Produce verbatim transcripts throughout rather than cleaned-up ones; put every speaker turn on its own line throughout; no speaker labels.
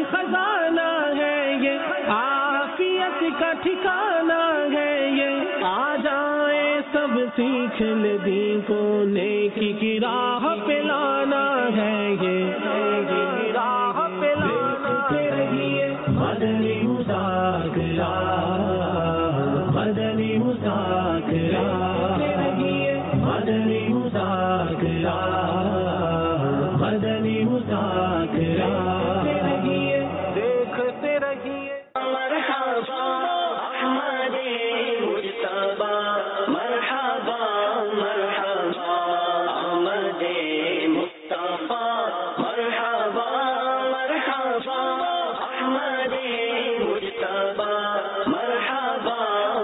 خزانہ ہے یہ عافیت کا ٹھکانہ ہے یہ آ جائیں سب سیکھ لے دین کو نیکی کی راہ پہ لانا ہے یہ راہ پہ لانا ہے مدنی مذاکرہ مدنی مذاکرہ مدنی مذاکرہ مدنی مذاکرہ دیکھتے رہیے مرحبا احمد مجتبی مرحبا مرحبا احمد مصطفی مرحبا مرحبا احمد مجتبی مرحبا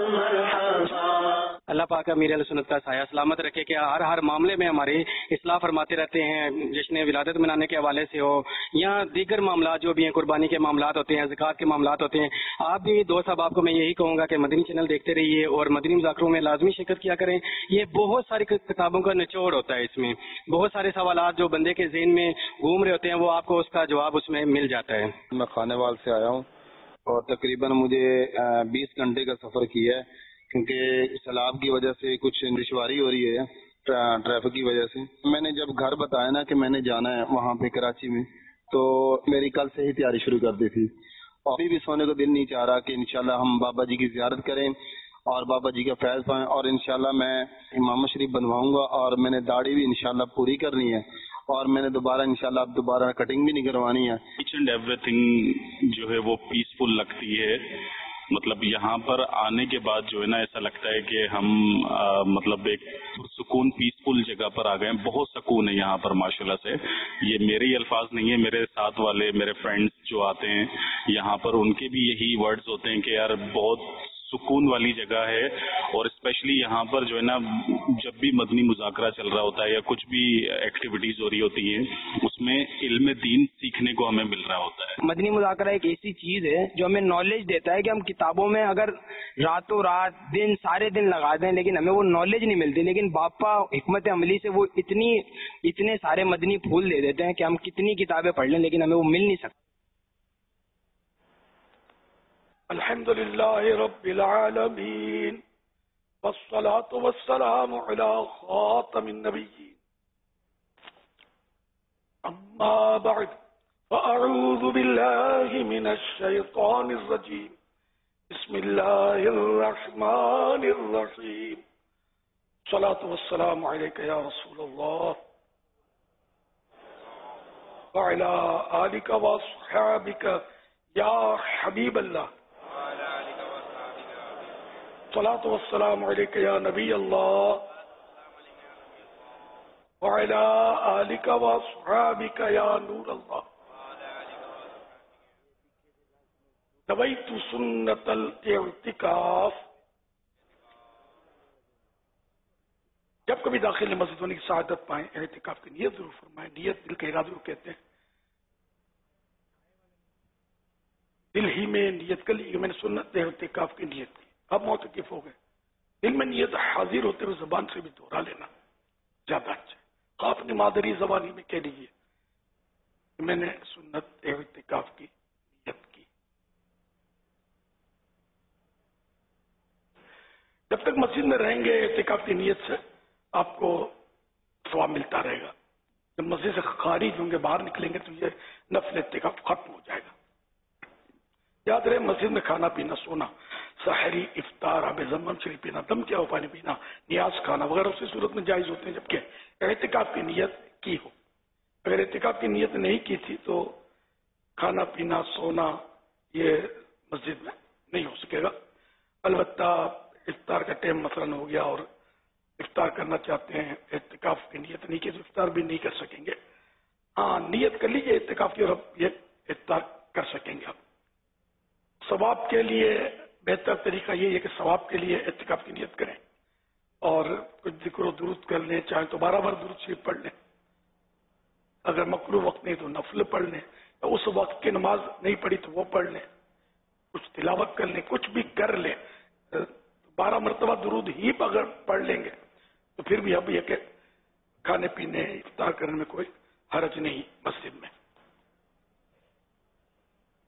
مرحبا۔ اللہ پاک امیر اہل سنت کا سایہ سلامت رکھے کہ ہر ہر معاملے میں ہماری اصلاح فرماتے رہتے ہیں، جشن ولادت منانے کے حوالے سے ہو یا دیگر معاملات جو بھی ہیں، قربانی کے معاملات ہوتے ہیں، زکوٰۃ کے معاملات ہوتے ہیں۔ آپ بھی دوست صاحب، آپ کو میں یہی کہوں گا کہ مدنی چینل دیکھتے رہیے اور مدنی مذاکروں میں لازمی شرکت کیا کریں۔ یہ بہت ساری کتابوں کا نچوڑ ہوتا ہے، اس میں بہت سارے سوالات جو بندے کے ذہن میں گھوم رہے ہوتے ہیں وہ آپ کو اس کا جواب اس میں مل جاتا ہے۔
میں خانے وال سے آیا ہوں اور تقریباً مجھے بیس گھنٹے کا سفر کیا ہے، کیونکہ سیلاب کی وجہ سے کچھ دشواری ہو رہی ہے ٹریفک کی وجہ سے۔ میں نے جب گھر بتایا نا کہ میں نے جانا ہے وہاں پہ کراچی میں، تو میری کل سے ہی تیاری شروع کر دی تھی۔ ابھی بھی سونے کو دل نہیں چاہ رہا کہ انشاءاللہ ہم بابا جی کی زیارت کریں اور بابا جی کا فیض پائیں، اور انشاءاللہ میں امام شریف بنواؤں گا، اور میں نے داڑھی بھی انشاءاللہ پوری کرنی ہے، اور میں نے دوبارہ انشاءاللہ اب دوبارہ کٹنگ بھی نہیں کروانی ہے۔
ایچ اینڈ ایوری تھنگ جو ہے وہ پیسفل لگتی ہے، مطلب یہاں پر آنے کے بعد جو ہے نا ایسا لگتا ہے کہ ہم آ, مطلب ایک سکون پیسفل جگہ پر آ گئے ہیں۔ بہت سکون ہے یہاں پر ماشاءاللہ سے۔ یہ میرے ہی الفاظ نہیں ہے، میرے ساتھ والے میرے فرینڈز جو آتے ہیں یہاں پر ان کے بھی یہی ورڈز ہوتے ہیں کہ یار بہت سکون والی جگہ ہے، اور اسپیشلی یہاں پر جو ہے نا جب بھی مدنی مذاکرہ چل رہا ہوتا ہے یا کچھ بھی ایکٹیویٹیز ہو رہی ہوتی ہیں اس میں علم دین سیکھنے کو ہمیں مل رہا ہوتا ہے۔
مدنی مذاکرہ ایک ایسی چیز ہے جو ہمیں نالج دیتا ہے کہ ہم کتابوں میں اگر راتوں رات دن سارے دن لگا دیں لیکن ہمیں وہ نالج نہیں ملتی، لیکن باپا حکمت عملی سے وہ اتنی اتنے سارے مدنی پھول دے دیتے ہیں کہ ہم کتنی کتابیں پڑھ لیں لیکن ہمیں وہ مل نہیں سکتی۔
الحمد للہ رب العالمین والصلاة والسلام على خاتم النبیین، اما بعد فاعوذ باللہ من الشیطان الرجیم، بسم اللہ الرحمن الرحیم، الصلاة والسلام علیک یا رسول اللہ وعلی آلک واصحابک یا حبیب اللہ، الصلاة والسلام علیک یا نبی اللہ وعلی آلک واصحابک یا نور اللہ، نویت سنت الاعتکاف۔ جب کبھی داخل مسجد ہونے کی سعادت پائیں اعتکاف کی نیت ضرور فرمائیں۔ نیت دل کا ارادہ ضرور کہتے ہیں، دل ہی میں نیت کر لی کہ میں نے سنت اعتکاف کی نیت کی، اب معتکف ہو گئے، دل میں نیت حاضر ہوتے ہوئے زبان سے بھی دہرا لینا زیادہ اچھا ہے۔ اپنی مادری زبانی میں کہہ لیجیے کہ میں نے سنت اعتکاف کی نیت کی۔ جب تک مسجد میں رہیں گے اعتکاف کی نیت سے آپ کو ثواب ملتا رہے گا، جب مسجد سے خارج ہوں گے باہر نکلیں گے تو یہ نفل اعتکاف ختم ہو جائے گا۔ یاد رہے مسجد میں کھانا پینا، سونا، سحری، افطار، آب زمزم شریف پینا، دم کیا ہو پانی پینا، نیاز کھانا وغیرہ اسی صورت میں جائز ہوتے ہیں جبکہ اعتکاف کی نیت کی ہو۔ اگر اعتکاف کی نیت نہیں کی تھی تو کھانا پینا سونا یہ مسجد میں نہیں ہو سکے گا۔ البتہ افطار کا ٹائم مثلاً ہو گیا اور افطار کرنا چاہتے ہیں، اعتکاف کی نیت نہیں کی تو افطار بھی نہیں کر سکیں گے۔ ہاں نیت کر لیجیے اعتکاف کی اور یہ افطار کر سکیں گے آپ۔ ثواب کے لیے بہتر طریقہ یہ ہے کہ ثواب کے لیے اعتکاف کی نیت کریں اور کچھ ذکر و درود کر لیں، چاہے تو بارہ بار درود شریف پڑھ لیں، اگر مکروہ وقت نہیں تو نفل پڑھ لیں، اس وقت کی نماز نہیں پڑھی تو وہ پڑھ لیں، کچھ تلاوت کر لیں، کچھ بھی کر لیں۔ بارہ مرتبہ درود ہی اگر پڑھ لیں گے تو پھر بھی اب یہ کہ کھانے پینے افطار کرنے میں کوئی حرج نہیں مسجد میں۔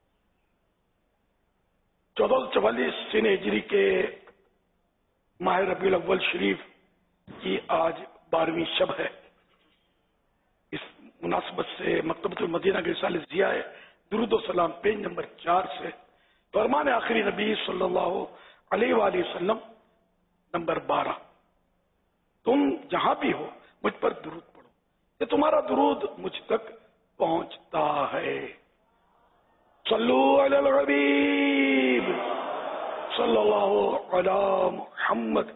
चौदह सौ चवालीस सीने हिजरी के माह रबीउल अव्वल शरीफ की आज बारहवीं शब है। इस मुनासबत से मकतबतुल मदीना के रिसाले ज़िया है दुरूद व सलाम पेज नंबर चार से फरमान आखिरी नबी सल्लल्लाहु अलैहि वसल्लम नंबर बारह, तुम जहां भी हो मुझ पर दुरूद पढ़ो, ये तुम्हारा दुरूद मुझ तक पहुंचता है। सल्लु अलल हबीब सल्लल्लाहु अला मुहम्मद।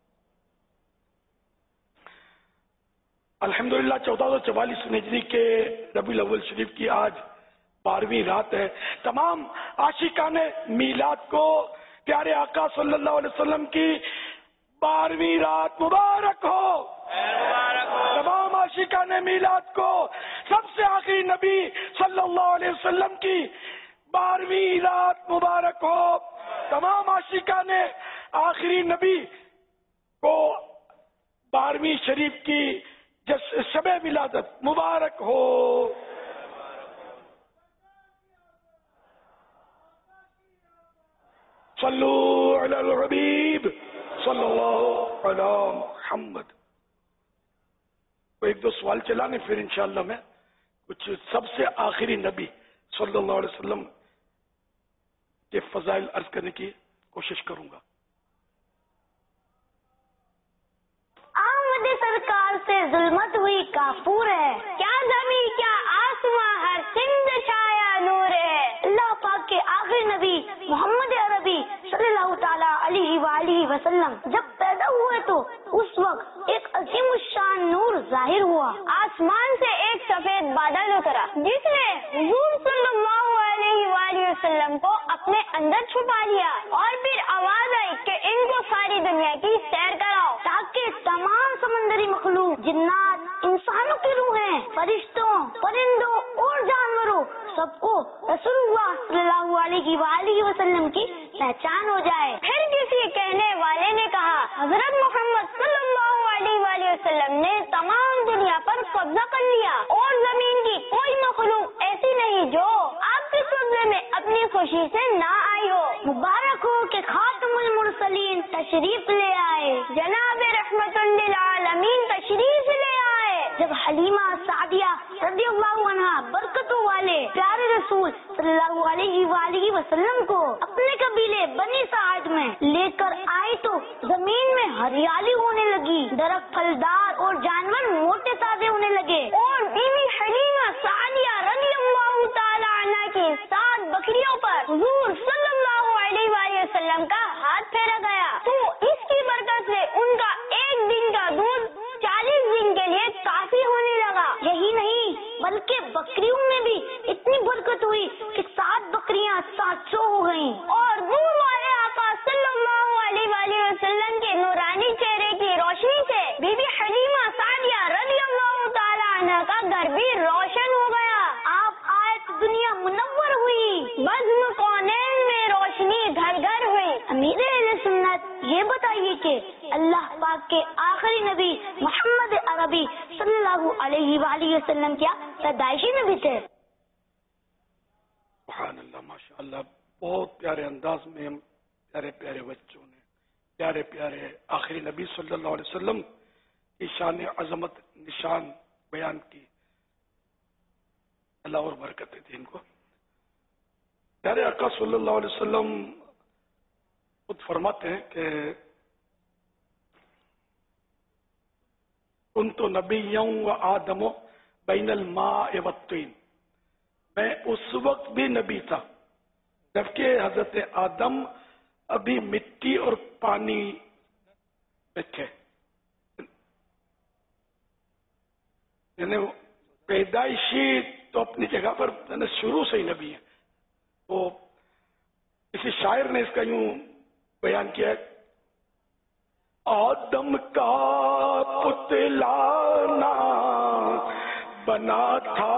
अल्हम्दुलिल्लाह चौदह सौ चवालीस हिजरी के रबीउल अव्वल शरीफ की आज बारहवीं रात है। तमाम आशिकाने मीलाद को प्यारे आका सल्लल्लाहु अलैहि वसल्लम की बारहवीं रात मुबारक हो। तमाम आशिकाने मीलाद को सबसे आखिरी नबी सल्लल्लाहु अलैहि वसल्लम की बारहवीं रात मुबारक हो। तमाम आशिकाने आखिरी नबी को बारहवीं शरीफ की शबे विलादत मुबारक हो। सल्लु अलल हबीब सल्लल्लाहु अला मुहम्मद। तो एक दो सवाल चलाने फिर इंशाअल्लाह मैं कुछ सबसे आखिरी नबी सल्लल्लाहु अलैहि वसल्लम के फजाइल अर्ज करने की कोशिश करूंगा।
आमद सरकार से जुल्मत हुई काफूर है, क्या जमी क्या आसमां हर सिंध छाया नूर है। अल्लाह पाक के आखिरी नबी मोहम्मद अरबी सल्लल्लाहु ताला अलैहि वालिहि वसल्लम जब पैदा हुए तो उस वक्त एक अजीम शान नूर जाहिर हुआ। आसमान से एक सफेद बादल उतरा जिसने हुजूर सल्लल्लाहु अलैहि वालिहि वसल्लम को अपने अंदर छुपा लिया और फिर आवाज आई कि इनको सारी दुनिया की सैर कराओ ताकि तमाम समंदरी मखलूक, जिन्नात, इंसानों की रूहें, फरिश्तों, परिंदों और जानवरों सबको रसूलुल्लाह सल्लल्लाहु अलैहि वसल्लम की पहचान हो जाए। फिर किसी कहने वाले ने कहा हजरत मोहम्मद सल्लल्लाहु अलैहि वसल्लम ने तमाम दुनिया पर कब्जा कर लिया और जमीन की कोई मखलूक ऐसी नहीं जो आपके कब्जे में अपनी खुशी से ना आई हो। मुबारक हो कि खातमुल मुरसलीन तशरीफ ले आए, जनाब रहमतुल लिल आलमीन तशरीफ ले आए। जब हलीमा सादिया रदियल्लाहु अन्हा बरकतों वाले प्यारे रसूल सल्लल्लाहु अलैहि वसल्लम को अपने कबीले बनी साद में लेकर आए तो जमीन में हरियाली होने लगी, दरख्त फलदार और जानवर मोटे ताजे होने लगे और बीवी हलीमा सादिया रदियल्लाहु ताला अन्हा की सात बकरियों पर हुजूर सल्लल्लाहु अलैहि वसल्लम का हाथ फेरा गया तो इसकी बरकत से उनका एक दिन का दूध चालीस दिन के लिए काफी होने लगा। यही नहीं बल्कि बकरियों में भी इतनी बरकत हुई कि सात बकरियां सात सौ हो गयी और दूध वाले आका सल्लल्लाहु अलैहि वसल्लम के नूरानी चेहरे की रोशनी से बीबी हलीमा सादिया रदियल्लाहु ताला अन्हा का घर भी रोशन हो गया। आप आए तो दुनिया मुनव्वर हुई, बज़्म कौनैन में रोशनी घर घर हुई। अमीर अहले सुन्नत ये बताइए कि अल्लाह पाक के आखिरी नबी मोहम्मद अरबी सल्लल्लाहु अलैहि वसल्लम क्या पैदाइशी नबी थे?
सुभानअल्लाह, माशाअल्लाह, बहुत प्यारे अंदाज में प्यारे प्यारे बच्चों ने प्यारे प्यारे आखिरी नबी सल्लल्लाहु अलैहि वसल्लम की शान अजमत निशान बयान की। अल्लाह और बरकतें दी इनको। प्यारे आका सल्लल्लाहु अलैहि वसल्लम खुद फरमाते हैं कि उन तो नबीयों व आदमो बैनल माए वत्तीन, मैं उस वक्त भी नबी था जबकि हजरत आदम अभी मिट्टी और पानी में थे। यानी पैदाइशी तो अपनी जगह पर शुरू से ही नबी है। तो किसी शायर ने इसका यूं बयान किया है, आदम का पुतलाना बना था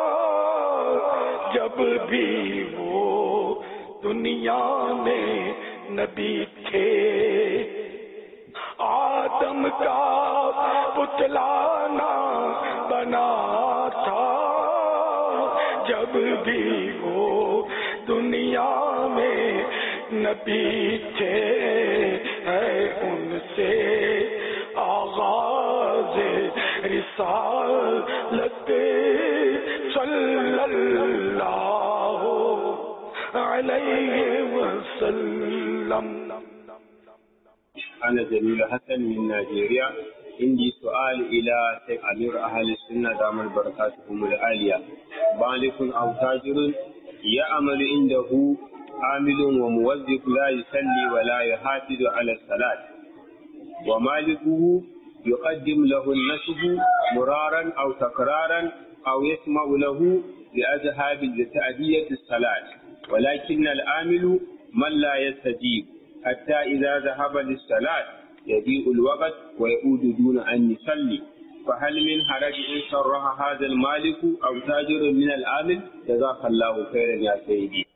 जब भी वो दुनिया में नबी थे। आदम का पुतलाना बना था जब भी वो दुनिया में نبی تھے ہے ان سے آغاز رسالت صلی اللہ علیہ وسلم.
أنا جميل حسن من نيجيريا. عندي سؤال إلى شيخ أمير أهل السنة دام بركاتهم العالية. بالغ أو تاجر يعمل عنده عامل وموظف لا يصلي ولا يحافظ على الصلاة ومالكه يقدم له النسب مرارا أو تكرارا أو يسمع له لأذهاب لتأدية الصلاة ولكن العامل من لا يستجيب حتى إذا ذهب للصلاة يضيء الوقت ويعود دون أن يصلي. فهل من حرج إن صرح هذا المالك أو تاجر من العامل؟ جزاك الله خيرا يا سيدي.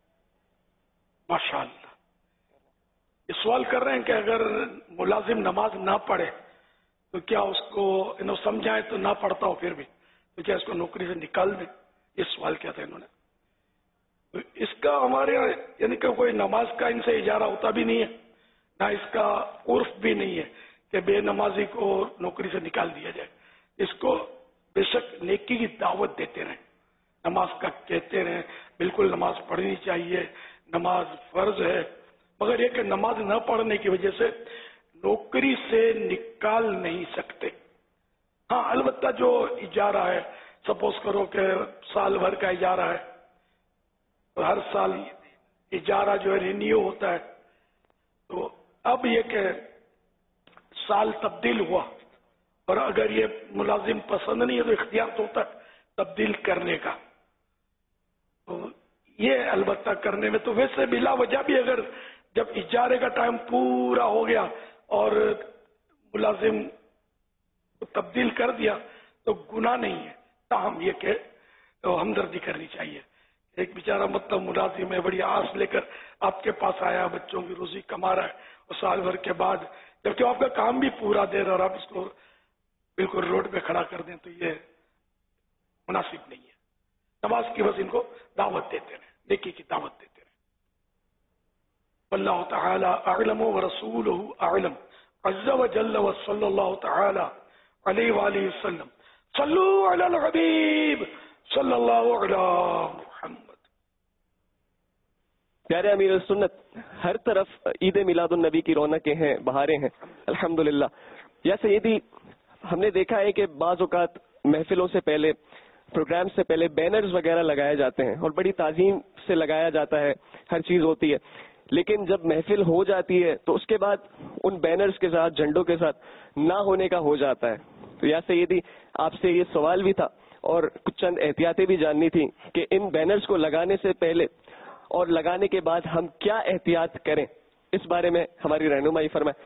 ماشاء اللہ. یہ سوال کر رہے ہیں کہ اگر ملازم نماز نہ پڑھے تو کیا اس کو انہوں سمجھائیں تو نہ پڑھتا ہو پھر بھی تو کیا اس کو نوکری سے نکال دیں؟ یہ سوال کیا تھا انہوں نے. تو اس کا ہمارے یہاں یعنی کہ کوئی نماز کا ان سے اجارہ ہوتا بھی نہیں ہے، نہ اس کا عرف بھی نہیں ہے کہ بے نمازی کو نوکری سے نکال دیا جائے. اس کو بے شک نیکی کی دعوت دیتے رہیں، نماز کا کہتے رہیں، بالکل نماز پڑھنی چاہیے، نماز فرض ہے، مگر یہ کہ نماز نہ پڑھنے کی وجہ سے نوکری سے نکال نہیں سکتے. ہاں البتہ جو اجارہ ہے، سپوز کرو کہ سال بھر کا اجارہ ہے، ہر سال اجارہ جو ہے رینیو ہوتا ہے، تو اب یہ کہ سال تبدیل ہوا اور اگر یہ ملازم پسند نہیں ہے تو اختیار تو ہوتا ہے تبدیل کرنے کا. تو یہ البتہ کرنے میں تو ویسے بلا وجہ بھی اگر جب اجارے کا ٹائم پورا ہو گیا اور ملازم کو تبدیل کر دیا تو گناہ نہیں ہے. تاہم یہ کہ ہمدردی کرنی چاہیے. ایک بیچارہ مطلب ملازم ہے، بڑی آس لے کر آپ کے پاس آیا، بچوں کی روزی کما رہا ہے، اور سال بھر کے بعد جبکہ آپ کا کام بھی پورا دے رہا اور آپ اس کو بالکل روڈ پہ کھڑا کر دیں تو یہ مناسب نہیں ہے. نماز کی بس ان کو دعوت دیتے رہیں، نیکی کی دعوت دیتے رہیں. واللہ تعالی اعلم ورسولہ اعلم عز وجل وصلی اللہ تعالی علیہ وآلہ وسلم. صلو علی الحبیب صلی اللہ علی محمد.
پیارے امیر السنت، ہر طرف عید میلاد النبی کی رونقیں ہیں، بہاریں ہیں الحمدللہ. یا سیدی، ہم نے دیکھا ہے کہ بعض اوقات محفلوں سے پہلے، پروگرام سے پہلے بینرز وغیرہ لگائے جاتے ہیں اور بڑی تعظیم سے لگایا جاتا ہے، ہر چیز ہوتی ہے، لیکن جب محفل ہو جاتی ہے تو اس کے بعد ان بینرز کے ساتھ، جھنڈوں کے ساتھ نہ ہونے کا ہو جاتا ہے. تو یا سیدی، آپ سے یہ سوال بھی تھا اور کچھ چند احتیاطیں بھی جاننی تھی کہ ان بینرز کو لگانے سے پہلے اور لگانے کے بعد ہم کیا احتیاط کریں، اس بارے میں ہماری رہنمائی فرمائیں.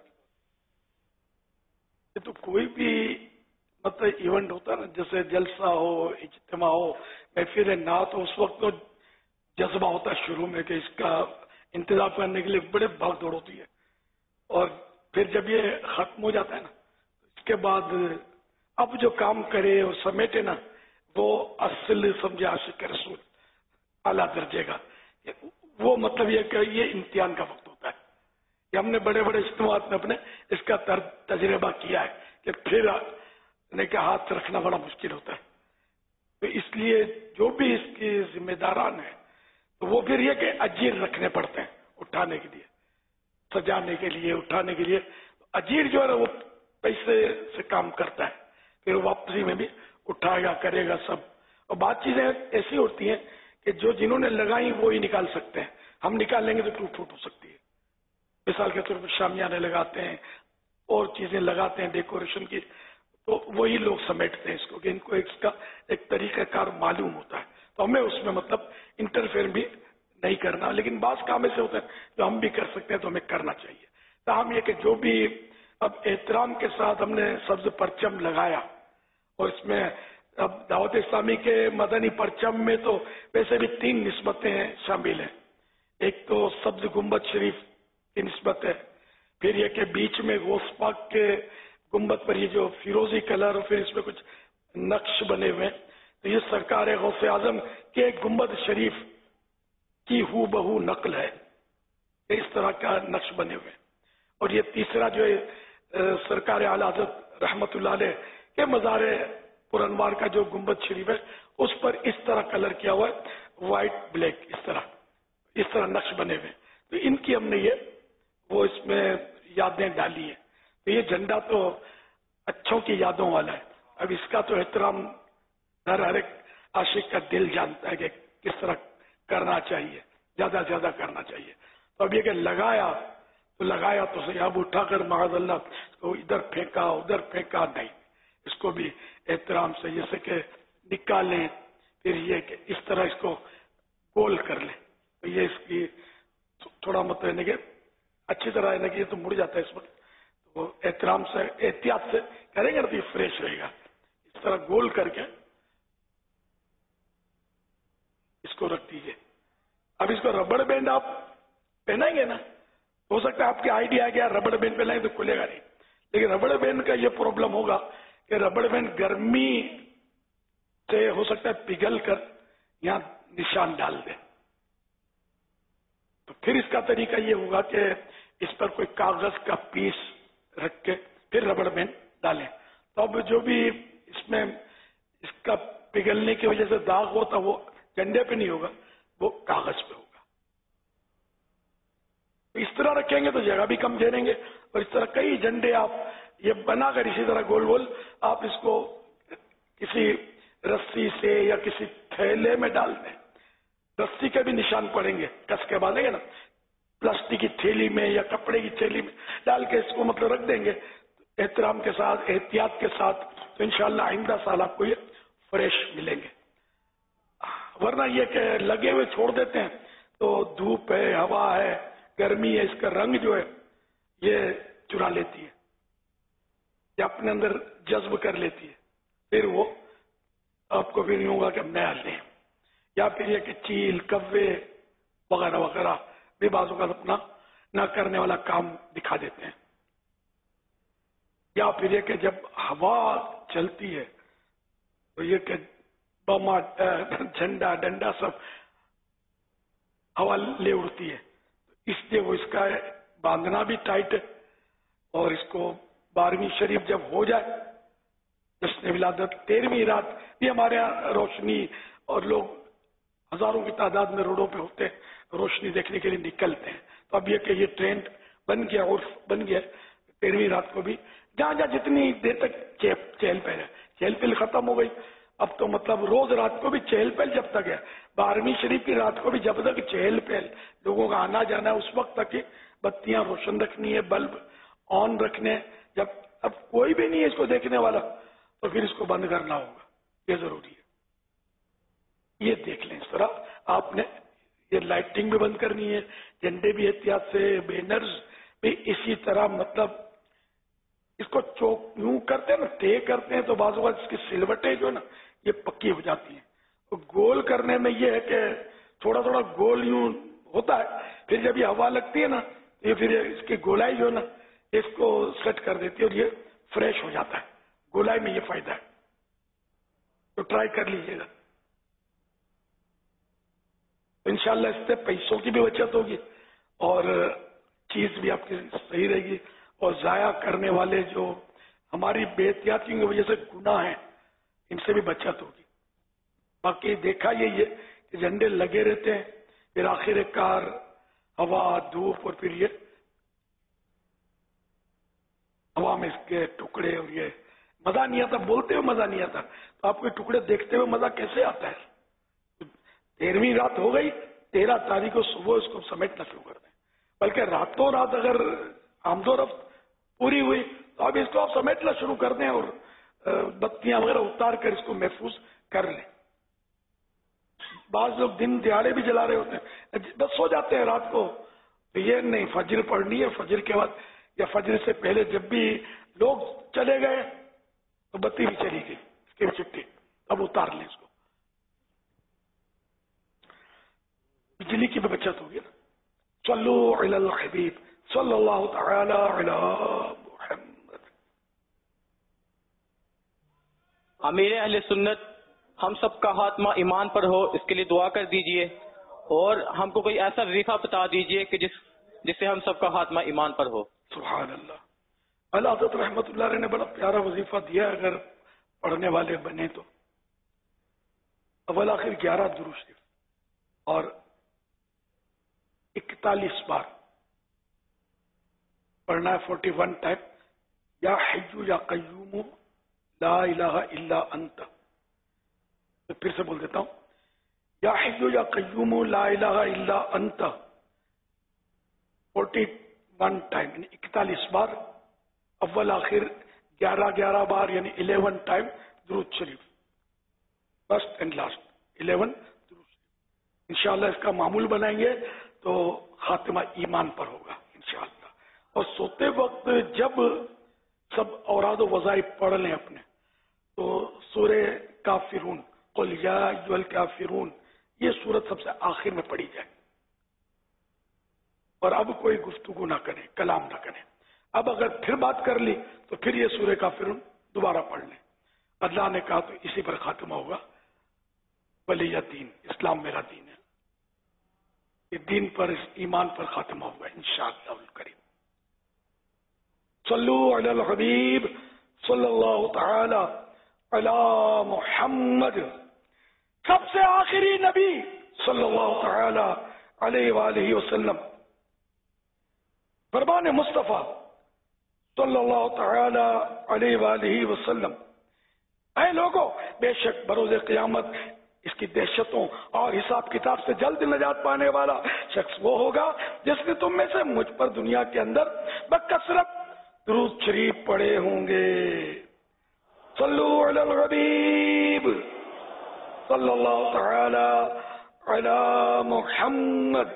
تو کوئی بھی مطلب ایونٹ ہوتا ہے نا، جیسے جلسہ ہو، اجتماع ہو، محفل نعت ہو، اس وقت تو جذبہ ہوتا ہے شروع میں کہ اس کا انتظام کرنے کے لیے بڑے بھاگ دوڑ ہوتی ہے، اور پھر جب یہ ختم ہو جاتا ہے نا اس کے بعد اب جو کام کرے اور سمیٹے نا وہ اصل سمجھے عاشق رسول اعلیٰ درجے کا، وہ مطلب یہ کہ یہ امتحان کا وقت ہوتا ہے. یہ ہم نے بڑے بڑے اجتماعات میں اپنے اس کا تجربہ کیا ہے کہ پھر نے کہ ہاتھ رکھنا بڑا مشکل ہوتا ہے. تو اس لیے جو بھی اس کی ذمہ داران ہیں تو وہ پھر یہ کہ اجیر رکھنے پڑتے ہیں اٹھانے کے لیے، سجانے کے لیے، اٹھانے کے لیے. اجیر جو ہے نا وہ پیسے سے کام کرتا ہے، پھر واپسی میں بھی اٹھائے گا، کرے گا سب. اور بات چیزیں ایسی ہوتی ہیں کہ جو جنہوں نے لگائی وہ ہی نکال سکتے ہیں، ہم نکال لیں گے تو ٹوٹ ٹوٹ ہو سکتی ہے. مثال کے طور پر شامیانے لگاتے ہیں اور چیزیں لگاتے ہیں ڈیکوریشن کی، تو وہی لوگ سمیٹتے ہیں اس کو کہ ان کو اس کا ایک طریقہ کار معلوم ہوتا ہے. تو ہمیں اس میں مطلب انٹرفیئر بھی نہیں کرنا، لیکن بعض کام ایسے ہوتے ہیں جو ہم بھی کر سکتے ہیں تو ہمیں کرنا چاہیے. تاہم یہ کہ جو بھی اب احترام کے ساتھ ہم نے سبز پرچم لگایا، اور اس میں اب دعوت اسلامی کے مدنی پرچم میں تو ویسے بھی تین نسبتیں شامل ہیں. ایک تو سبز گنبد شریف کی نسبت ہے، پھر یہ کہ بیچ میں غوث پاک کے گنبد پر یہ جو فیروزی کلر اور پھر اس میں کچھ نقش بنے ہوئے ہیں، تو یہ سرکار غوث اعظم کے گنبد شریف کی ہو بہو نقل ہے. اس طرح کا نقش بنے ہوئے. اور یہ تیسرا جو ہے سرکار اعلی حضرت رحمت اللہ علیہ کے مزار پرانوار کا جو گنبد شریف ہے اس پر اس طرح کلر کیا ہوا ہے، وائٹ بلیک، اس طرح اس طرح نقش بنے ہوئے. تو ان کی ہم نے یہ وہ اس میں یادیں ڈالی ہیں. تو یہ جھنڈا تو اچھوں کی یادوں والا ہے. اب اس کا تو احترام ہر ہر ایک عاشق کا دل جانتا ہے کہ کس طرح کرنا چاہیے، زیادہ سے زیادہ کرنا چاہیے. تو اب یہ کہ لگایا تو لگایا تو صحیح، اب اٹھا کر معاذ اللہ تو ادھر پھینکا ادھر پھینکا نہیں. اس کو بھی احترام سے جیسے کہ نکالیں، پھر یہ کہ اس طرح اس کو گول کر لیں. تو یہ اس کی تھوڑا مطلب ہے کہ اچھی طرح ہے نا کہ یہ تو مڑ جاتا ہے اس وقت. تو احترام سے احتیاط سے کریں گے نا تو یہ فریش رہے گا. اس طرح گول کر کے اس کو رکھ دیجیے. اب اس کو ربڑ بینڈ آپ پہنائیں گے نا، ہو سکتا ہے آپ کے آئیڈیا کیا ربڑ بینڈ پہنائیں تو کھلے گا نہیں. لیکن ربڑ بینڈ کا یہ پرابلم ہوگا کہ ربڑ بینڈ گرمی سے ہو سکتا ہے پگھل کر یہاں نشان ڈال دے. تو پھر اس کا طریقہ یہ ہوگا کہ اس پر کوئی کاغذ کا پیس رکھ کے پھر ربڑ بینڈ ڈالیں. تو اب جو بھی اس میں اس کا پگھلنے کی وجہ سے داغ ہوتا وہ جھنڈے پہ نہیں ہوگا، وہ کاغذ پہ ہوگا. اس طرح رکھیں گے تو جگہ بھی کم گھیریں گے. اور اس طرح کئی جھنڈے آپ یہ بنا کر اسی طرح گول گول آپ اس کو کسی رسی سے یا کسی تھیلے میں ڈال دیں. رسی کے بھی نشان پڑیں گے، کس کے باندھیں گے نا، پلاسٹک کی تھیلی میں یا کپڑے کی تھیلی میں ڈال کے اس کو مطلب رکھ دیں گے احترام کے ساتھ، احتیاط کے ساتھ. تو انشاءاللہ آئندہ سال آپ کو یہ فریش ملیں گے. ورنہ یہ کہ لگے ہوئے چھوڑ دیتے ہیں تو دھوپ ہے، ہوا ہے، گرمی ہے، اس کا رنگ جو ہے یہ چرا لیتی ہے یا اپنے اندر جذب کر لیتی ہے. پھر وہ آپ کو بھی نہیں ہوگا کہ ہم نیا لیں. یا پھر یہ کہ چیل، کوے وغیرہ وغیرہ بھی بعضوں کا اپنا نہ کرنے والا کام دکھا دیتے ہیں. یا پھر یہ کہ جب ہوا چلتی ہے تو یہ کہ بما جھنڈا ڈنڈا سب ہوا لے اڑتی ہے، اس لیے وہ اس کا باندھنا بھی ٹائٹ ہے. اور اس کو بارہویں شریف جب ہو جائے جشن ولادت تیرہویں رات یہ ہمارے یہاں روشنی اور لوگ ہزاروں کی تعداد میں روڈوں پہ ہوتے ہیں، روشنی دیکھنے کے لیے نکلتے ہیں. تو اب یہ کہ یہ ٹرینڈ بن گیا، عرف بن گیا تیرہویں رات کو بھی جہاں جہاں جتنی دیر تک چہل پہل ہے. چہل پہل ختم ہو گئی اب تو مطلب روز رات کو بھی چہل پہل جب تک ہے، بارہویں شریف کی رات کو بھی جب تک چہل پہل، لوگوں کا آنا جانا ہے، اس وقت تک بتیاں روشن رکھنی ہے، بلب آن رکھنے. جب اب کوئی بھی نہیں ہے اس کو دیکھنے والا تو پھر اس کو بند کرنا ہوگا، یہ ضروری ہے. یہ دیکھ لیں اس طرح آپ نے یہ لائٹنگ بھی بند کرنی ہے، جھنڈے بھی احتیاط سے، بینرز بھی اسی طرح. مطلب اس کو چوک یوں کرتے ہیں نا، ٹے کرتے ہیں تو بعض اوقات اس کی سلوٹیں جو ہے نا یہ پکی ہو جاتی ہیں. تو گول کرنے میں یہ ہے کہ تھوڑا تھوڑا گول یوں ہوتا ہے، پھر جب یہ ہوا لگتی ہے نا یہ پھر اس کی گولائی جو ہے نا اس کو سیٹ کر دیتی ہے اور یہ فریش ہو جاتا ہے. گولائی میں یہ فائدہ ہے، تو ٹرائی کر لیجیے گا. انشاءاللہ اس سے پیسوں کی بھی بچت ہوگی اور چیز بھی آپ کی صحیح رہے گی. اور ضائع کرنے والے جو ہماری بے احتیاطی کی وجہ سے گناہ ہیں ان سے بھی بچت ہوگی. باقی دیکھا یہ یہ کہ جھنڈے لگے رہتے ہیں، پھر آخر کار ہوا، دھوپ اور پھر یہ ہوا میں اس کے ٹکڑے اور یہ مزہ نہیں آتا، بولتے ہوئے مزہ نہیں آتا. تو آپ کو ٹکڑے دیکھتے ہوئے مزہ کیسے آتا ہے؟ تیرہویں رات ہو گئی، تیرہ تاریخ کو صبح اس کو سمیٹنا شروع کر دیں. بلکہ راتوں رات اگر آمد و رفت پوری ہوئی تو اب اس کو آپ سمیٹنا شروع کر دیں اور بتیاں وغیرہ اتار کر اس کو محفوظ کر لیں. بعض لوگ دن دیہڑے بھی جلا رہے ہوتے ہیں، بس سو جاتے ہیں رات کو. تو یہ نہیں، فجر پڑھنی ہے، فجر کے بعد یا فجر سے پہلے جب بھی لوگ چلے گئے تو بتی بھی چلی گئی، اس کی چھٹی اب اتار لیں اس کو. بجلی کی بھی بچت ہوگی نا. صلو علی الحبیب صلی اللہ تعالی علی محمد.
امیر اہل سنت ہم سب کا خاتمہ ایمان پر ہو، اس کے لیے دعا کر دیجئے. اور ہم کو کوئی ایسا وظیفہ بتا دیجئے کہ جس جس سے ہم سب کا خاتمہ ایمان پر ہو.
سبحان اللہ. اللہ حضرت رحمت اللہ علیہ نے بڑا پیارا وظیفہ دیا، اگر پڑھنے والے بنے تو اول آخر گیارہ درود شریف اور اکتالیس بار پڑھنا ہے، فورٹی ون ٹائم. یا حیو یا قیوم لا الہ الا انت. میں پھر سے بول دیتا ہوں، یا حیو یا قیوم لا الہ الا انت فورٹی ون ٹائم یعنی اکتالیس بار، اول آخر گیارہ گیارہ بار یعنی الیون ٹائم درود شریف، فرسٹ اینڈ لاسٹ الیون درود شریف. انشاءاللہ اس کا معمول بنائیں گے تو خاتمہ ایمان پر ہوگا انشاءاللہ. اور سوتے وقت جب سب اوراد و وظائف پڑھ لیں اپنے تو سورہ کافرون، قل یا ایھا الکافرون، یہ سورت سب سے آخر میں پڑھی جائے. اور اب کوئی گفتگو نہ کریں، کلام نہ کریں. اب اگر پھر بات کر لی تو پھر یہ سورہ کافرون دوبارہ پڑھ لیں. اللہ نے کہا تو اسی پر خاتمہ ہوگا. ولی دین، اسلام میرا دین ہے، یہ دین پر، اس ایمان پر خاتمہ ہوگا انشاءاللہ الکریم. صلو علی الحبیب صلی اللہ تعالی علی محمد. سب سے آخری نبی صلی اللہ تعالی علیہ وآلہ وسلم، فرمان مصطفیٰ صلی اللہ تعالی علیہ وآلہ وسلم. اے لوگوں، بے شک بروز قیامت اس کی دہشتوں اور حساب کتاب سے جلد نجات پانے والا شخص وہ ہوگا جس نے تم میں سے مجھ پر دنیا کے اندر بکثرت درود شریف پڑھے ہوں گے. صلو علی الحبیب صلی اللہ تعالی علی محمد.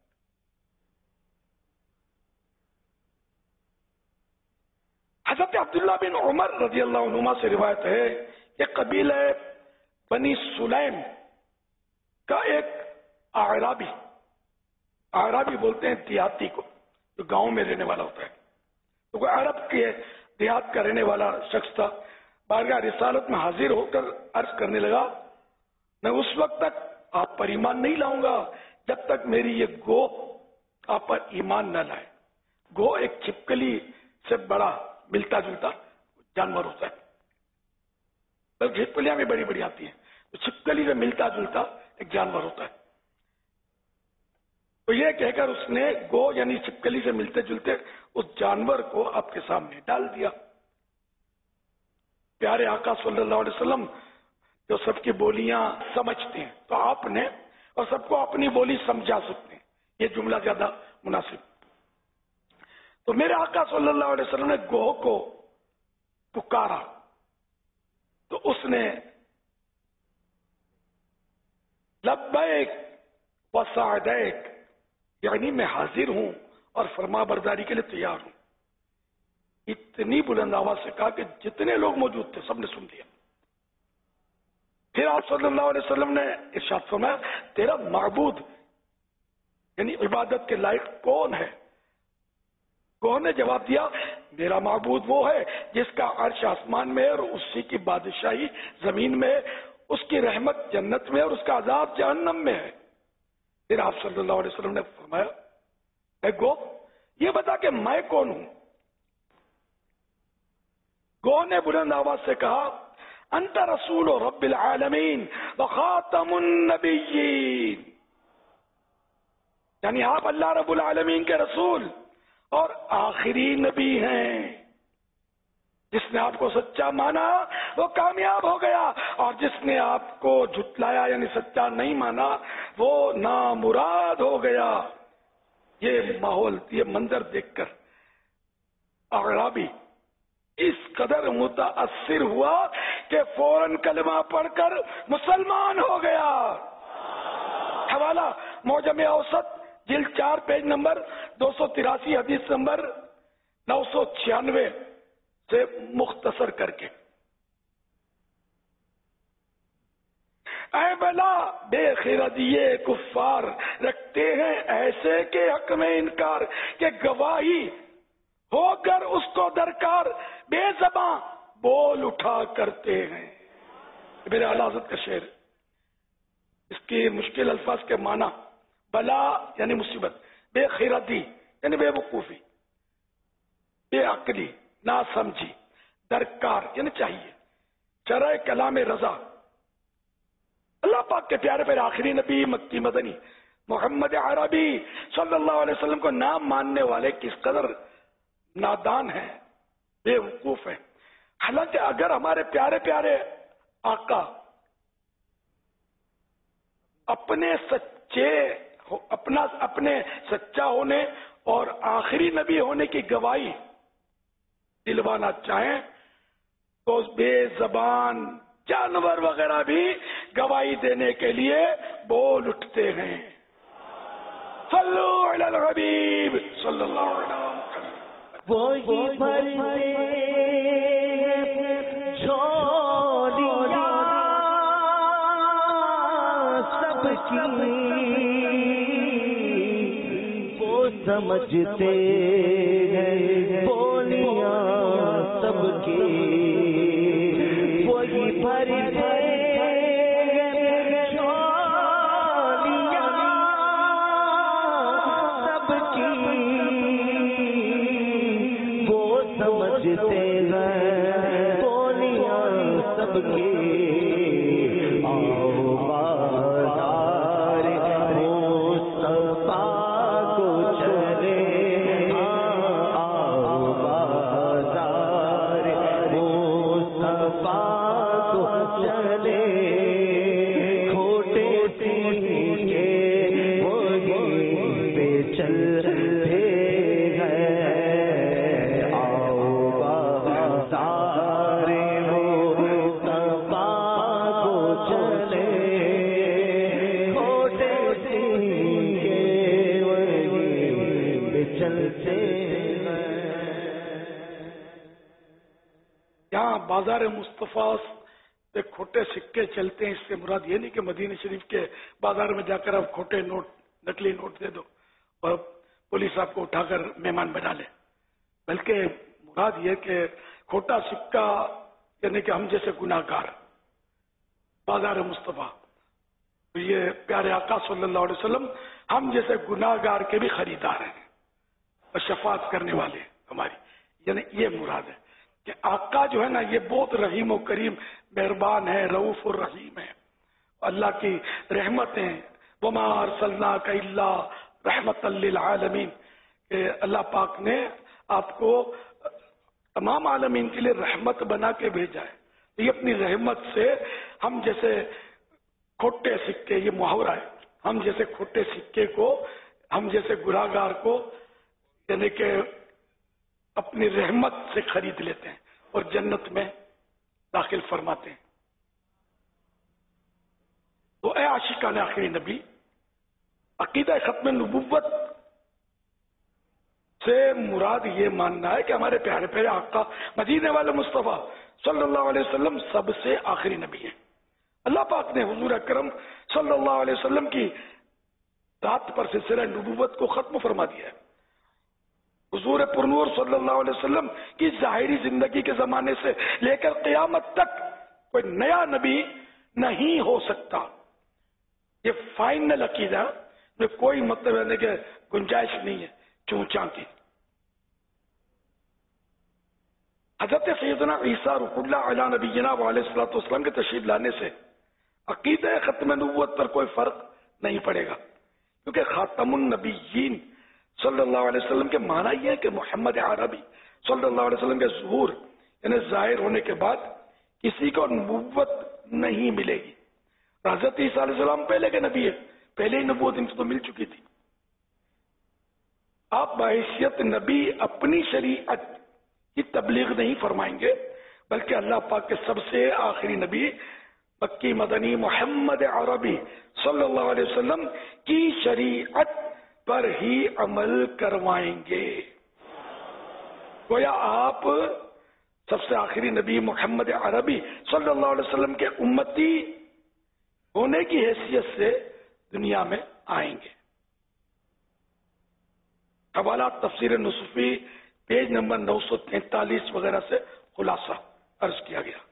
حضرت عبداللہ بن عمر رضی اللہ عنہما سے روایت ہے کہ قبیلہ بنی سلیم کا ایک اعرابی، اعرابی بولتے ہیں دیہاتی کو جو گاؤں میں رہنے والا ہوتا ہے، تو کوئی عرب کے دیہات کا رہنے والا شخص تھا. بارگاہ رسالت میں حاضر ہو کر عرض کرنے لگا، میں اس وقت تک آپ پر ایمان نہیں لاؤں گا جب تک میری یہ گو آپ پر ایمان نہ لائے. گو ایک چھپکلی سے بڑا ملتا جلتا جانور ہوتا ہے، چھپکلیاں بھی بڑی بڑی آتی ہیں، تو چھپکلی سے ملتا جلتا ایک جانور ہوتا ہے. تو یہ کہہ کر اس نے گو یعنی چھپکلی سے ملتے جلتے اس جانور کو آپ کے سامنے ڈال دیا. پیارے آقا صلی اللہ علیہ وسلم جو سب کی بولیاں سمجھتے ہیں تو آپ نے اور سب کو اپنی بولی سمجھا سکتے ہیں، یہ جملہ زیادہ مناسب. تو میرے آقا صلی اللہ علیہ وسلم نے گو کو پکارا تو اس نے لبیک وسعدیک یعنی میں حاضر ہوں اور فرما برداری کے لیے تیار ہوں، اتنی بلند آواز سے کہا کہ جتنے لوگ موجود تھے سب نے سن لیا. پھر آپ صلی اللہ علیہ وسلم نے ارشاد فرمایا، تیرا معبود یعنی عبادت کے لائق کون ہے؟ کون نے جواب دیا، میرا معبود وہ ہے جس کا عرش آسمان میں اور اسی کی بادشاہی زمین میں، اس کی رحمت جنت میں اور اس کا عذاب جہنم میں ہے. پھر آپ صلی اللہ علیہ وسلم نے فرمایا، اے گو یہ بتا کہ میں کون ہوں؟ گو نے بلند آواز سے کہا، انت رسول رب العالمین وخاتم النبیین، یعنی آپ اللہ رب العالمین کے رسول اور آخری نبی ہیں. جس نے آپ کو سچا مانا وہ کامیاب ہو گیا، اور جس نے آپ کو جھٹلایا یعنی سچا نہیں مانا وہ نامراد ہو گیا. یہ ماحول، یہ منظر دیکھ کر اعرابی اس قدر متاثر ہوا کہ فوراً کلمہ پڑھ کر مسلمان ہو گیا. حوالہ معجم اوسط جلد چار پیج نمبر دو سو تراسی حدیث نمبر نو سو چھیانوے سے مختصر کر کے. اے بلا بے خردیے کفار رکھتے ہیں ایسے کے حق میں انکار کہ گواہی ہو کر اس کو درکار بے زباں بول اٹھا کرتے ہیں. میرے اعلی حضرت کا شعر، اس کی مشکل الفاظ کے معنی، بلا یعنی مصیبت، بے خیرتی یعنی بے وقوفی، بے عقلی، نا سمجھی، درکار یعنی چاہیے، شرع کلام رضا. اللہ پاک کے پیارے پیارے آخری نبی مکی مدنی محمد عربی صلی اللہ علیہ وسلم کو نہ ماننے والے کس قدر نادان ہیں، بے وقوف ہیں. حالانکہ اگر ہمارے پیارے پیارے آقا اپنے سچے اپنا اپنے سچا ہونے اور آخری نبی ہونے کی گواہی دلوانا چاہیں تو بے زبان جانور وغیرہ بھی گواہی دینے کے لیے بول اٹھتے ہیں. صلو علی الحبیب صلی اللہ علیہ وسلم.
وہی بھرتے جھولیاں سب کی وہ سمجھتے ہیں بولیاں سب کی. وہی بھرتے سمجھتے ہیں بولیاں سب کی. آؤ بازار مصطفیٰ کو چلے، آؤ بازار مصطفیٰ کو چلے. کھوٹے سیکھے وہی پہ چلتے
بازار مصطفیٰ پہ کھوٹے سکے چلتے ہیں. اس سے مراد یہ نہیں کہ مدینہ شریف کے بازار میں جا کر آپ کھوٹے نوٹ نقلی نوٹ دے دو اور پولیس آپ کو اٹھا کر مہمان بنا لے، بلکہ مراد یہ کہ کھوٹا سکہ یعنی کہ ہم جیسے گناہ گار بازار مصطفیٰ، یہ پیارے آقا صلی اللہ علیہ وسلم ہم جیسے گناہ گار کے بھی خریدار ہیں اور شفاعت کرنے والے ہماری، یعنی یہ مراد ہے کہ آقا جو ہے نا یہ بہت رحیم و کریم مہربان ہے، رؤوف الرحیم ہے. اللہ کی رحمتیں وما ارسلناک الا رحمتا للعالمین، کہ اللہ پاک نے آپ کو تمام عالمین کے لیے رحمت بنا کے بھیجا ہے. یہ اپنی رحمت سے ہم جیسے کھوٹے سکے، یہ محاورہ ہے، ہم جیسے کھوٹے سکے کو، ہم جیسے گناہگار کو یعنی کہ اپنی رحمت سے خرید لیتے ہیں اور جنت میں داخل فرماتے ہیں. تو اے عاشقان آخری نبی، عقیدہ ختم نبوت سے مراد یہ ماننا ہے کہ ہمارے پیارے پیارے آقا مدینے والے مصطفیٰ صلی اللہ علیہ وسلم سب سے آخری نبی ہیں. اللہ پاک نے حضور اکرم صلی اللہ علیہ وسلم کی ذات پر سلسلہ نبوت کو ختم فرما دیا ہے. حضور پرنور صلی اللہ علیہ وسلم کی ظاہری زندگی کے زمانے سے لے کر قیامت تک کوئی نیا نبی نہیں ہو سکتا. یہ فائنل عقیدہ میں کوئی مطلب ہے کہ گنجائش نہیں ہے چونچاں کی. حضرت سیدنا عیسیٰ روح اللہ علیہ نبینا علیہ الصلوۃ والسلام کے تشریف لانے سے عقیدہ ختم نبوت پر کوئی فرق نہیں پڑے گا، کیونکہ خاتم النبیین صلی اللہ علیہ وسلم کے معنی یہ ہے کہ محمد عربی صلی اللہ علیہ وسلم کے ظہور یعنی ظاہر ہونے کے بعد کسی کو نبوت نہیں ملے گی. حضرت عیسیٰ علیہ السلام پہلے کے نبی ہے، پہلے ہی نبوت ان سے تو مل چکی تھی. آپ بحیثیت نبی اپنی شریعت کی تبلیغ نہیں فرمائیں گے، بلکہ اللہ پاک کے سب سے آخری نبی مکی مدنی محمد عربی صلی اللہ علیہ وسلم کی شریعت پر ہی عمل کروائیں گے. گویا آپ سب سے آخری نبی محمد عربی صلی اللہ علیہ وسلم کے امتی ہونے کی حیثیت سے دنیا میں آئیں گے. حوالہ تفسیر نصفی پیج نمبر نو سو تینتالیس وغیرہ سے خلاصہ عرض کیا گیا.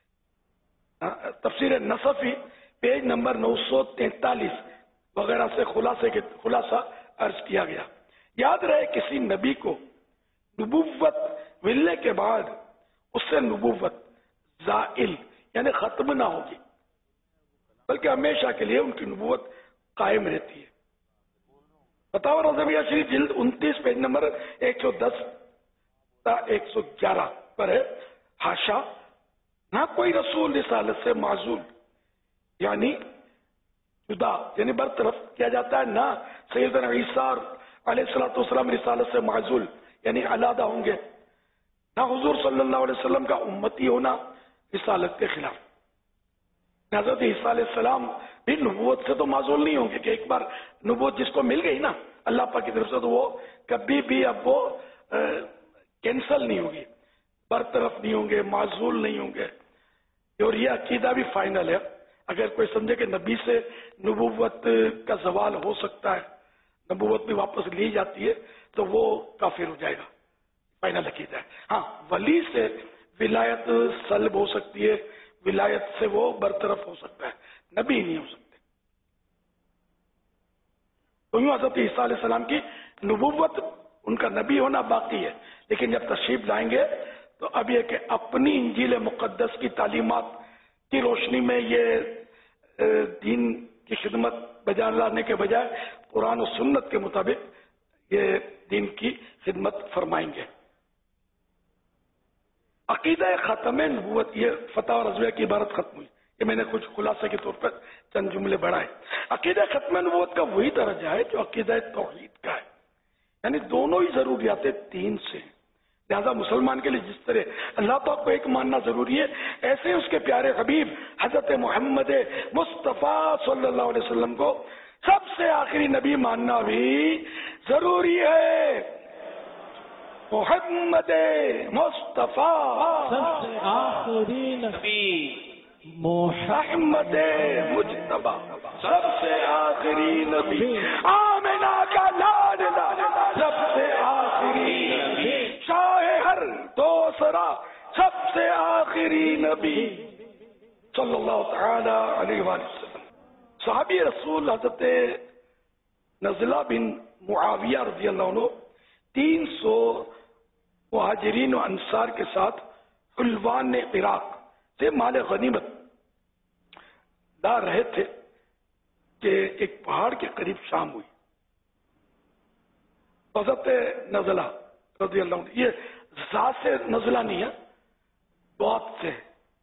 تفسیر نصفی پیج نمبر نو سو تینتالیس وغیرہ سے خلاصے کے خلاصہ عرض کیا گیا. یاد رہے کسی نبی کو نبوت ملنے کے بعد اس سے نبوت زائل یعنی ختم نہ ہوگی، بلکہ ہمیشہ کے لیے ان کی نبوت قائم رہتی ہے۔ فتاوی رضویہ شریف جلد انتیس پیج نمبر ایک سو دس تا ایک سو گیارہ پر ہے، حاشا نہ کوئی رسول رسالت سے معزول یعنی جدا یعنی برطرف کیا جاتا ہے، نہ سیدنا عیسیٰ علیہ الصلوۃ والسلام رسالت سے معزول یعنی علیحدہ ہوں گے، نہ حضور صلی اللہ علیہ وسلم کا امتی ہونا رسالت کے خلاف۔ حضرت عیسیٰ علیہ السلام بھی نبوت سے تو معزول نہیں ہوں گے کہ ایک بار نبوت جس کو مل گئی نا اللہ پاک کی طرف سے تو وہ کبھی بھی اب وہ کینسل نہیں ہوگی، برطرف نہیں ہوں گے، معزول نہیں ہوں گے۔ اور یہ عقیدہ بھی فائنل ہے، اگر کوئی سمجھے کہ نبی سے نبوت کا زوال ہو سکتا ہے، نبوت بھی واپس لی جاتی ہے، تو وہ کافر ہو جائے گا، فائنل عقیدہ ہے۔ ہاں ولی سے ولایت سلب ہو سکتی ہے، ولایت سے وہ برطرف ہو سکتا ہے، نبی نہیں ہو سکتے۔ تو یوں حضرت عیسیٰ علیہ السلام کی نبوت ان کا نبی ہونا باقی ہے، لیکن جب تشریف لائیں گے تو اب یہ کہ اپنی انجیل مقدس کی تعلیمات کی روشنی میں یہ دین کی خدمت بجا لانے کے بجائے قرآن و سنت کے مطابق یہ دین کی خدمت فرمائیں گے۔ عقیدہ ختم نبوت، یہ فتح رضویہ کی عبارت ختم ہوئی، یہ میں نے کچھ خلاصے کے طور پر چند جملے بڑھائے۔ عقیدہ ختم نبوت کا وہی درجہ ہے جو عقیدہ توحید کا ہے، یعنی دونوں ہی ضروریات دین سے ہیں۔ لہذا مسلمان کے لیے جس طرح اللہ پاک کو ایک ماننا ضروری ہے، ایسے اس کے پیارے حبیب حضرت محمد مصطفیٰ صلی اللہ علیہ وسلم کو سب سے آخری نبی ماننا بھی ضروری ہے۔ محمد مصطفیٰ
سب سے آخری نبی،
محمد مجتبیٰ سب سے آخری نبی، آمنہ کا لاڈلا سب سے آخری نبی، شاہ ہر دوسرا سب سے آخری نبی صلی اللہ تعالی علیہ وآلہ وسلم۔ صحابی رسول حضرت نزلہ بن معاویہ رضی اللہ عنہ تین سو مہاجرین و انصار کے ساتھ حلوان عراق سے مال غنیمت لا رہے تھے کہ ایک پہاڑ کے قریب شام ہوئی۔ حضرت نزلہ رضی اللہ عنہ، یہ ذات سے نزلہ نہیں ہے، بات سے،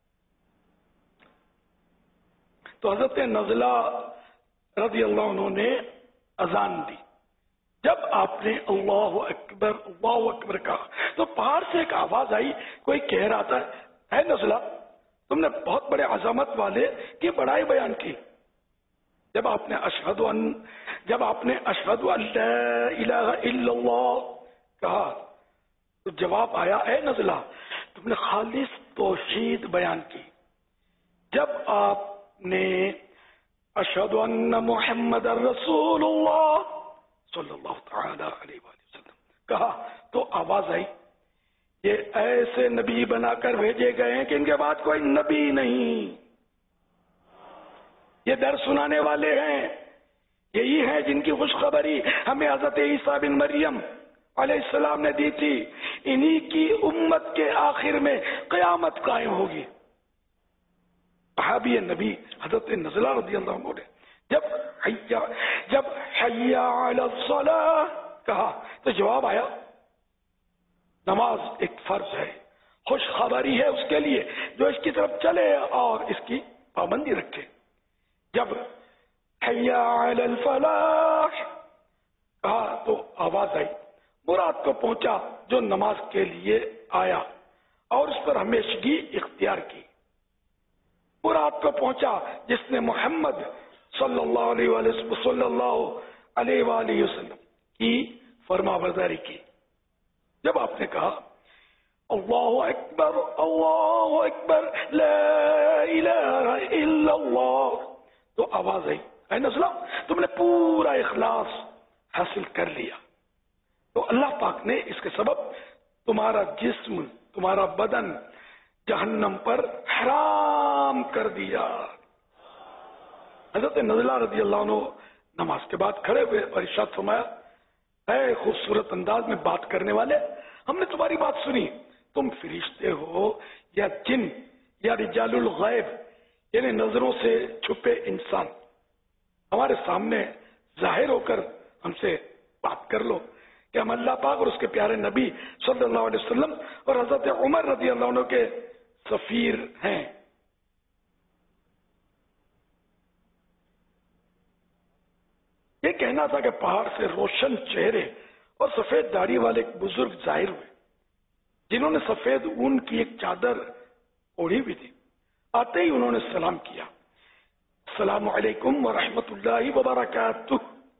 تو حضرت نزلہ رضی اللہ عنہ نے اذان دی۔ جب آپ نے اللہ اکبر اللہ اکبر کہا تو پہاڑ سے ایک آواز آئی، کوئی کہہ رہا تھا، اے نزلہ تم نے بہت بڑے عظمت والے کی بڑائی بیان کی۔ جب آپ نے اشہد ان جب آپ نے اشہد ان لا الہ الا اللہ کہا تو جواب آیا، اے نزلہ تم نے خالص توحید بیان کی۔ جب آپ نے اشہد ان محمد رسول اللہ صلی اللہ تعالی علیہ وآلہ وسلم کہا تو آواز آئی، یہ ایسے نبی بنا کر بھیجے گئے ہیں کہ ان کے بعد کوئی نبی نہیں، یہ در سنانے والے ہیں، یہی ہیں جن کی خوشخبری ہمیں حضرت عیسیٰ بن مریم علیہ السلام نے دی تھی، انہی کی امت کے آخر میں قیامت قائم ہوگی۔ صحابی نبی حضرت نزلہ رضی اللہ عنہ نے جب حیا جب حیا علی الصلاۃ کہا تو جواب آیا، نماز ایک فرض ہے، خوشخبری ہے اس کے لیے جو اس کی طرف چلے اور اس کی پابندی رکھے۔ جب حیا علی الفلاح کہا تو آواز آئی، مراد کو پہنچا جو نماز کے لیے آیا اور اس پر ہمیشگی اختیار کی، مراد کو پہنچا جس نے محمد صلی اللہ علیہ وسلم صلی اللہ علیہ وآلہ وسلم کی فرما برداری کی۔ جب آپ نے کہا اللہ اکبر اللہ اکبر لا الہ الا اللہ تو آواز آئی، اے نزلہ تم نے پورا اخلاص حاصل کر لیا، تو اللہ پاک نے اس کے سبب تمہارا جسم تمہارا بدن جہنم پر حرام کر دیا۔ حضرت نزلہ رضی اللہ عنہ نماز کے بعد کھڑے ہوئے اور ارشاد فرمایا، اے خوبصورت انداز میں بات کرنے والے، ہم نے تمہاری بات سنی، تم فرشتے ہو یا جن یا رجال الغیب یعنی نظروں سے چھپے انسان، ہمارے سامنے ظاہر ہو کر ہم سے بات کر لو کہ ہم اللہ پاک اور اس کے پیارے نبی صلی اللہ علیہ وسلم اور حضرت عمر رضی اللہ عنہ کے سفیر ہیں۔ یہ کہنا تھا کہ پہاڑ سے روشن چہرے اور سفید داڑھی والے ایک بزرگ ظاہر ہوئے جنہوں نے سفید اون کی ایک چادر اوڑھی ہوئی تھی۔ آتے ہی انہوں نے سلام کیا، السلام علیکم ورحمۃ اللہ وبرکاتہ۔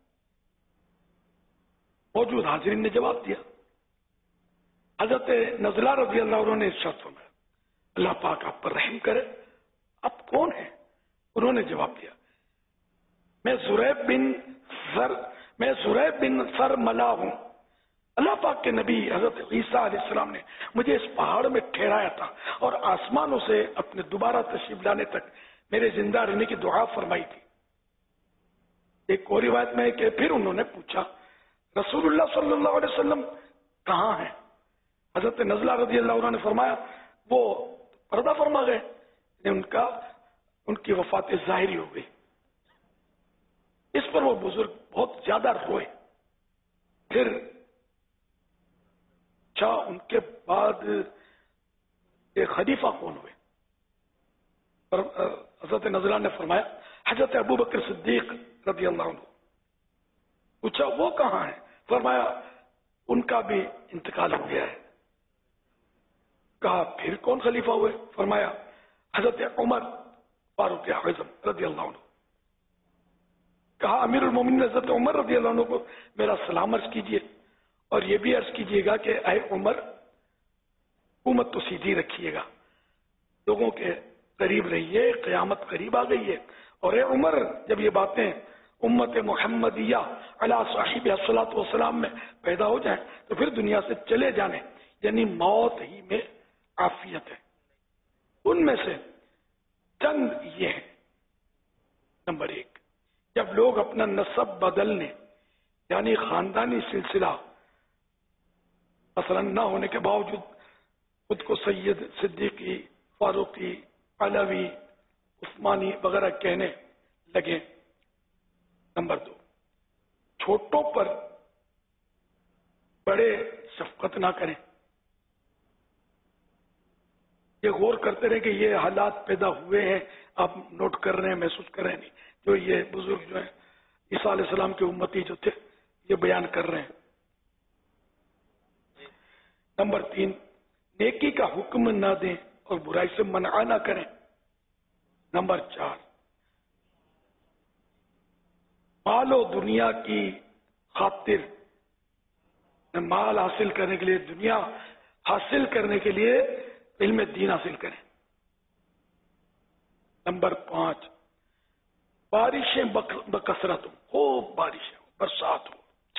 موجود حاضرین نے جواب دیا۔ حضرت نزلہ رضی اللہ عنہ نے ارشاد فرمایا، اللہ پاک آپ پر رحم کرے، آپ کون ہیں؟ انہوں نے جواب دیا، میں زریب بن سر میں زریب بن سر ملا ہوں، اللہ پاک کے نبی حضرت عیسیٰ علیہ السلام نے مجھے اس پہاڑ میں ٹھہرایا تھا اور آسمانوں سے اپنے دوبارہ تشریف لانے تک میرے زندہ رہنے کی دعا فرمائی تھی۔ ایک اور روایت میں ہے کہ پھر انہوں نے پوچھا رسول اللہ صلی اللہ علیہ وسلم کہاں ہیں؟ حضرت نزلہ رضی اللہ عنہ نے فرمایا وہ پردہ فرما گئے، ان کا ان کی وفات ظاہری ہو گئی۔ اس پر وہ بزرگ بہت زیادہ روئے۔ پھر اچھا ان کے بعد ایک خلیفہ کون ہوئے؟ اور حضرت نزلہ نے فرمایا حضرت ابو بکر صدیق رضی اللہ عنہ۔ پوچھا وہ کہاں ہیں؟ فرمایا ان کا بھی انتقال ہو گیا ہے۔ کہا پھر کون خلیفہ ہوئے؟ فرمایا حضرت عمر فاروق اعظم رضی اللہ عنہ۔ کہا امیر المومنین حضرت عمر رضی اللہ عنہ کو میرا سلام عرض کیجیے اور یہ بھی عرض کیجیے گا کہ اے عمر حکومت تو سیدھی رکھیے گا، لوگوں کے قریب رہیے، قیامت قریب آ گئی ہے، اور اے عمر جب یہ باتیں امت محمدیہ علی صاحب الصلاۃ والسلام میں پیدا ہو جائیں تو پھر دنیا سے چلے جانے یعنی موت ہی میں عافیت ہے۔ ان میں سے چند یہ ہیں۔ نمبر ایک، جب لوگ اپنا نسب بدلنے یعنی خاندانی سلسلہ مثلا نہ ہونے کے باوجود خود کو سید، صدیقی، فاروقی، علوی، عثمانی وغیرہ کہنے لگے۔ نمبر دو، چھوٹوں پر بڑے شفقت نہ کریں۔ یہ غور کرتے رہے کہ یہ حالات پیدا ہوئے ہیں، آپ نوٹ کر رہے ہیں، محسوس کر رہے ہیں، نہیں جو یہ بزرگ جو ہیں عیسیٰ علیہ السلام کے امتی جو تھے یہ بیان کر رہے ہیں۔ نمبر تین، نیکی کا حکم نہ دیں اور برائی سے منع نہ کریں۔ نمبر چار، مال و دنیا کی خاطر مال حاصل کرنے کے لیے، دنیا حاصل کرنے کے لیے علم دین حاصل کریں۔ نمبر پانچ، بارشیں بکثرت ہو، خوب بارش ہو، برسات ہو۔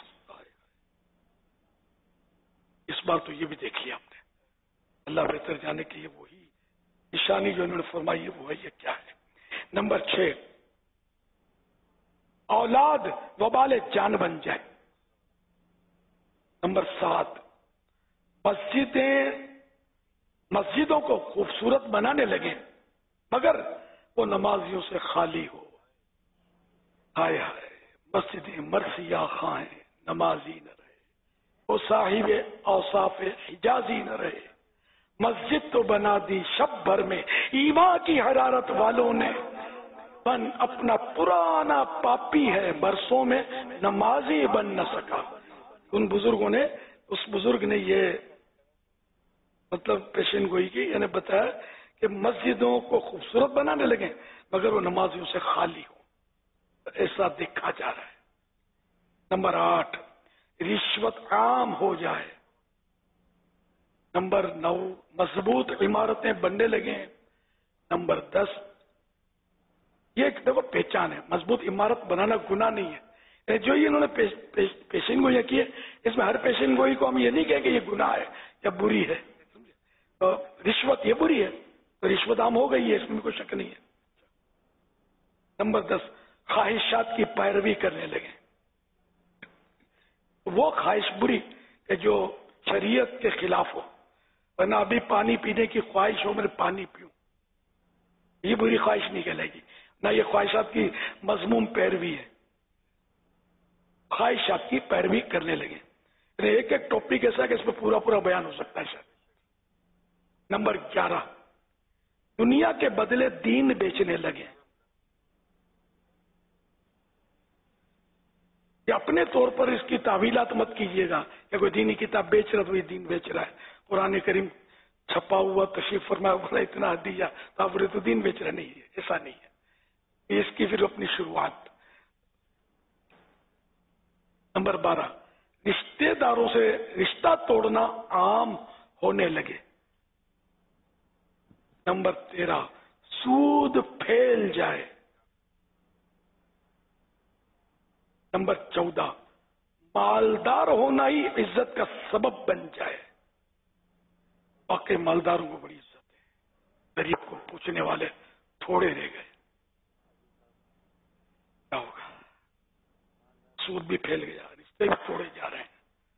اس بار تو یہ بھی دیکھیے آپ نے، اللہ بہتر جانے کی یہ وہی نشانی جو انہوں نے فرمائی ہے وہ ہے، یہ کیا ہے؟ نمبر چھ، اولاد وبال جان بن جائے۔ نمبر سات، مسجدیں مسجدوں کو خوبصورت بنانے لگے مگر وہ نمازیوں سے خالی ہو۔ ہائے ہائے، مسجدیں مرثیہ خواہیں نمازی نہ رہے، وہ صاحب اوصاف حجازی نہ رہے۔ مسجد تو بنا دی شب بھر میں ایمان کی حرارت والوں نے، من اپنا پرانا پاپی ہے برسوں میں نمازی بن نہ سکا۔ ان بزرگوں نے، اس بزرگ نے یہ مطلب پیشین گوئی کی، یعنی بتایا کہ مسجدوں کو خوبصورت بنانے لگے مگر وہ نمازیوں سے خالی ہو، ایسا دیکھا جا رہا ہے۔ نمبر آٹھ، رشوت عام ہو جائے۔ نمبر نو، مضبوط عمارتیں بننے لگے۔ نمبر دس، یہ ایک دیکھو پہچان ہے، مضبوط عمارت بنانا گناہ نہیں ہے۔ جو یہ انہوں نے پیشین گوئی کی ہے، اس میں ہر پیشین گوئی کو ہم یہ نہیں کہیں کہ یہ گناہ ہے یا بری ہے۔ تو رشوت یہ بری ہے، تو رشوت عام ہو گئی ہے، اس میں کوئی شک نہیں ہے۔ نمبر دس، خواہشات کی پیروی کرنے لگے، وہ خواہش بری کہ جو شریعت کے خلاف ہو، ورنہ ابھی پانی پینے کی خواہش ہو، میں پانی پیوں، یہ بری خواہش نہیں کہلائے گی، نہ یہ خواہشات کی مذموم پیروی ہے، خواہشات کی پیروی کرنے لگے۔ ایک ایک ٹاپک ایسا کہ اس میں پورا پورا بیان ہو سکتا ہے سر۔ نمبر گیارہ، دنیا کے بدلے دین بیچنے لگے۔ یہ اپنے طور پر اس کی تعویلات مت کیجیے گا کہ کوئی دینی کتاب بیچ رہا تو یہ دین بیچ رہا ہے، قرآن کریم چھپا ہوا تشریف فرمایا بڑا اتنا دیا تو آپ تو دین بیچ رہا، نہیں ہے، ایسا نہیں ہے، اس کی پھر اپنی شروعات۔ نمبر بارہ، رشتے داروں سے رشتہ توڑنا عام ہونے لگے۔ نمبر تیرہ، سود پھیل جائے۔ نمبر چودہ، مالدار ہونا ہی عزت کا سبب بن جائے۔ واقعی مالداروں کو بڑی عزت ہے، غریب کو پوچھنے والے تھوڑے رہ گئے، کیا ہوگا؟ سود بھی پھیل گیا، رشتے بھی توڑے جا رہے ہیں۔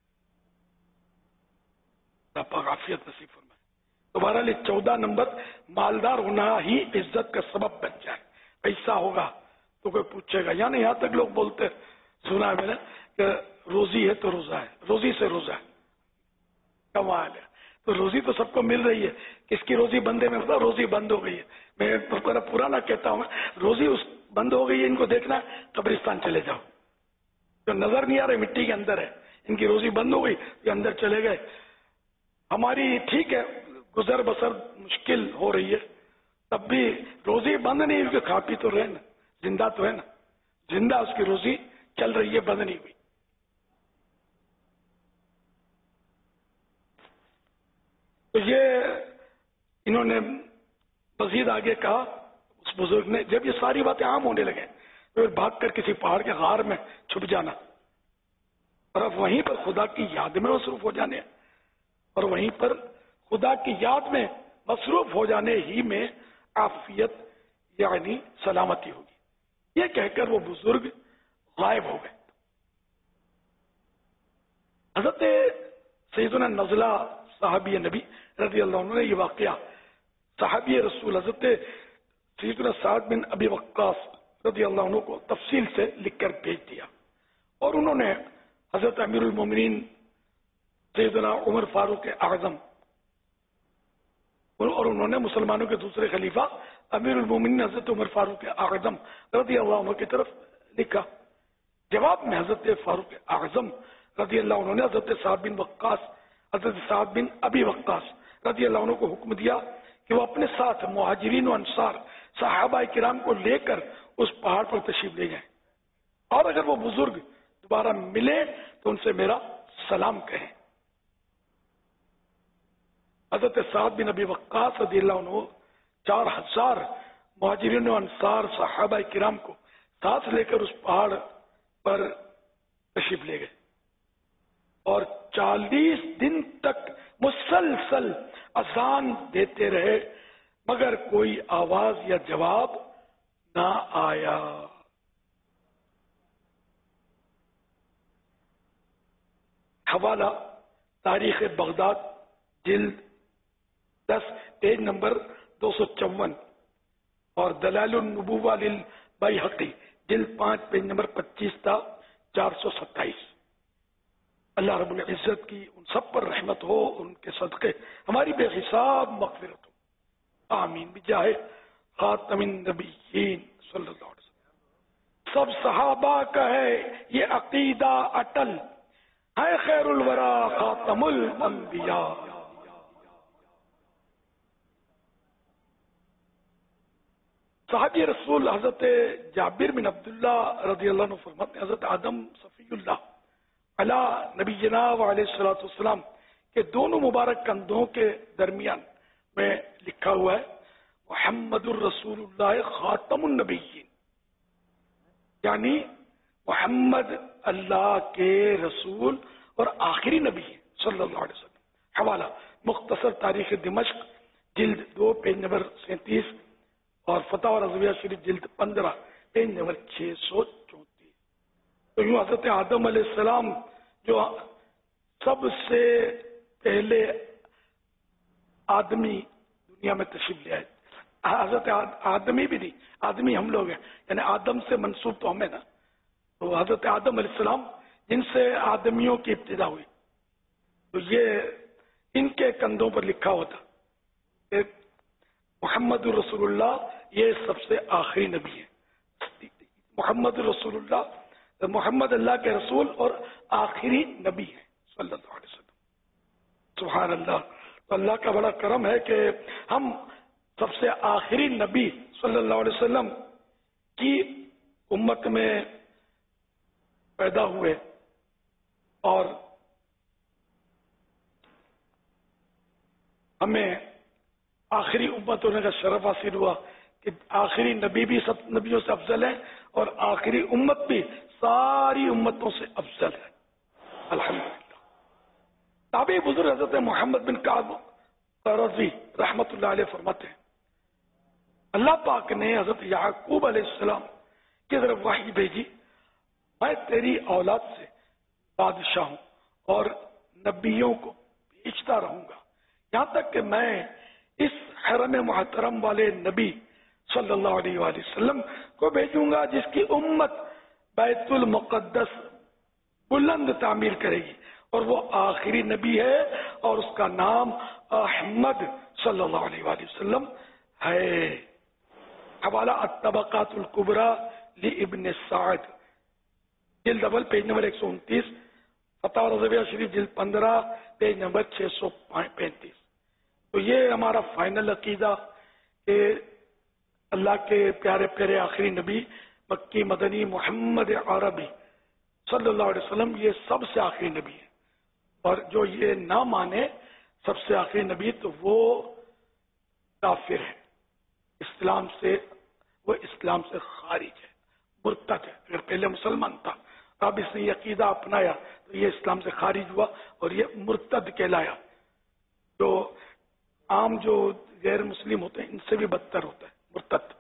پاک عافیت نصیب فرمائے۔ دوبارہ لے چودہ نمبر، مالدار ہونا ہی عزت کا سبب بن جائے۔ ایسا ہوگا تو کوئی پوچھے گا، یعنی یہاں تک لوگ بولتے سنا ہے میں نے کہ روزی ہے تو روزہ ہے، روزی سے روزہ ہے، کمال ہے۔ تو روزی تو سب کو مل رہی ہے، کس کی روزی بندے میں پتا روزی بند ہو گئی ہے۔ میں پرانا کہتا ہوں، روزی اس بند ہو گئی ہے، ان کو دیکھنا ہے قبرستان چلے جاؤ، جو نظر نہیں آ رہے مٹی کے اندر ہے، ان کی روزی بند ہو گئی، یہ اندر چلے گئے۔ ہماری ٹھیک ہے گزر بسر مشکل ہو رہی ہے، تب بھی روزی بند نہیں ہوئی، کھا پی تو رہے نا، زندہ تو ہے نا، زندہ اس کی روزی چل رہی ہے، بند نہیں ہوئی۔ تو یہ انہوں نے مزید آگے کہا اس بزرگ نے، جب یہ ساری باتیں عام ہونے لگے تو بھاگ کر کسی پہاڑ کے غار میں چھپ جانا، اور اب وہیں پر خدا کی یاد میں مصروف ہو جانے، اور وہیں پر خدا کی یاد میں مصروف ہو جانے ہی میں عافیت یعنی سلامتی ہوگی، یہ کہہ کر وہ بزرگ غائب ہو گئے۔ حضرت سیدنا نزلہ صحابی نبی رضی اللہ عنہ نے یہ واقعہ صحابی رسول حضرت سیدنا سعد بن ابی وقاص رضی اللہ عنہ کو تفصیل سے لکھ کر بھیج دیا، اور انہوں نے حضرت امیر المومنین سیدنا عمر فاروق اعظم اور انہوں نے مسلمانوں کے دوسرے خلیفہ امیر المومنین حضرت عمر فاروق اعظم رضی اللہ عنہ کی طرف لکھا۔ جواب میں حضرت فاروق اعظم رضی اللہ عنہ نے حضرت سعد بن وقاص حضرت سعد بن ابی وقاص رضی اللہ عنہ کو حکم دیا کہ وہ اپنے ساتھ مہاجرین و انصار صحابہ کرام کو لے کر اس پہاڑ پر تشریف لے جائیں، اور اگر وہ بزرگ دوبارہ ملے تو ان سے میرا سلام کہیں۔ حضرت سعد بن ابی وقاص رضی اللہ عنہ چار ہزار مہاجرین و انصار صحابہ کرام کو ساتھ لے کر اس پہاڑ پر تشریف لے گئے، اور چالیس دن تک مسلسل اذان دیتے رہے، مگر کوئی آواز یا جواب نہ آیا۔ حوالہ تاریخ بغداد جلد دس پیج نمبر دو سو چون، اور دلائل النبوہ للبیہقی جلد پانچ پیج نمبر پچیس تا چار سو ستائیس۔ اللہ رب العزت کی ان سب پر رحمت ہو، ان کے صدقے ہماری بے حساب مغفرت ہو، آمین بجاہ خاتم النبیین صلی اللہ علیہ وسلم۔ سب صحابہ کا ہے یہ عقیدہ اٹل، ہے خیر الورا خاتم الانبیاء۔ صحابی رسول حضرت جابر بن عبداللہ رضی اللہ عنہ فرماتے ہیں، حضرت آدم صفی اللہ علی نبینا علیہ الصلوۃ والسلام کے دونوں مبارک کندھوں کے درمیان میں لکھا ہوا ہے محمد الرسول اللہ خاتم النبیین، یعنی محمد اللہ کے رسول اور آخری نبی صلی اللہ علیہ وسلم۔ حوالہ مختصر تاریخ دمشق جلد دو پیج نمبر سینتیس، اور فتح رضویہ شریف جلد پندرہ پیج نمبر چھ سو چونتیس۔ تو یوں حضرت آدم علیہ السلام جو سب سے پہلے آدمی دنیا میں تشریف لے آئے. حضرت آدمی بھی نہیں، آدمی ہم لوگ ہیں، یعنی آدم سے منسوب تو ہمیں نا. تو حضرت آدم علیہ السلام جن سے آدمیوں کی ابتدا ہوئی، تو یہ ان کے کندھوں پر لکھا ہوا تھا کہ محمد رسول اللہ یہ سب سے آخری نبی ہے. محمد رسول اللہ، محمد اللہ کے رسول اور آخری نبی ہے صلی اللہ علیہ وسلم. سبحان اللہ. تو اللہ کا بڑا کرم ہے کہ ہم سب سے آخری نبی صلی اللہ علیہ وسلم کی امت میں پیدا ہوئے اور ہمیں آخری امت ہونے کا شرف حاصل ہوا کہ آخری نبی بھی سب نبیوں سے افضل ہے اور آخری امت بھی ساری امتوں سے افضل ہے. الحمدللہ. تابعی بزرگ حضرت محمد بن کعب قرظی رحمت اللہ علیہ فرماتے ہیں اللہ پاک نے حضرت یعقوب علیہ السلام کی طرف وحی بھیجی، میں تیری اولاد سے بادشاہ ہوں اور نبیوں کو بھیجتا رہوں گا یہاں تک کہ میں اس حرم محترم والے نبی صلی اللہ علیہ وآلہ وسلم کو بھیجوں گا جس کی امت بیت المقدس بلند تعمیر کرے گی، اور وہ آخری نبی ہے اور اس کا نام احمد صلی اللہ علیہ وآلہ وسلم ہے. حوالہ الطبقات الکبریٰ لابن سعد، جلد اول پیج نمبر ایک سو انتیس، فتح رضویہ شریف جلد پندرہ پیج نمبر چھ سو پینتیس. تو یہ ہمارا فائنل عقیدہ کہ اللہ کے پیارے پیارے آخری نبی مکی مدنی محمد عربی صلی اللہ علیہ وسلم یہ سب سے آخری نبی ہے، اور جو یہ نہ مانے سب سے آخری نبی تو وہ کافر ہے، اسلام سے وہ اسلام سے خارج ہے، مرتد ہے. اگر پہلے مسلمان تھا اب اس نے یہ عقیدہ اپنایا تو یہ اسلام سے خارج ہوا اور یہ مرتد کہلایا. جو عام جو غیر مسلم ہوتے ہیں ان سے بھی بدتر ہوتا ہے مرتد.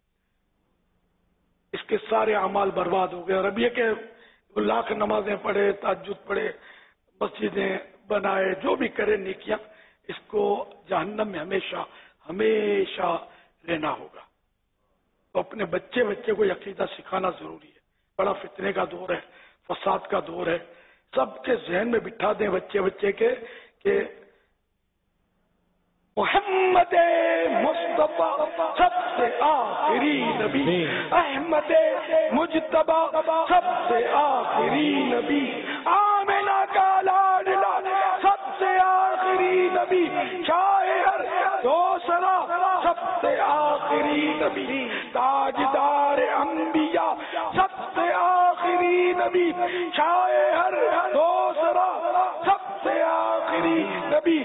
اس کے سارے اعمال برباد ہو گئے، اور اب یہ کہ لاکھ نمازیں پڑھے، تہجد پڑھے، مسجدیں بنائے، جو بھی کرے نیکیاں، اس کو جہنم میں ہمیشہ ہمیشہ رہنا ہوگا. تو اپنے بچے بچے کو عقیدہ سکھانا ضروری ہے. بڑا فتنے کا دور ہے، فساد کا دور ہے. سب کے ذہن میں بٹھا دیں بچے بچے کے کہ محمد مصطفیٰ سب سے آخری نبی، احمد مجتبی سب سے آخری نبی، آمنہ کا لاڈلا سب سے آخری نبی، شاعر دوسرا سب سے آخری نبی، تاجدار انبیاء سب سے آخری نبی، شاعر دوسرا سب سے آخری نبی،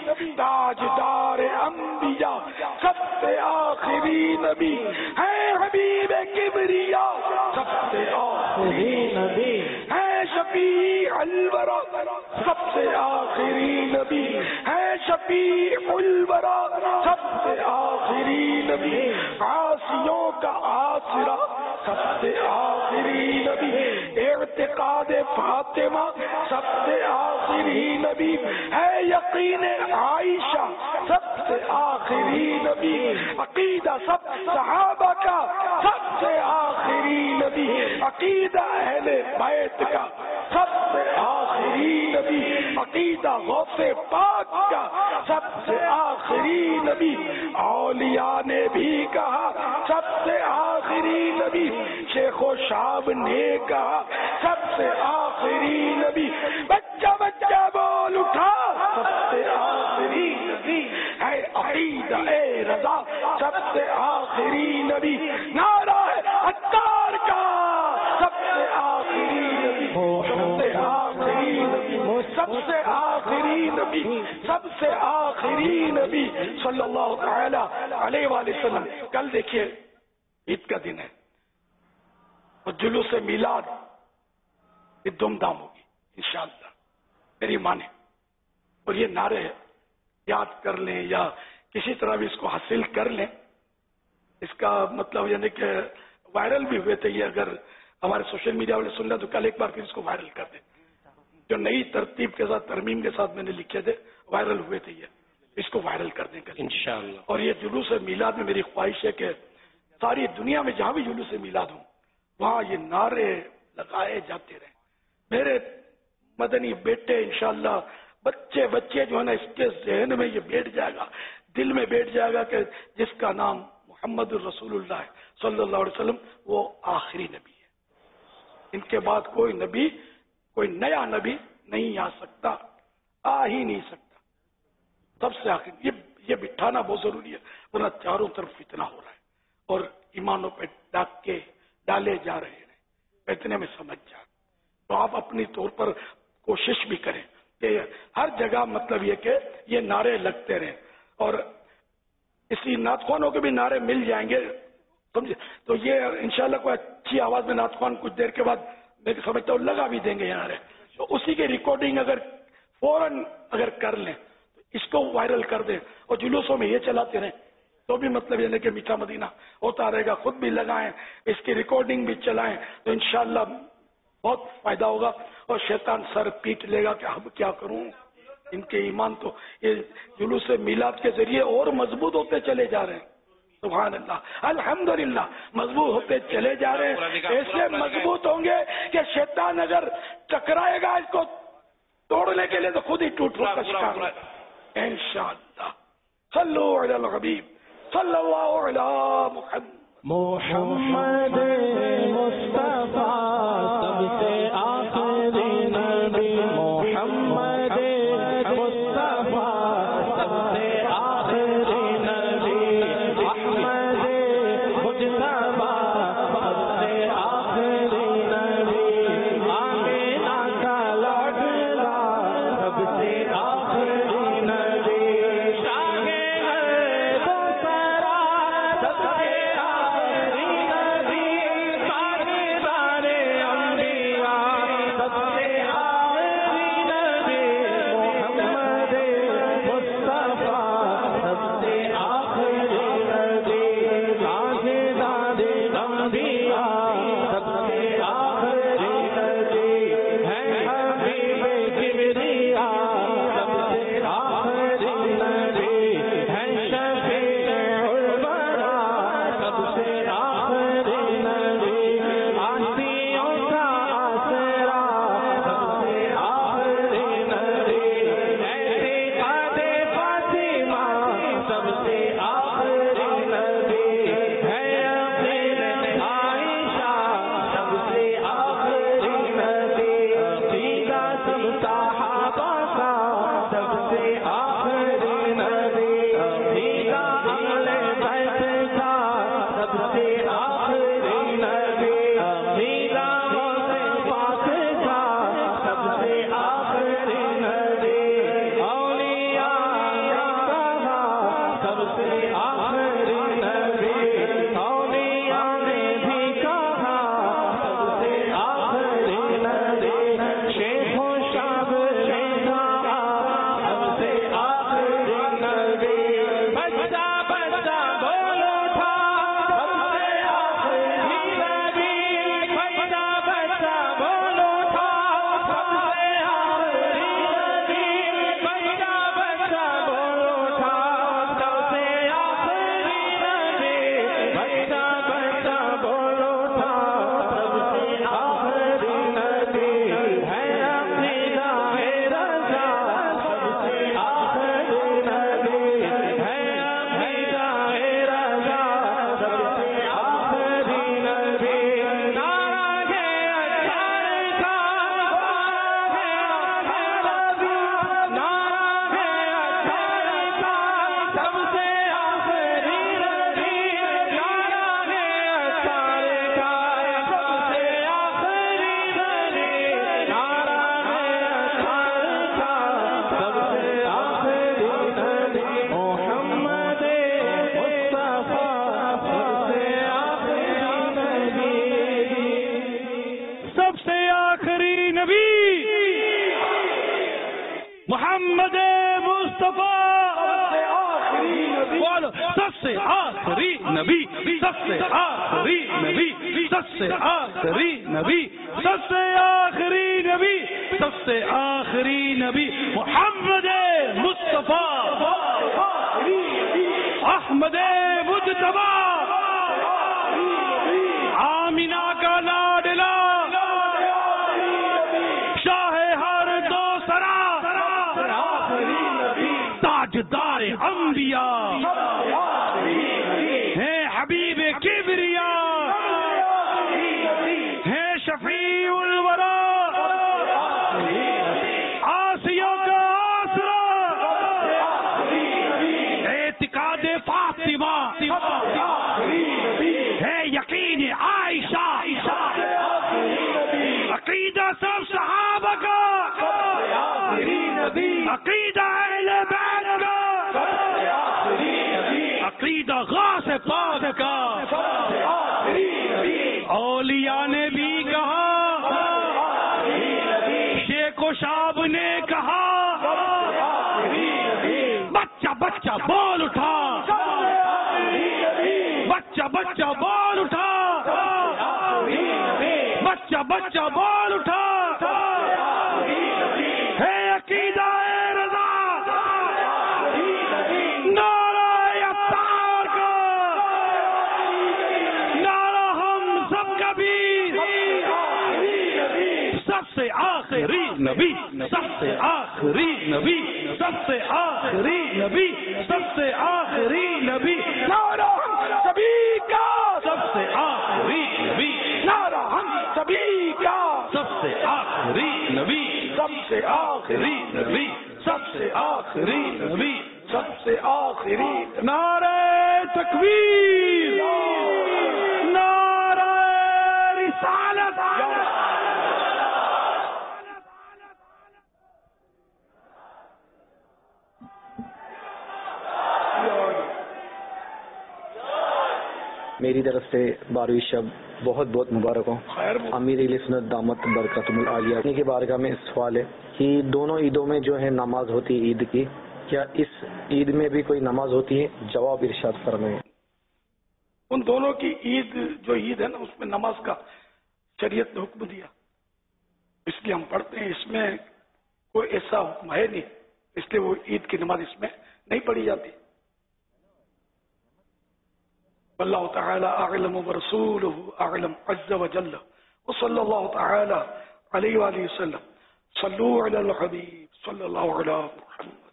تاجدار انبیاء سب سے آخری نبی، ہے حبیب کبریا سب سے آخری نبی، ہے شفیع الورا سب سے آخری نبی، ہے شفیع الورا سب سے آخری نبی، عاصیوں کا آسرا سب سے آخری نبی، اعتقاد فاطمہ سب سے آخری نبی، ہے یقین عائشہ سب سے آخری نبی، عقیدہ سب صحابہ کا سب سے آخری نبی، عقیدہ اہل بیت کا سب سے آخری نبی، عقیدہ غوث پاک کا سب سے آخری نبی، اولیاء نے بھی کہا سب سے آخری نبی، شیخ و شاب نے کہا سب سے آخری نبی، بچہ بچہ بول اٹھا سب سے آخری نبی، ہے عقیدہ اے رضا سب سے آخری نبی، نعرہ عطار کا سب سے آخری نبی، سب سے آخری نبی، سب سے آخری نبی، سب سے آخری نبی صلی اللہ تعالی علیہ وآلہ وسلم. کل دیکھیے عید کا دن ہے اور جلوس میلاد یہ دھوم دھام ہوگی انشاءاللہ، میری مانے. اور یہ نعرے یاد کر لیں یا کسی طرح بھی اس کو حاصل کر لیں. اس کا مطلب یعنی کہ وائرل بھی ہوئے تھے، یہ اگر ہمارے سوشل میڈیا والے سن لیں تو کل ایک بار پھر اس کو وائرل کر دیں. جو نئی ترتیب کے ساتھ ترمیم کے ساتھ میں نے لکھے تھے وائرل ہوئے تھے، یہ اس کو وائرل کر دیں کل انشاءاللہ. اور یہ جلوس میلاد میں میری خواہش ہے کہ ساری دنیا میں جہاں بھی جلوس میلاد ہوں وہاں یہ نعرے لگائے جاتے رہیں. میرے مدنی بیٹے انشاءاللہ بچے بچے جو ہے نا، اس کے ذہن میں یہ بیٹھ جائے گا، دل میں بیٹھ جائے گا کہ جس کا نام محمد الرسول اللہ صلی اللہ علیہ وسلم وہ آخری نبی ہے. ان کے بعد کوئی نبی، کوئی نیا نبی نہیں آ سکتا، آ ہی نہیں سکتا. سب سے آخر یہ یہ بٹھانا بہت ضروری ہے، ورنہ چاروں طرف فتنہ ہو رہا ہے اور ایمانوں پہ ڈاکے ڈالے جا رہے ہیں. اتنے میں سمجھ جائیں تو آپ اپنی طور پر کوشش بھی کریں کہ ہر جگہ مطلب یہ کہ یہ نعرے لگتے رہیں، اور اسی نعت خوانوں کے بھی نعرے مل جائیں گے، سمجھے؟ تو یہ انشاءاللہ کوئی اچھی آواز میں نعت خوان کچھ دیر کے بعد میں سمجھتا ہوں لگا بھی دیں گے یہ نعرے. تو اسی کی ریکارڈنگ اگر فوراً اگر کر لیں تو اس کو وائرل کر دیں اور جلوسوں میں یہ چلاتے رہیں تو بھی مطلب یہ کہ میٹھا مدینہ ہوتا رہے گا. خود بھی لگائیں، اس کی ریکارڈنگ بھی چلائیں تو انشاءاللہ بہت فائدہ ہوگا. اور شیطان سر پیٹ لے گا کہ اب کیا کروں. ان کے ایمان تو یہ جلوس میلاد کے ذریعے اور مضبوط ہوتے چلے جا رہے ہیں. سبحان اللہ، الحمدللہ مضبوط ہوتے چلے جا رہے ہیں. ایسے مضبوط ہوں گے کہ شیطان اگر ٹکرائے گا اس کو توڑنے کے لیے تو خود ہی ٹوٹ کا شکار ہوگا انشاءاللہ. صلو علی الحبیب صلی اللہ علی محمد.
محمد مصطفیٰ سب سے آخری نبی، محمد مصطفیٰ سب سے آخری نبی، احمد مجتبیٰ سب سے آخری نبی، آمینہ کا لاڈلا سب سے آخری نبی، شاہ دوسرا سب سے آخری نبی، سردار انبیاء سب سے آخری نبی، محمد مصطفیٰ سب سے آخری نبی، تاجدار انبیاء سب سے آخری نبی، ہے حبیب کبریا سب سے آخری نبی، ہے شفیع الورا سب سے آخری نبی، آسیوں کا آسرا سب سے آخری نبی، اعتقاد فاطمہ سب سے آخری نبی، ہے یقین عائشہ سب سے آخری نبی، عقیدہ سب صحابہ کا سب سے آخری نبی، عقیدہ اہل بیت کا سب سے آخری نبی، عقیدہ غوث پاک کا سب سے آخری نبی، اولیاء کہا سب سے آخری نبی، اولیاء نے بھی کہا سب سے آخری نبی، شیخ و شاب نے کہا سب سے آخری نبی، بچہ بچہ بول اٹھا سب سے آخری نبی، بچہ بچہ بول اٹھا سب سے آخری نبی، بچہ بچہ بول اٹھا سب سے آخری نبی، بچہ بچہ بول اٹھا سب سے آخری نبی، ہے عقیدہ ہے رضا سب سے آخری نبی، ہے عقیدہ ہے رضا سب سے آخری نبی، نعرہ ہے اچھائی کا، نعرہ ہے آخری نبی، نعرہ ہے اچھائی کا سب سے آخری نبی، نعرہ ہے اچھائی کا سب سے آخری نبی، نعرہ ہے اچھائی کا سب سے آخری نبی، محمد مصطفیٰ سب سے آخری نبی، محمد مصطفیٰ سب سے آخری نبی، سب سے آخری نبی، سب سے آخری نبی، سب سے آخری نبی، سب سے آخری نبی محمد مصطفیٰ احمد مجتبی آمینہ کا لاڈلا شاہ ہر دو سرا تاجدار انبیاء ہے حبیب کبریا ہے شفیع الورا آسیوں کا آسرا اعتقاد فاطمہ ہے یقین عائشہ عقیدہ سب صحابہ کا عقیدہ اہل بیت کا عقیدہ غوث پاک کا اولیاء نے بھی کہا شیخ و شاب نے کہا بچہ بچہ بول اٹھا بچہ بچہ بول اٹھا بچہ بچہ بول اٹھا ہے عقیدہ رضا نعرہ افطار کا نعرہ ہم سب کا بھی سب سے آخری نبی سب سے آخری نبی سب سے آخری نبی سب سے آخری نبی نعرہ ہم سبھی کا سب سے آخری نبی نعرہ ہم سبھی کا سب سے آخری نبی سب سے آخری نبی سب سے آخری نبی سب سے آخری نعرہ تکبیر نعرہ رسالت
میری طرف سے بارہویں شب بہت بہت مبارک ہوں. امیر اہل سنت دامت برکاتہم العالیہ کی بارگاہ میں سوال ہے کہ دونوں عیدوں میں جو ہے نماز ہوتی ہے عید کی، کیا اس عید میں بھی کوئی نماز ہوتی ہے؟ جواب ارشاد فرمائیں.
ان دونوں کی عید جو عید ہے نا اس میں نماز کا شریعت نے حکم دیا، اس لیے ہم پڑھتے ہیں. اس میں کوئی ایسا حکم ہے نہیں، اس لیے وہ عید کی نماز اس میں نہیں پڑھی جاتی. واللہ تعالی اعلم ورسولہ اعلم عز وجل وصلی اللہ تعالی علیہ وآلہ وسلم. صلو علی الحبیب صلی اللہ علی محمد.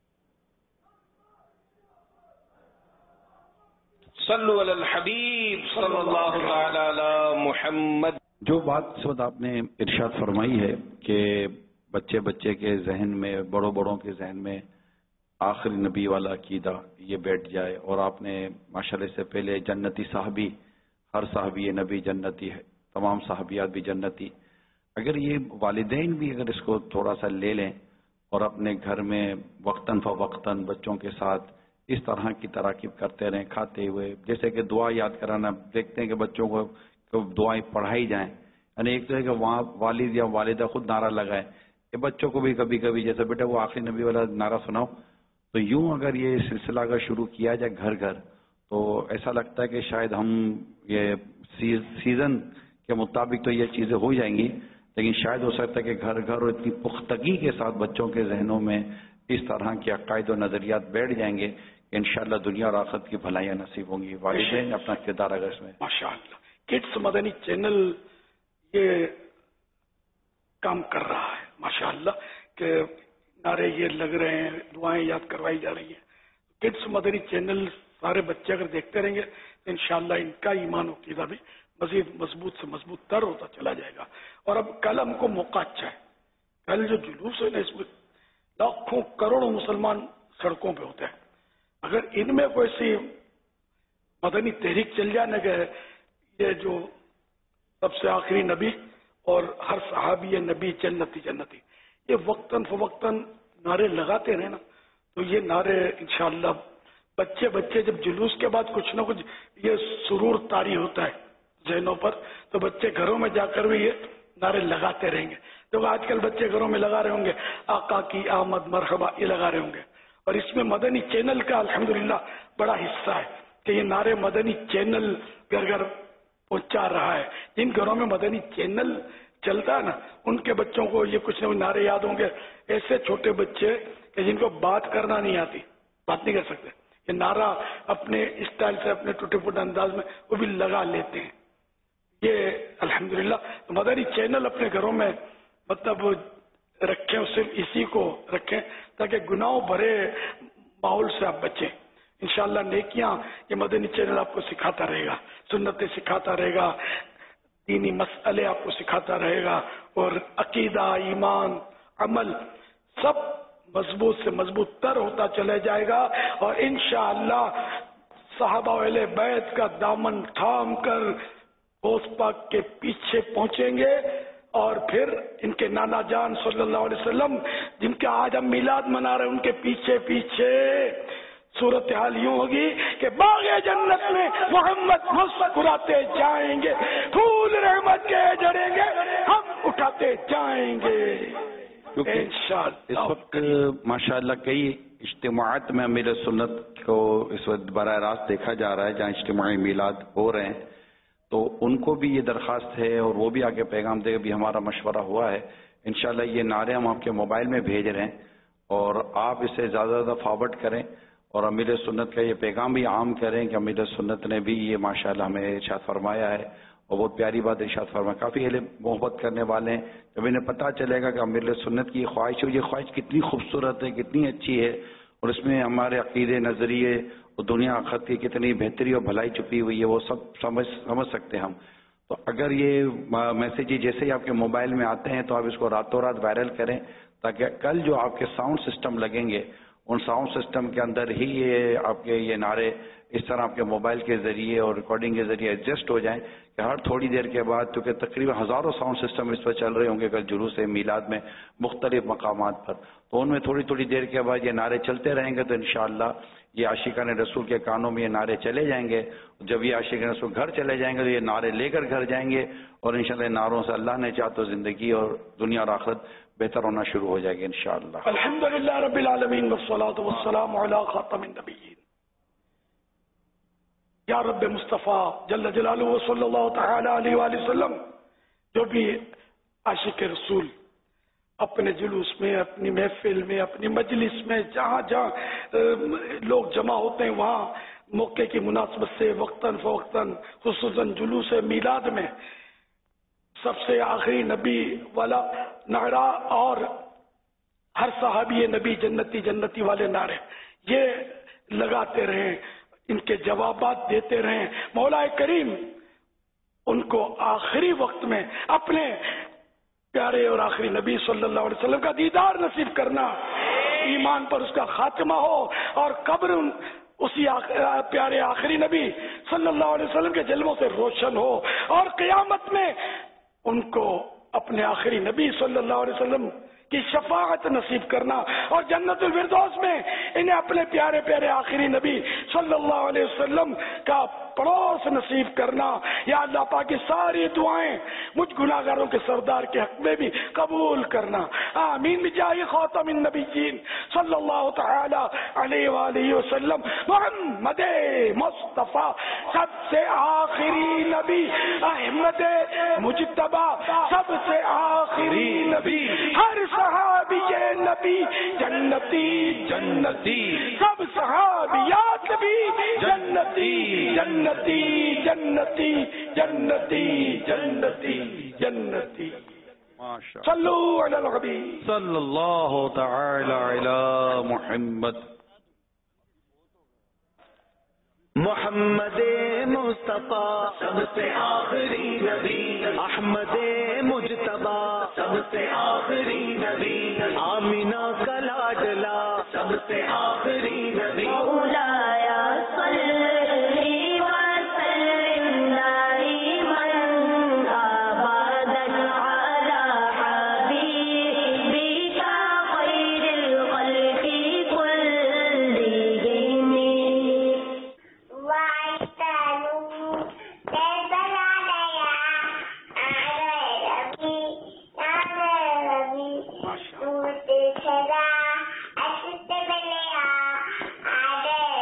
صلو علی الحبیب صلی اللہ تعالی علی محمد.
جو بات اس وقت آپ نے ارشاد فرمائی ہے کہ بچے بچے کے ذہن میں، بڑوں بڑوں کے ذہن میں آخری نبی والا عقیدہ یہ بیٹھ جائے، اور آپ نے ماشاءاللہ سے پہلے جنتی صحابی، ہر صحابی نبی جنتی ہے، تمام صحابیات بھی جنتی. اگر یہ والدین بھی اگر اس کو تھوڑا سا لے لیں اور اپنے گھر میں وقتاً فوقتاً بچوں کے ساتھ اس طرح کی تراکیب کرتے رہیں، کھاتے ہوئے، جیسے کہ دعا یاد کرانا، دیکھتے ہیں کہ بچوں کو دعائیں پڑھائی جائیں، یعنی ایک تو ہے کہ وہاں والد یا والدہ خود نعرہ لگائیں کہ بچوں کو بھی کبھی کبھی جیسے بیٹا وہ آخری نبی والا نعرہ سناؤ. تو یوں اگر یہ سلسلہ اگر شروع کیا جائے گھر گھر تو ایسا لگتا ہے کہ شاید ہم یہ سیزن کے مطابق تو یہ چیزیں ہو جائیں گی، لیکن شاید ہو سکتا ہے کہ گھر گھر اور اتنی پختگی کے ساتھ بچوں کے ذہنوں میں اس طرح کے عقائد و نظریات بیٹھ جائیں گے کہ انشاءاللہ دنیا اور آخرت کی بھلائیاں نصیب ہوں گی. والدین نے اپنا کردار اگر اس میں
ماشاءاللہ کڈس مدنی چینل یہ کام کر رہا ہے ماشاءاللہ کہ نعرے یہ لگ رہے ہیں، دعائیں یاد کروائی جا رہی ہیں. کڈس مدنی چینل سارے بچے اگر دیکھتے رہیں گے تو انشاءاللہ ان کا ایمان و عقیدہ بھی مزید مضبوط سے مضبوط تر ہوتا چلا جائے گا. اور اب کل ہم کو موقع اچھا ہے، کل جو جلوس ہے نا اس میں لاکھوں کروڑوں مسلمان سڑکوں پہ ہوتے ہیں. اگر ان میں کوئی سی مدنی تحریک چل جائے نا کہ یہ جو سب سے آخری نبی اور ہر صحابی نبی جنتی جنتی، یہ وقتاً فوقتاً نعرے لگاتے رہے نا تو یہ نعرے انشاءاللہ بچے بچے جب جلوس کے بعد کچھ نہ کچھ یہ سرور طاری ہوتا ہے ذہنوں پر، تو بچے گھروں میں جا کر بھی یہ نعرے لگاتے رہیں گے. تو آج کل بچے گھروں میں لگا رہے ہوں گے آقا کی آمد مرحبا، یہ لگا رہے ہوں گے. اور اس میں مدنی چینل کا الحمدللہ بڑا حصہ ہے کہ یہ نعرے مدنی چینل گھر گھر پہنچا رہا ہے. جن گھروں میں مدنی چینل چلتا ہے نا ان کے بچوں کو یہ کچھ نہ کچھ نعرے یاد ہوں گے. ایسے چھوٹے بچے کہ جن کو بات کرنا نہیں آتی, بات نہیں کر سکتے, یہ نعرہ اپنے اسٹائل سے اپنے ٹوٹے پھوٹے انداز میں وہ بھی لگا لیتے ہیں. یہ الحمدللہ مدنی چینل اپنے گھروں میں مطلب رکھیں, صرف اسی کو رکھیں تاکہ گناہوں بھرے ماحول سے آپ بچیں. انشاءاللہ نیکیاں یہ مدنی چینل آپ کو سکھاتا رہے گا, سنتیں سکھاتا رہے گا, دینی مسئلے آپ کو سکھاتا رہے گا, اور عقیدہ, ایمان, عمل سب مضبوط سے مضبوط تر ہوتا چلے جائے گا. اور انشاءاللہ صحابہ اہل بیت کا دامن تھام کر غوث پاک کے پیچھے پہنچیں گے, اور پھر ان کے نانا جان صلی اللہ علیہ وسلم جن کا آج ہم میلاد منا رہے ہیں ان کے پیچھے پیچھے صورتحال یوں ہوگی کہ باغ جنت میں محمد مسکراتے جائیں گے, پھول رحمت کے جڑیں گے, ہم اٹھاتے جائیں گے انشاءاللہ.
اس وقت ماشاءاللہ کئی اجتماعات میں امیر سنت کو اس وقت براہ راست دیکھا جا رہا ہے جہاں اجتماعی میلاد ہو رہے ہیں, تو ان کو بھی یہ درخواست ہے اور وہ بھی آگے پیغام دے, بھی ہمارا مشورہ ہوا ہے. انشاءاللہ یہ نعرے ہم آپ کے موبائل میں بھیج رہے ہیں اور آپ اسے زیادہ زیادہ فارورڈ کریں اور امیر سنت کا یہ پیغام بھی عام کریں کہ امیر سنت نے بھی یہ ماشاءاللہ ہمیں ارشاد فرمایا ہے, اور بہت پیاری بات ارشاد فرمایا. کافی اہل محبت کرنے والے ہیں, جب انہیں پتہ چلے گا کہ امیر سنت کی یہ خواہش ہے, یہ خواہش کتنی خوبصورت ہے, کتنی اچھی ہے, اور اس میں ہمارے عقیدے, نظریے اور دنیا آخرت کی کتنی بہتری اور بھلائی چھپی ہوئی ہے وہ سب سمجھ سمجھ سکتے ہیں ہم. تو اگر یہ میسیج جیسے ہی آپ کے موبائل میں آتے ہیں تو آپ اس کو راتوں رات وائرل کریں, تاکہ کل جو آپ کے ساؤنڈ سسٹم لگیں گے ان ساؤنڈ سسٹم کے اندر ہی یہ آپ کے یہ نعرے اس طرح آپ کے موبائل کے ذریعے اور ریکارڈنگ کے ذریعے ایڈجسٹ ہو جائیں کہ ہر تھوڑی دیر کے بعد, کیونکہ تقریباً ہزاروں ساؤنڈ سسٹم اس پر چل رہے ہوں گے کل جلوس میلاد میں مختلف مقامات پر, تو ان میں تھوڑی تھوڑی دیر کے بعد یہ نعرے چلتے رہیں گے, تو انشاءاللہ یہ عاشقان رسول کے کانوں میں یہ نعرے چلے جائیں گے. جب یہ عاشقان رسول گھر چلے جائیں گے تو یہ نعرے لے کر گھر جائیں گے, اور انشاءاللہ نعروں سے اللہ نے چاہ تو زندگی اور دنیا اور آخرت بہتر ہونا شروع ہو جائے گی انشاءاللہ.
الحمدللہ رب العالمین والصلاة والسلام علی خاتم النبیین. یا رب مصطفیٰ جل جلالہ صلی اللہ تعالی علیہ وآلہ وسلم, جو بھی عاشق رسول اپنے جلوس میں, اپنی محفل میں, اپنی مجلس میں, جہاں جہاں لوگ جمع ہوتے ہیں وہاں موقع کی مناسبت سے وقتاً فوقتاً خصوصاً جلوس میلاد میں سب سے آخری نبی والا نعرہ اور ہر صحابی نبی جنتی جنتی والے نعرے یہ لگاتے رہیں, ان کے جوابات دیتے رہیں. مولا کریم ان کو آخری وقت میں اپنے پیارے اور آخری نبی صلی اللہ علیہ وسلم کا دیدار نصیب کرنا, ایمان پر اس کا خاتمہ ہو, اور قبر اسی پیارے آخری نبی صلی اللہ علیہ وسلم کے جلووں سے روشن ہو, اور قیامت میں ان کو اپنے آخری نبی صلی اللہ علیہ وسلم کی شفاعت نصیب کرنا, اور جنت الفردوس میں انہیں اپنے پیارے پیارے آخری نبی صلی اللہ علیہ وسلم کا پڑوس نصیب کرنا. یا اللہ پاک کی ساری دعائیں مجھ گناہگاروں کے سردار کے حق میں بھی قبول کرنا, آمین بجاہ خاتم النبیین صلی اللہ تعالی علیہ وآلہ وسلم. محمد مصطفیٰ سب سے آخری نبی, احمد مجتبی سب سے آخری نبی, ہر صحابی نبی جنتی جنتی, سب صحابیات بھی جنتی جنتی جنتی جنتی جنتی جنتی. صلو علی الحبیب
صلی اللہ تعالی علی محمد.
محمد مصطفیٰ سب سے آخری نبی, احمد مجتبی سب سے آخری نبی, آمینہ کا لاڈلا سب سے آخری نبی. مولایا صلی وسلم دائما ابدا علی حبیبک خیر الخلق كلهم.
Ada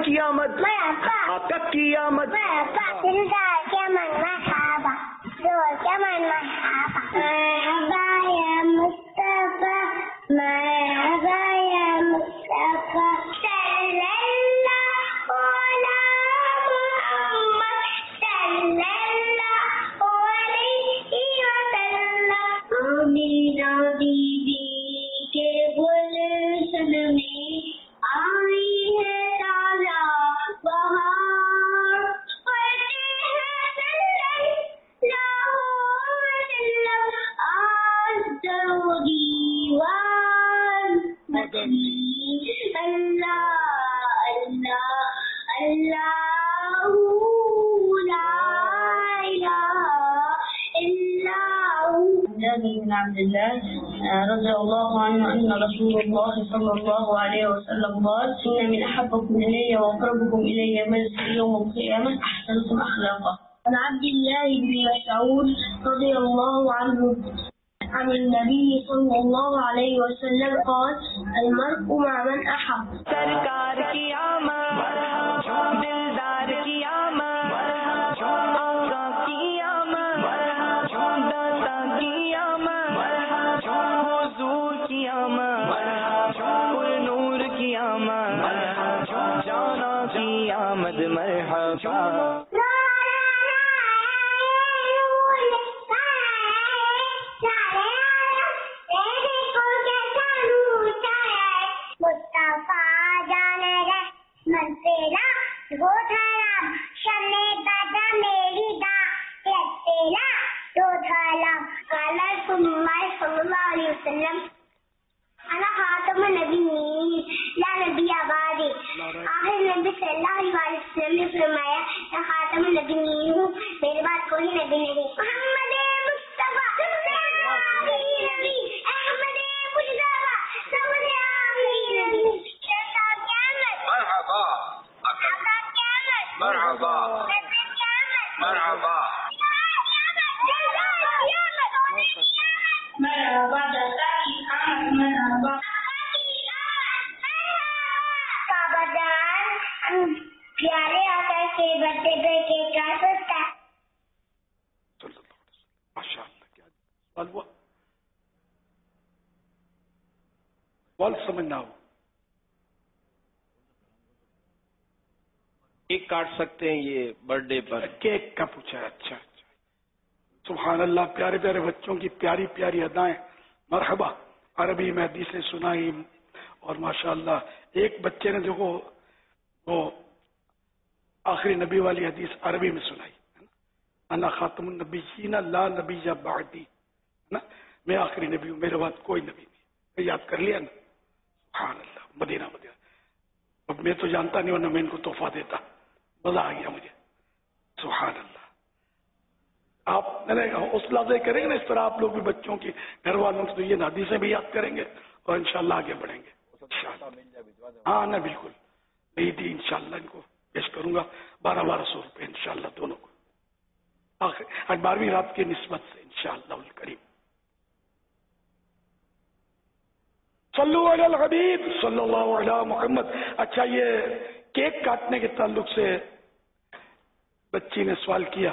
کی آمد. آقا کی آمد.
زندہ کے من مرحبا زور کے من مرحبا مرحبا یا مصطفیٰ مرحبا یا مصطفیٰ صلی اللہ علی محمد صلی اللہ علیہ وسلم. آمینہ بی بی کے گلشن میں آئی ہے تازہ بہار پڑھتے ہیں صلی اللہ آج درو دیوان مدنی اللہ اللہ اللہ لا الہ الا جابر بن عبد الله رضي الله عنه أن رسول الله صلى الله عليه وسلم قال إن من أحبكم إلي وأقربكم إلي مجلسا يوم القيامة أحسنكم أخلاقا. عن عبد الله بن مسعود رضي الله عنه عن النبي صلى الله عليه وسلم قال المرء مع من أحب.
سرکار کی آمد دلدار کی آمد آقا کی آمد داتا کی آمد حضور کی آمد پر نور کی آمد جانا کی آمد مرحبا.
مصطفیٰ جانے رہ من تیرا وہ تھرا شمع بدا میری دا تیرا تو تھرا قال رسول اللہ صلی اللہ علیہ وسلم انا خاتم النبیین لا نبی بعدی. آخر نبی صلی اللہ علیہ وسلم نے فرمایا میں خاتم النبیین ہوں میرے بعد کوئی نبی نہیں. محمد مصطفیٰ آخری نبی احمد مجتبیٰ سب سے آخری نبی.
مرحبا مرحبا مرحبا
مرحبا مرحبا کعبہ دار پیارے آقا کے برتھڈے پہ کیک کاٹ سکتا ہے.
ماشاء اللہ کیا سوال ہوا بول سمجھنا ہو.
کیک کاٹ سکتے ہیں یہ برتھ ڈے پر.
کیک کا پوچھا ہے. اچھا اچھا سبحان اللہ پیارے پیارے بچوں کی پیاری پیاری ادائیں. مرحبا عربی میں حدیثیں سنائی اور ماشاء اللہ ایک بچے نے دیکھو وہ آخری نبی والی حدیث عربی میں سنائی انا خاتم النبیین لا نبی بعدی. میں آخری نبی ہوں میرے بعد کوئی نبی نہیں. یاد کر لیا نا. سبحان اللہ مدینہ مدینہ. اب میں تو جانتا نہیں ورنہ میں ان کو تحفہ دیتا. مزہ آ گیا مجھے. سبحان اللہ. آپ حوصلہ افزائی کریں گے نا اس طرح آپ لوگ بھی بچوں کی گھر والوں سے تو یہ حدیثیں بھی یاد کریں گے اور انشاءاللہ آگے بڑھیں گے. ہاں نا بالکل نہیں تھی انشاءاللہ ان کو پیش کروں گا بارہ بارہ سو روپے انشاءاللہ دونوں کو آخر بارہویں رات کی نسبت سے انشاءاللہ الکریم. صلو علی الحبیب صلی اللہ علی محمد. اچھا یہ کیک کاٹنے کے تعلق سے بچی نے سوال کیا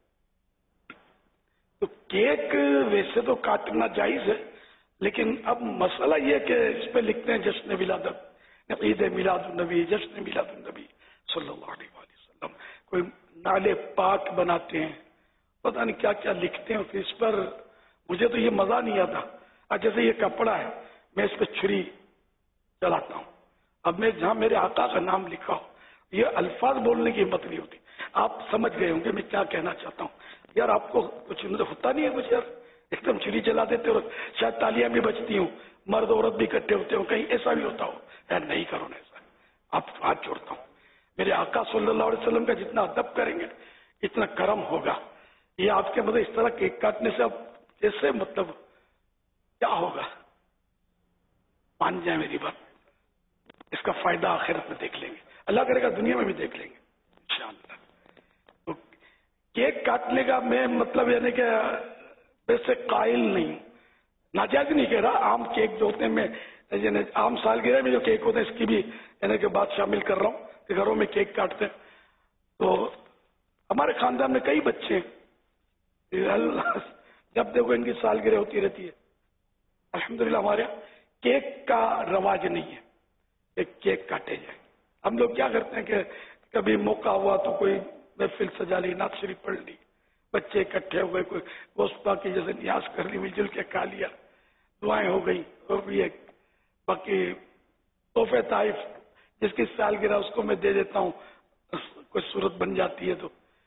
تو کیک ویسے تو کاٹنا جائز ہے لیکن اب مسئلہ یہ کہ اس پہ لکھتے ہیں جشن ولادت عید میلاد النبی جشن میلاد النبی صلی اللہ علیہ وسلم. کوئی نالے پاک بناتے ہیں پتہ نہیں کیا کیا لکھتے ہیں پھر اس پر مجھے تو یہ مزہ نہیں آتا. جیسے یہ کپڑا ہے میں اس پہ چھری چلاتا ہوں. اب میں جہاں میرے آقا کا نام لکھا ہو یہ الفاظ بولنے کی ہمت نہیں ہوتی. آپ سمجھ گئے ہوں گے میں کیا کہنا چاہتا ہوں. یار آپ کو کچھ ہوتا نہیں ہے کچھ یار ایک دم چھری چلا دیتے اور شاید تالیاں بھی بجتی ہوں مرد عورت بھی اکٹھے ہوتے ہوں کہیں ایسا بھی ہوتا ہو. یار نہیں کرو نا ایسا. آپ ہاتھ جوڑتا ہوں میرے آقا صلی اللہ علیہ وسلم کا جتنا ادب کریں گے اتنا کرم ہوگا. یہ آپ کے مطلب اس طرح کیک کاٹنے سے اب جیسے مطلب کیا ہوگا مان جائیں میری بات. اس کا فائدہ آخرت میں دیکھ لیں گے. اللہ کرے گا دنیا میں بھی دیکھ لیں گے انشاءاللہ. تو کیک کاٹنے کا میں مطلب یعنی کہ ویسے قائل نہیں ناجائز نہیں کہہ رہا. عام کیک جو ہوتے ہیں میں یعنی عام سالگرہ میں جو کیک ہوتے ہیں اس کی بھی कहने के बाद शामिल कर रहा हूँ कि घरों में केक काटते हैं। तो हमारे खानदान में कई बच्चे हैं, जब देखो इनकी सालगिरह होती रहती है। अल्हम्दुलिल्लाह हमारे यहाँ केक का रवाज नहीं है, एक केक काटे जाए। हम लोग क्या करते हैं कि कभी मौका हुआ तो कोई महफिल सजा ली, नात शरीफ पढ़ ली, बच्चे इकट्ठे हो गए, कोई गोश्त की जैसे न्याज कर ली, मिलजुल के खा लिया, दुआएं हो गई, और भी एक बाकी तोहफे ताइफ जिसकी सालगिरह उसको मैं दे देता हूँ, कोई सूरत बन जाती है तो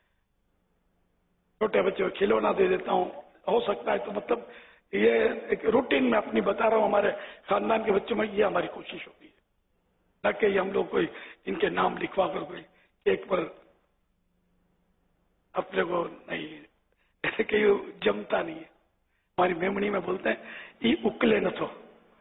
छोटे बच्चे को खिलौना दे देता हूँ, हो सकता है। तो मतलब ये एक रूटीन में अपनी बता रहा हूँ, हमारे खानदान के बच्चों में ये हमारी कोशिश होती है, न कि हम लोग कोई इनके नाम लिखवा कर कोई केक पर अपने को नहीं, ऐसे कि जमता नहीं है। हमारी मेमनी में बोलते हैं ये उकले न तो।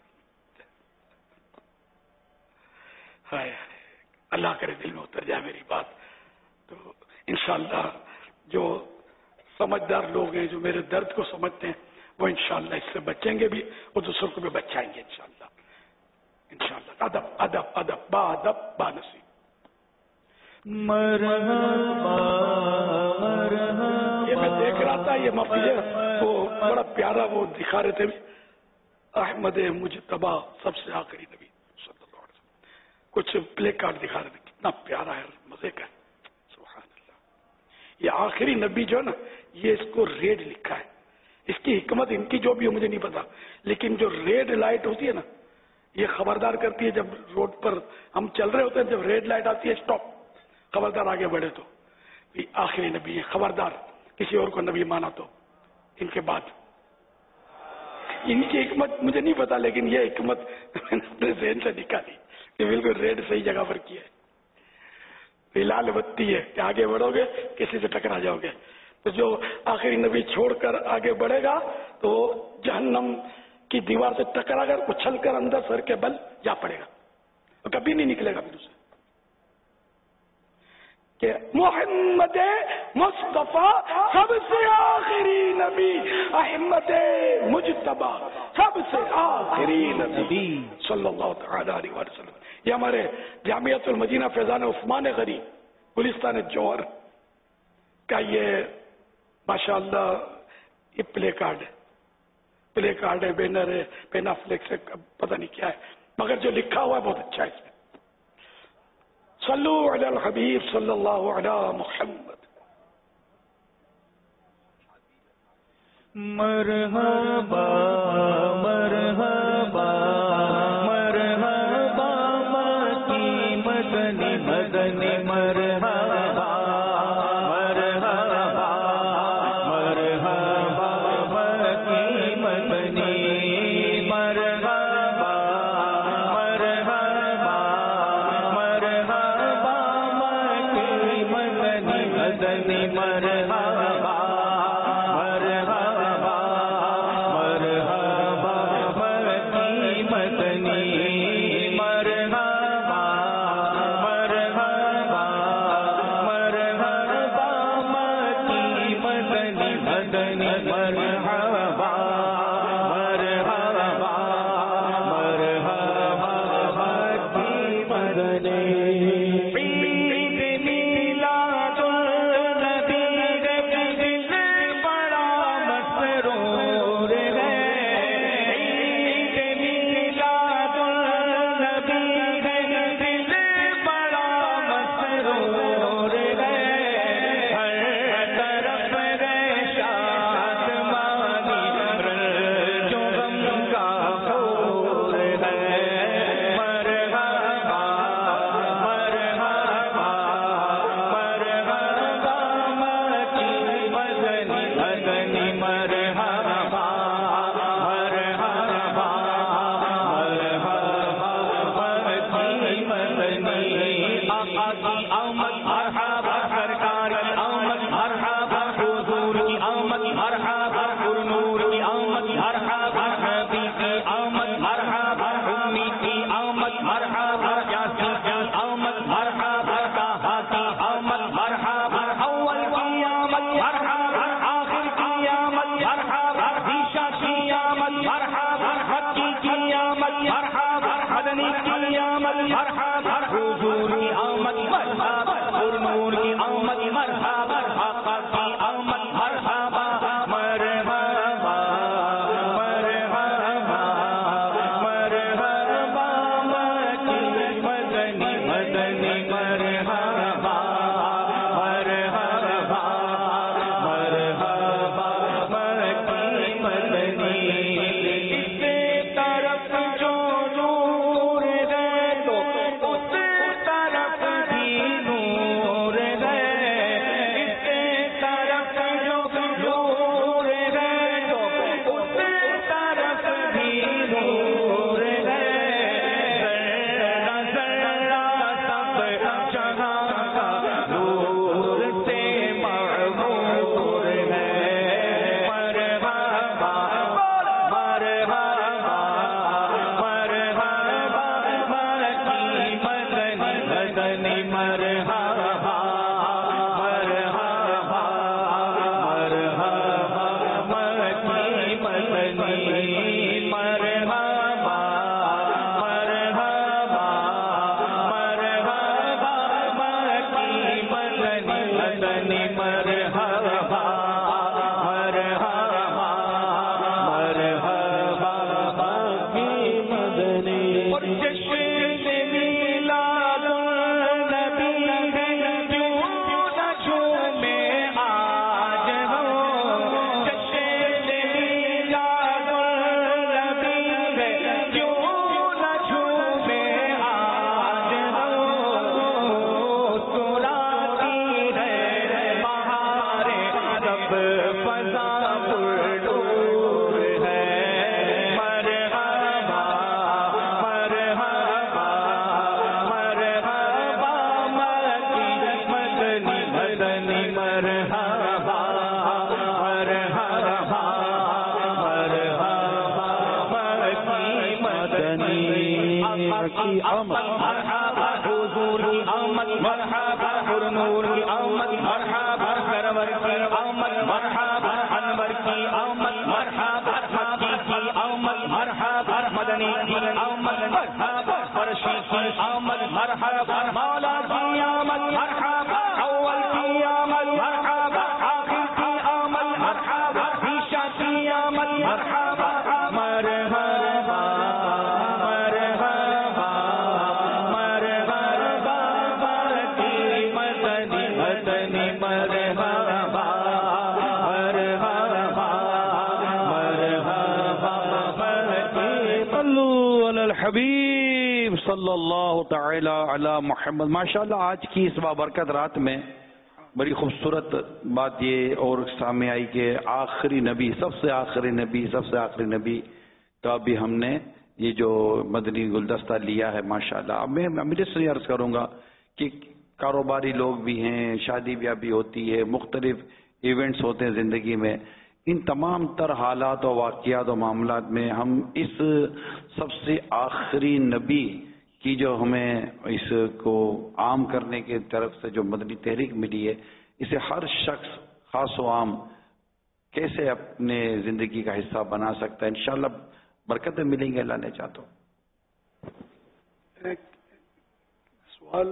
हाय अल्लाह करे दिल में उतर जाए मेरी बात। तो इंशाअल्लाह जो समझदार लोग हैं, जो मेरे दर्द को समझते हैं, वो इंशाअल्लाह इससे बचेंगे भी और दूसरों को भी बचाएंगे इंशाअल्लाह। इंशाअल्लाह अदब अदब अदब बा अदब बा नसीब।
मरहबा
ये मैं देख रहा था, ये मफिल वो बड़ा प्यारा वो दिखा रहे थे, अहमद मुजतबा सबसे आखिरी नबी सल्लल्लाहु अलैहि वसल्लम, कुछ प्ले कार्ड दिखा रहे थे, कितना प्यारा है, मजे का है। सुभान अल्लाह। ये आखिरी नबी जो है ना, ये इसको रेड लिखा है। इसकी हिकमत इनकी जो भी हो मुझे नहीं पता, लेकिन जो रेड लाइट होती है ना, ये खबरदार करती है। जब रोड पर हम चल रहे होते हैं, जब रेड लाइट आती है, स्टॉप, खबरदार आगे बढ़े तो ये आखिरी नबी है, खबरदार किसी और को नबी माना तो इनके बाद। इनकी हिकमत मुझे नहीं पता, लेकिन ये हिकमत मैंने जहन से निकाली कि बिल्कुल रेड सही जगह पर किया है। लाल बत्ती है कि आगे बढ़ोगे किसी से टकरा जाओगे। तो जो आखिरी नबी छोड़कर आगे बढ़ेगा तो जहन्नम की दीवार से टकरा कर उछल कर अंदर सर के बल जा पड़ेगा और कभी नहीं निकलेगा फिर उसे। कि मोहम्मद मुस्तफा सबसे आखिरी नबी, अहमद मुजतबा सबसे आखिरी नबी सल्लल्लाहु अलैहि वसल्लम। ये हमारे जामियातुल मदीना फैजान उस्मान गनी गुलिस्तान जौहर का ये माशाअल्लाह ये प्ले कार्ड है, प्ले कार्ड है, बैनर है, पेना फ्लेक्स है, पता नहीं क्या है, मगर जो लिखा हुआ है बहुत अच्छा है इसमें। सल्लु अलल हबीब सल्लल्लाहु अला मुहम्मद।
मरहबा मरहबा मरहबा मकी मदनी मदनी मरहबा मरहबा मरहबा मकी मदनी मरहबा मरहबा मरहबा मकी मदनी मदनी मरहबा
मरहबा
حر نور کی آمد مرحبا آقا کی آمد مرحبا مرحبا مرحبا مرحبا مکی مدنی مدنی مرحبا مرحبا مرحبا مکی مدنی اس طرف جو نور ہے تو اس طرف بھی نور ہے اس طرف جو نور ہے تو اس طرف بھی نور ہے ذرا ذرا سب جہاں کا نور سے معمور ہے مرحبا مرحبا مرحبا مکی مدنی مدنی مرحبا مرحبا مرحبا مکی مدنی مرحبا مرحبا مرحبا مکی مدنی مدنی مرحبا مرحبا مرحبا مکی مدنی اور جشن میلاد النبی ہے کیوں نہ جھومے آج ہم جشن میلاد النبی ہے کیوں نہ جھومے آج ہم سناتی ہے بہاریں سب فضا پرنور ہے مرحبا مرحبا مرحبا مکی مدنی مدنی مرحبا مرحبا مرحبا مکی مدنی کی آمد مرحبا حضور کی آمد مرحبا حر نور کی آمد مرحبا سرور کی آمد مرحبا انور کی آمد مرحبا مکی کی آمد مرحبا مدنی کی آمد مرحبا فرشی کی آمد مرحبا مولا کی آمد مرحبا اول کی آمد مرحبا آخر کی آمد مرحبا عیشا کی آمد مرحبا مرحبا مرحبا مرحبا مکی مدنی مدنی مرحبا مرحبا مرحبا مکی
صلو علی الحبیب صلی اللہ تعالی علی محمد. ماشاءاللہ آج کی اس بابرکت رات میں بڑی خوبصورت بات یہ اور سامنے آئی کہ آخری نبی سب سے آخری نبی سب سے آخری نبی کا بھی ہم نے یہ جو مدنی گلدستہ لیا ہے ماشاءاللہ. اب میں امیر سے عرض کروں گا کہ کاروباری لوگ بھی ہیں، شادی بیاہ بھی ہوتی ہے، مختلف ایونٹس ہوتے ہیں زندگی میں، ان تمام تر حالات و واقعات و معاملات میں ہم اس سب سے آخری نبی کی جو ہمیں اس کو عام کرنے کی طرف سے جو مدنی تحریک ملی ہے، اسے ہر شخص خاص و عام کیسے اپنے زندگی کا حصہ بنا سکتا ہے. انشاءاللہ برکتیں ملیں گے اللہ نے چاہتا ہوں.
سوال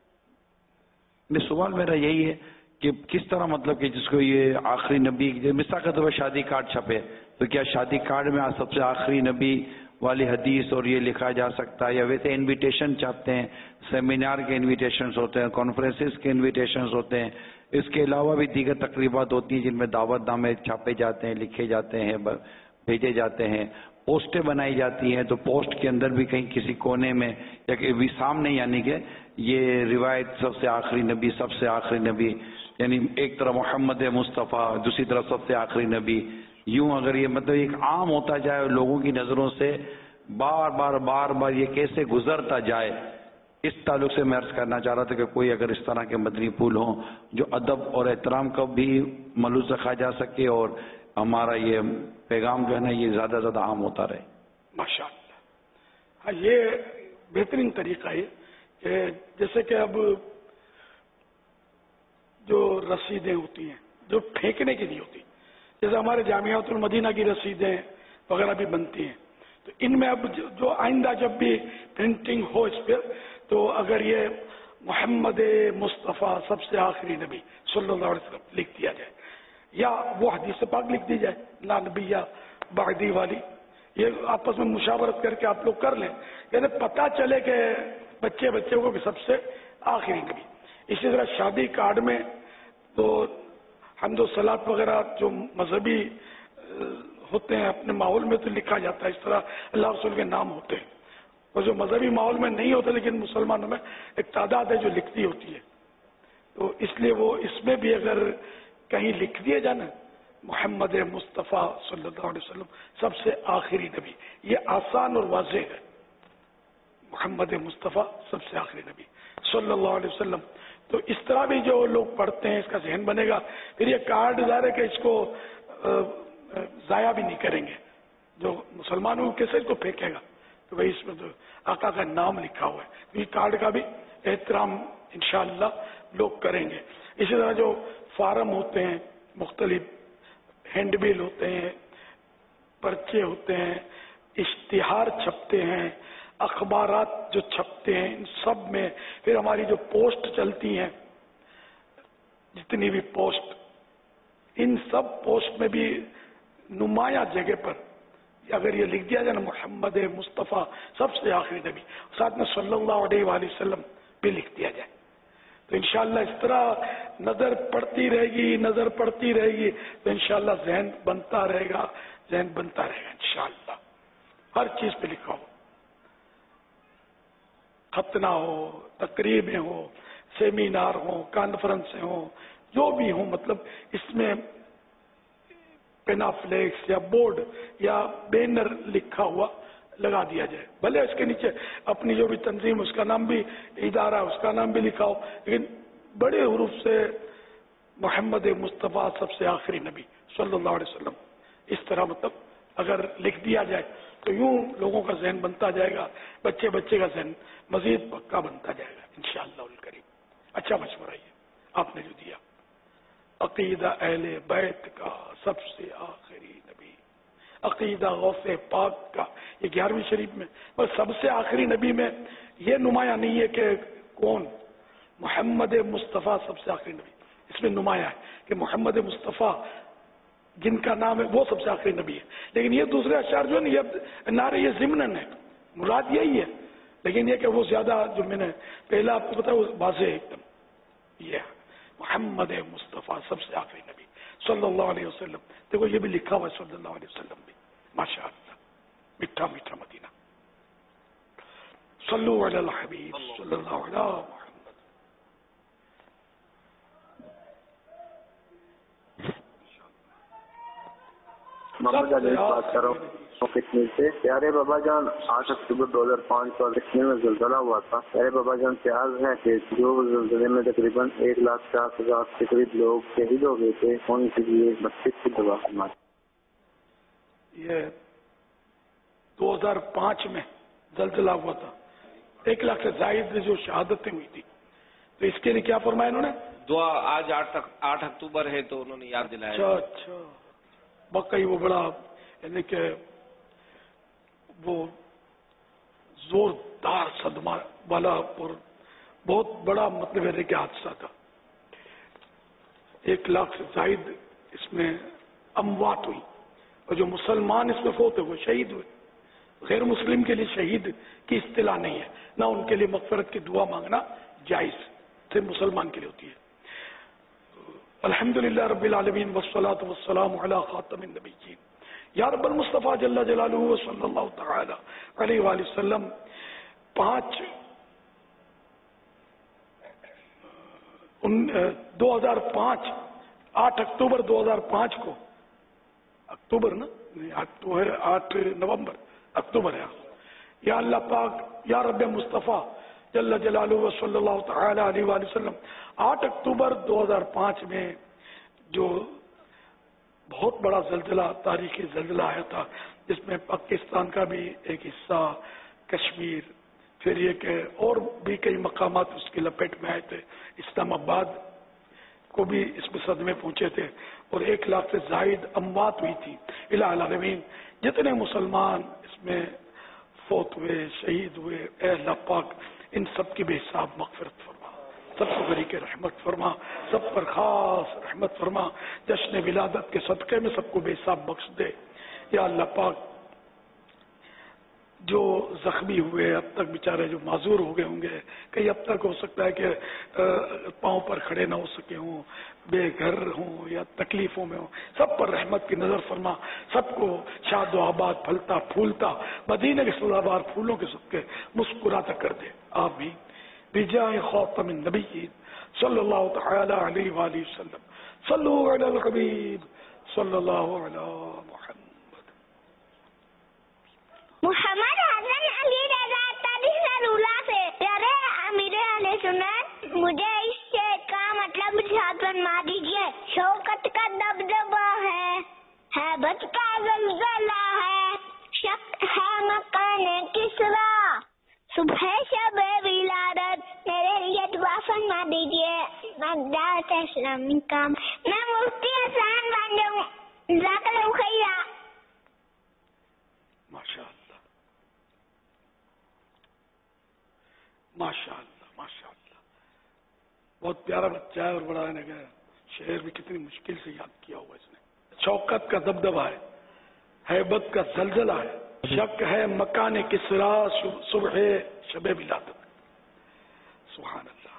سوال میرا یہی ہے کہ کس طرح مطلب کہ جس کو یہ آخری نبی مثال کے طور پر شادی کارڈ چھپے تو کیا شادی کارڈ میں سب سے آخری نبی والی حدیث اور یہ لکھا جا سکتا ہے، یا ویسے انویٹیشن چھاپتے ہیں، سیمینار کے انویٹیشنز ہوتے ہیں، کانفرنسز کے انویٹیشنز ہوتے ہیں، اس کے علاوہ بھی دیگر تقریبات ہوتی ہیں جن میں دعوت نامے چھاپے جاتے ہیں، لکھے جاتے ہیں، بھیجے جاتے ہیں، پوسٹیں بنائی جاتی ہیں. تو پوسٹ کے اندر بھی کہیں کسی کونے میں یا کہ سامنے یعنی کہ یہ روایت سب سے آخری نبی سب سے آخری نبی یعنی ایک طرف محمد مصطفیٰ دوسری طرف سب سے آخری نبی، یوں اگر یہ مطلب ایک عام ہوتا جائے لوگوں کی نظروں سے بار بار بار بار یہ کیسے گزرتا جائے، اس تعلق سے میں عرض کرنا چاہ رہا تھا کہ کوئی اگر اس طرح کے مدنی پھول ہوں جو ادب اور احترام کا بھی ملوث رکھا جا سکے اور ہمارا یہ پیغام جو ہے نا یہ زیادہ زیادہ عام ہوتا رہے.
ماشاءاللہ. ہاں یہ بہترین طریقہ ہے کہ جیسے کہ اب جو رسیدیں ہوتی ہیں جو پھینکنے کی نہیں ہوتی، جیسے ہمارے جامعات المدینہ کی رسیدیں وغیرہ بھی بنتی ہیں، تو ان میں اب جو آئندہ جب بھی پرنٹنگ ہو اس پہ تو اگر یہ محمد مصطفیٰ سب سے آخری نبی صلی اللہ علیہ وسلم لکھ دیا جائے، یا وہ حدیث پاک لکھ دی جائے لا نبی یا بعدی والی، یہ آپس میں مشاورت کر کے آپ لوگ کر لیں، یعنی پتہ چلے کہ بچے بچے کو کہ سب سے آخری نبی۔ اسی طرح شادی کارڈ میں تو حمد و صلات وغیرہ جو مذہبی ہوتے ہیں اپنے ماحول میں تو لکھا جاتا ہے، اس طرح اللہ رسول کے نام ہوتے ہیں، اور جو مذہبی ماحول میں نہیں ہوتے لیکن مسلمانوں میں ایک تعداد ہے جو لکھتی ہوتی ہے، تو اس لیے وہ اس میں بھی اگر کہیں لکھ دیے جانا محمد مصطفیٰ صلی اللہ علیہ وسلم سب سے آخری نبی، یہ آسان اور واضح ہے، محمد مصطفیٰ سب سے آخری نبی صلی اللہ علیہ وسلم۔ تو اس طرح بھی جو لوگ پڑھتے ہیں اس کا ذہن بنے گا، پھر یہ کارڈ ظاہر ہے کہ اس کو ضائع بھی نہیں کریں گے، جو مسلمانوں کیسے اس کو پھینکے گا تو بھائی اس میں تو آقا کا نام لکھا ہوا ہے، یہ کارڈ کا بھی احترام انشاءاللہ لوگ کریں گے۔ اسی طرح جو فارم ہوتے ہیں، مختلف ہینڈ بل ہوتے ہیں، پرچے ہوتے ہیں، اشتہار چھپتے ہیں، اخبارات جو چھپتے ہیں، ان سب میں پھر ہماری جو پوسٹ چلتی ہیں، جتنی بھی پوسٹ، ان سب پوسٹ میں بھی نمایاں جگہ پر اگر یہ لکھ دیا جائے نا محمد مصطفیٰ سب سے آخری نبی، ساتھ میں صلی اللہ علیہ وآلہ وسلم بھی لکھ دیا جائے، تو انشاءاللہ اس طرح نظر پڑتی رہے گی نظر پڑتی رہے گی تو انشاءاللہ ذہن بنتا رہے گا ذہن بنتا رہے گا انشاءاللہ۔ ہر چیز پہ لکھا ہو، ختنہ ہو، تقریبیں ہو، سیمینار ہو، کانفرنسیں ہوں، جو بھی ہوں، مطلب اس میں پینافلیکس یا بورڈ یا بینر لکھا ہوا لگا دیا جائے، بھلے اس کے نیچے اپنی جو بھی تنظیم اس کا نام بھی، ادارہ اس کا نام بھی لکھا ہو، لیکن بڑے حروف سے محمد مصطفیٰ سب سے آخری نبی صلی اللہ علیہ وسلم اس طرح مطلب اگر لکھ دیا جائے تو یوں لوگوں کا ذہن بنتا جائے گا، بچے بچے کا ذہن مزید پکا بنتا جائے گا انشاءاللہ الکریم۔ اچھا مشورہ یہ آپ نے جو دیا، عقیدہ اہل بیت کا سب سے آخری نبی، عقیدہ غوث پاک کا، یہ گیارہویں شریف میں، بس سب سے آخری نبی میں یہ نمایاں نہیں ہے کہ کون، محمد مصطفیٰ سب سے آخری نبی، اس میں نمایاں ہے کہ محمد مصطفیٰ جن کا نام ہے وہ سب سے آخری نبی ہے، لیکن یہ دوسرے اشعار جو ہے نا یہ نعرے یہ ضمناً ہے، مراد یہی ہے، لیکن یہ کہ وہ زیادہ جو میں نے پہلا آپ کو بتایا وہ واضح ہے ایک دم، یہ محمد مصطفیٰ سب سے آخری نبی صلی اللہ علیہ وسلم، دیکھو یہ بھی لکھا ہوا ہے صلی اللہ علیہ وسلم بھی، ماشاء اللہ، میٹھا میٹھا مدینہ، صلو علی الحبیب صلی اللہ علیہ وسلم۔
محمد علی بات کر رہا ہوں کشمیر سے۔ پیارے بابا جان، آٹھ اکتوبر دو ہزار پانچ کو کشمیر میں زلزلہ ہوا تھا۔ پیارے بابا جان سے عرض ہے کہ جو زلزلے میں تقریباً ایک لاکھ پچاس ہزار کے قریب لوگ شہید ہو گئے تھے، ان کے لیے بچیس کی دعا فرمائیں۔
یہ دو ہزار پانچ میں زلزلہ ہوا تھا، ایک لاکھ سے زائد جو شہادتیں ہوئی تھی، تو اس کے لیے کیا فرمایا انہوں نے؟
دعا آج آٹھ اکتوبر ہے تو انہوں نے یاد دلایا۔
اچھا اچھا، واقعی وہ بڑا یعنی کہ وہ زوردار صدمہ والا اور بہت بڑا مطلب ہے کہ حادثہ تھا، ایک لاکھ سے زائد اس میں اموات ہوئی، اور جو مسلمان اس میں فوت ہوئے وہ شہید ہوئے۔ غیر مسلم کے لیے شہید کی اصطلاح نہیں ہے، نہ ان کے لیے مغفرت کی دعا مانگنا جائز، صرف مسلمان کے لیے ہوتی ہے۔ الحمدللہ رب العالمین والصلاة والسلام علی خاتم النبیین یا رب المصطفیٰ جل جلالہ صلی اللہ تعالی علیہ وآلہ وسلم۔ پانچ دو ہزار پانچ آٹھ اکتوبر دو ہزار پانچ کو، اکتوبر نا آٹھ نومبر اکتوبر ہے، یا اللہ پاک یا رب مصطفیٰ جل جلالہ صلی اللہ تعالی علیہ وآلہ وسلم، آٹھ اکتوبر دو ہزار پانچ میں جو بہت بڑا زلزلہ، تاریخی زلزلہ آیا تھا، جس میں پاکستان کا بھی ایک حصہ، کشمیر، پھر یہ کہ اور بھی کئی مقامات اس کی لپیٹ میں آئے تھے، اسلام آباد کو بھی اس میں صدمے پہنچے تھے، اور ایک لاکھ سے زائد اموات ہوئی تھی۔ الہ العالمین جتنے مسلمان اس میں فوت ہوئے، شہید ہوئے، اے اللہ پاک ان سب کی بے حساب مغفرت فرما، فرما, सब पर खास रहमत फरमा. जश्न विलादत के सदक़े में सबको बेहिसाब बख्श दे. या अल्लाह पाक जो जख्मी हुए अब तक बेचारे जो माजूर हो गए होंगे, कहीं अब तक हो सकता है कि पाँव पर खड़े ना हो सके हों, बेघर हों या तकलीफों में हो, सब पर रहमत की नजर फरमा. सबको शाद आबाद फलता फूलता मदीने के सदाबहार फूलों के सबके मुस्कुराता कर दे. आमीन. बिजाए खातमिन नबिय्यीन सल्लल्लाहु तआला अलैहि वसल्लम. सल्लु अलल हबीब सल्लल्लाहु अला मुहम्मद.
मोहम्मद हसन अली रजा तरीक़ुल्लाह से प्यारे अमीर अहले सुन्नत, मुझे इस शेर का मतलब इरशाद फरमा दीजिए. शौकत का दबदबा है, हैबत का ज़लज़ला है, शक है मकाने किसरा, सुबह शब विलादत. मेरे लिए दुआ फरमा दीजिए. मैं दावत इस्लामी का मैं मुफ्ती हसन बन जाऊं. ज़ाकल्लाहु खैरा.
माशाअल्लाह माशाअल्लाह माशाअल्लाह. बहुत प्यारा बच्चा है और बड़ा है. गया शेर भी कितनी मुश्किल से याद किया हुआ इसने. शौकत का दबदबा है, हैबत का जलजला है, शक है मकाने किसरा, सुबह शबे विलादत. सुभान अल्लाह.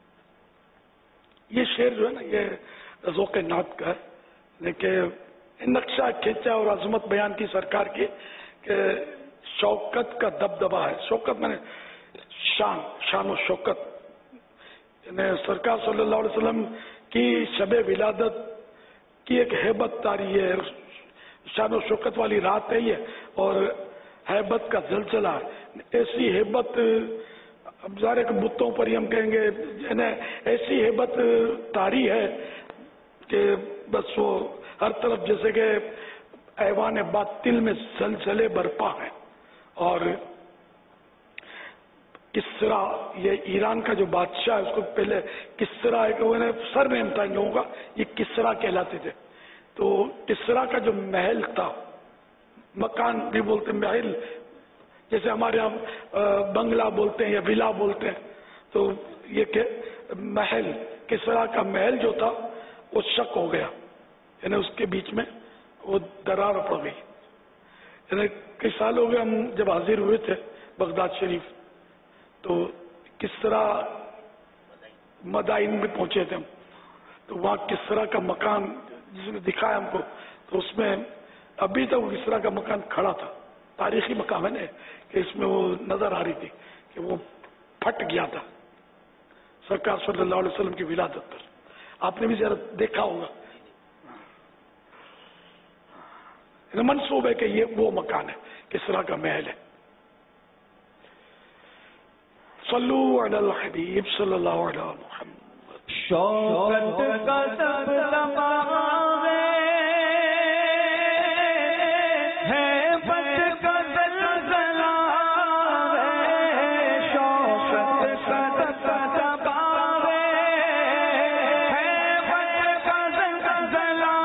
ये शेर जो है ना ये ज़ौक़ नात का है, लेकिन नक्शा खींचा और अजमत बयान की सरकार की कि शौकत का दबदबा है. शौकत मैंने शान शान और शौकत. सरकार सल्लल्लाहु अलैहि वसल्लम की शबे विलादत की एक हैबत तारी है, शान और शौकत वाली रात है ये, और हैबत का जलजला है. ऐसी हैबत अब ज़ाहिर के बुतों पर ही हम कहेंगे ऐसी हैबत तारी है कि बस वो हर तरफ जैसे कि ऐवान बातिल में जलजले बरपा है. और किस्रा, ये ईरान का जो बादशाह है उसको पहले किस्रा है कि वो सर नेम था इन लोगों का, ये किस्रा कहलाते थे. तो किस्रा का जो महल था, मकान भी बोलते हैं महल, जैसे हमारे यहाँ बंगला बोलते हैं या विला बोलते हैं, तो ये के महल, किस्रा का महल जो था वो शक हो गया, यानी उसके बीच में वो दरार पड़ गई. यानी कई साल हो गए हम जब हाजिर हुए थे बगदाद शरीफ, तो किस्रा मदाइन में पहुंचे थे हम. तो वहाँ किस्रा का मकान जिसने दिखाया हमको, तो उसमें अभी तक किस्रा का मकान खड़ा था. तारीखी मकान है ना कि इसमें वो नजर आ रही थी कि वो फट गया था सरकार सल्लल्लाहु अलैहि वसल्लम की विलादत पर. आपने भी जरा देखा होगा. मंसूब है कि ये वो मकान है, किस्रा का महल है. सल्लु अलल हबीब सल्लल्लाहु अलैहि मुहम्मद.
शौकत का दबदबा है, हैबत का ज़लज़ला है, शौकत का दबदबा है, हैबत का ज़लज़ला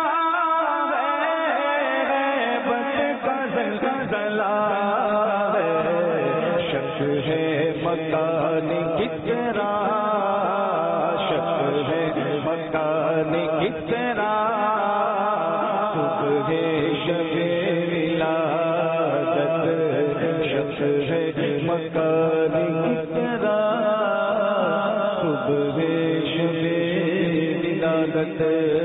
है, हैबत का ज़लज़ला है, शक है मकान कितना, शक है मकान कितना, सुबह शबे विलादत, शक है मकान कितना, सुबह शबे विलादत.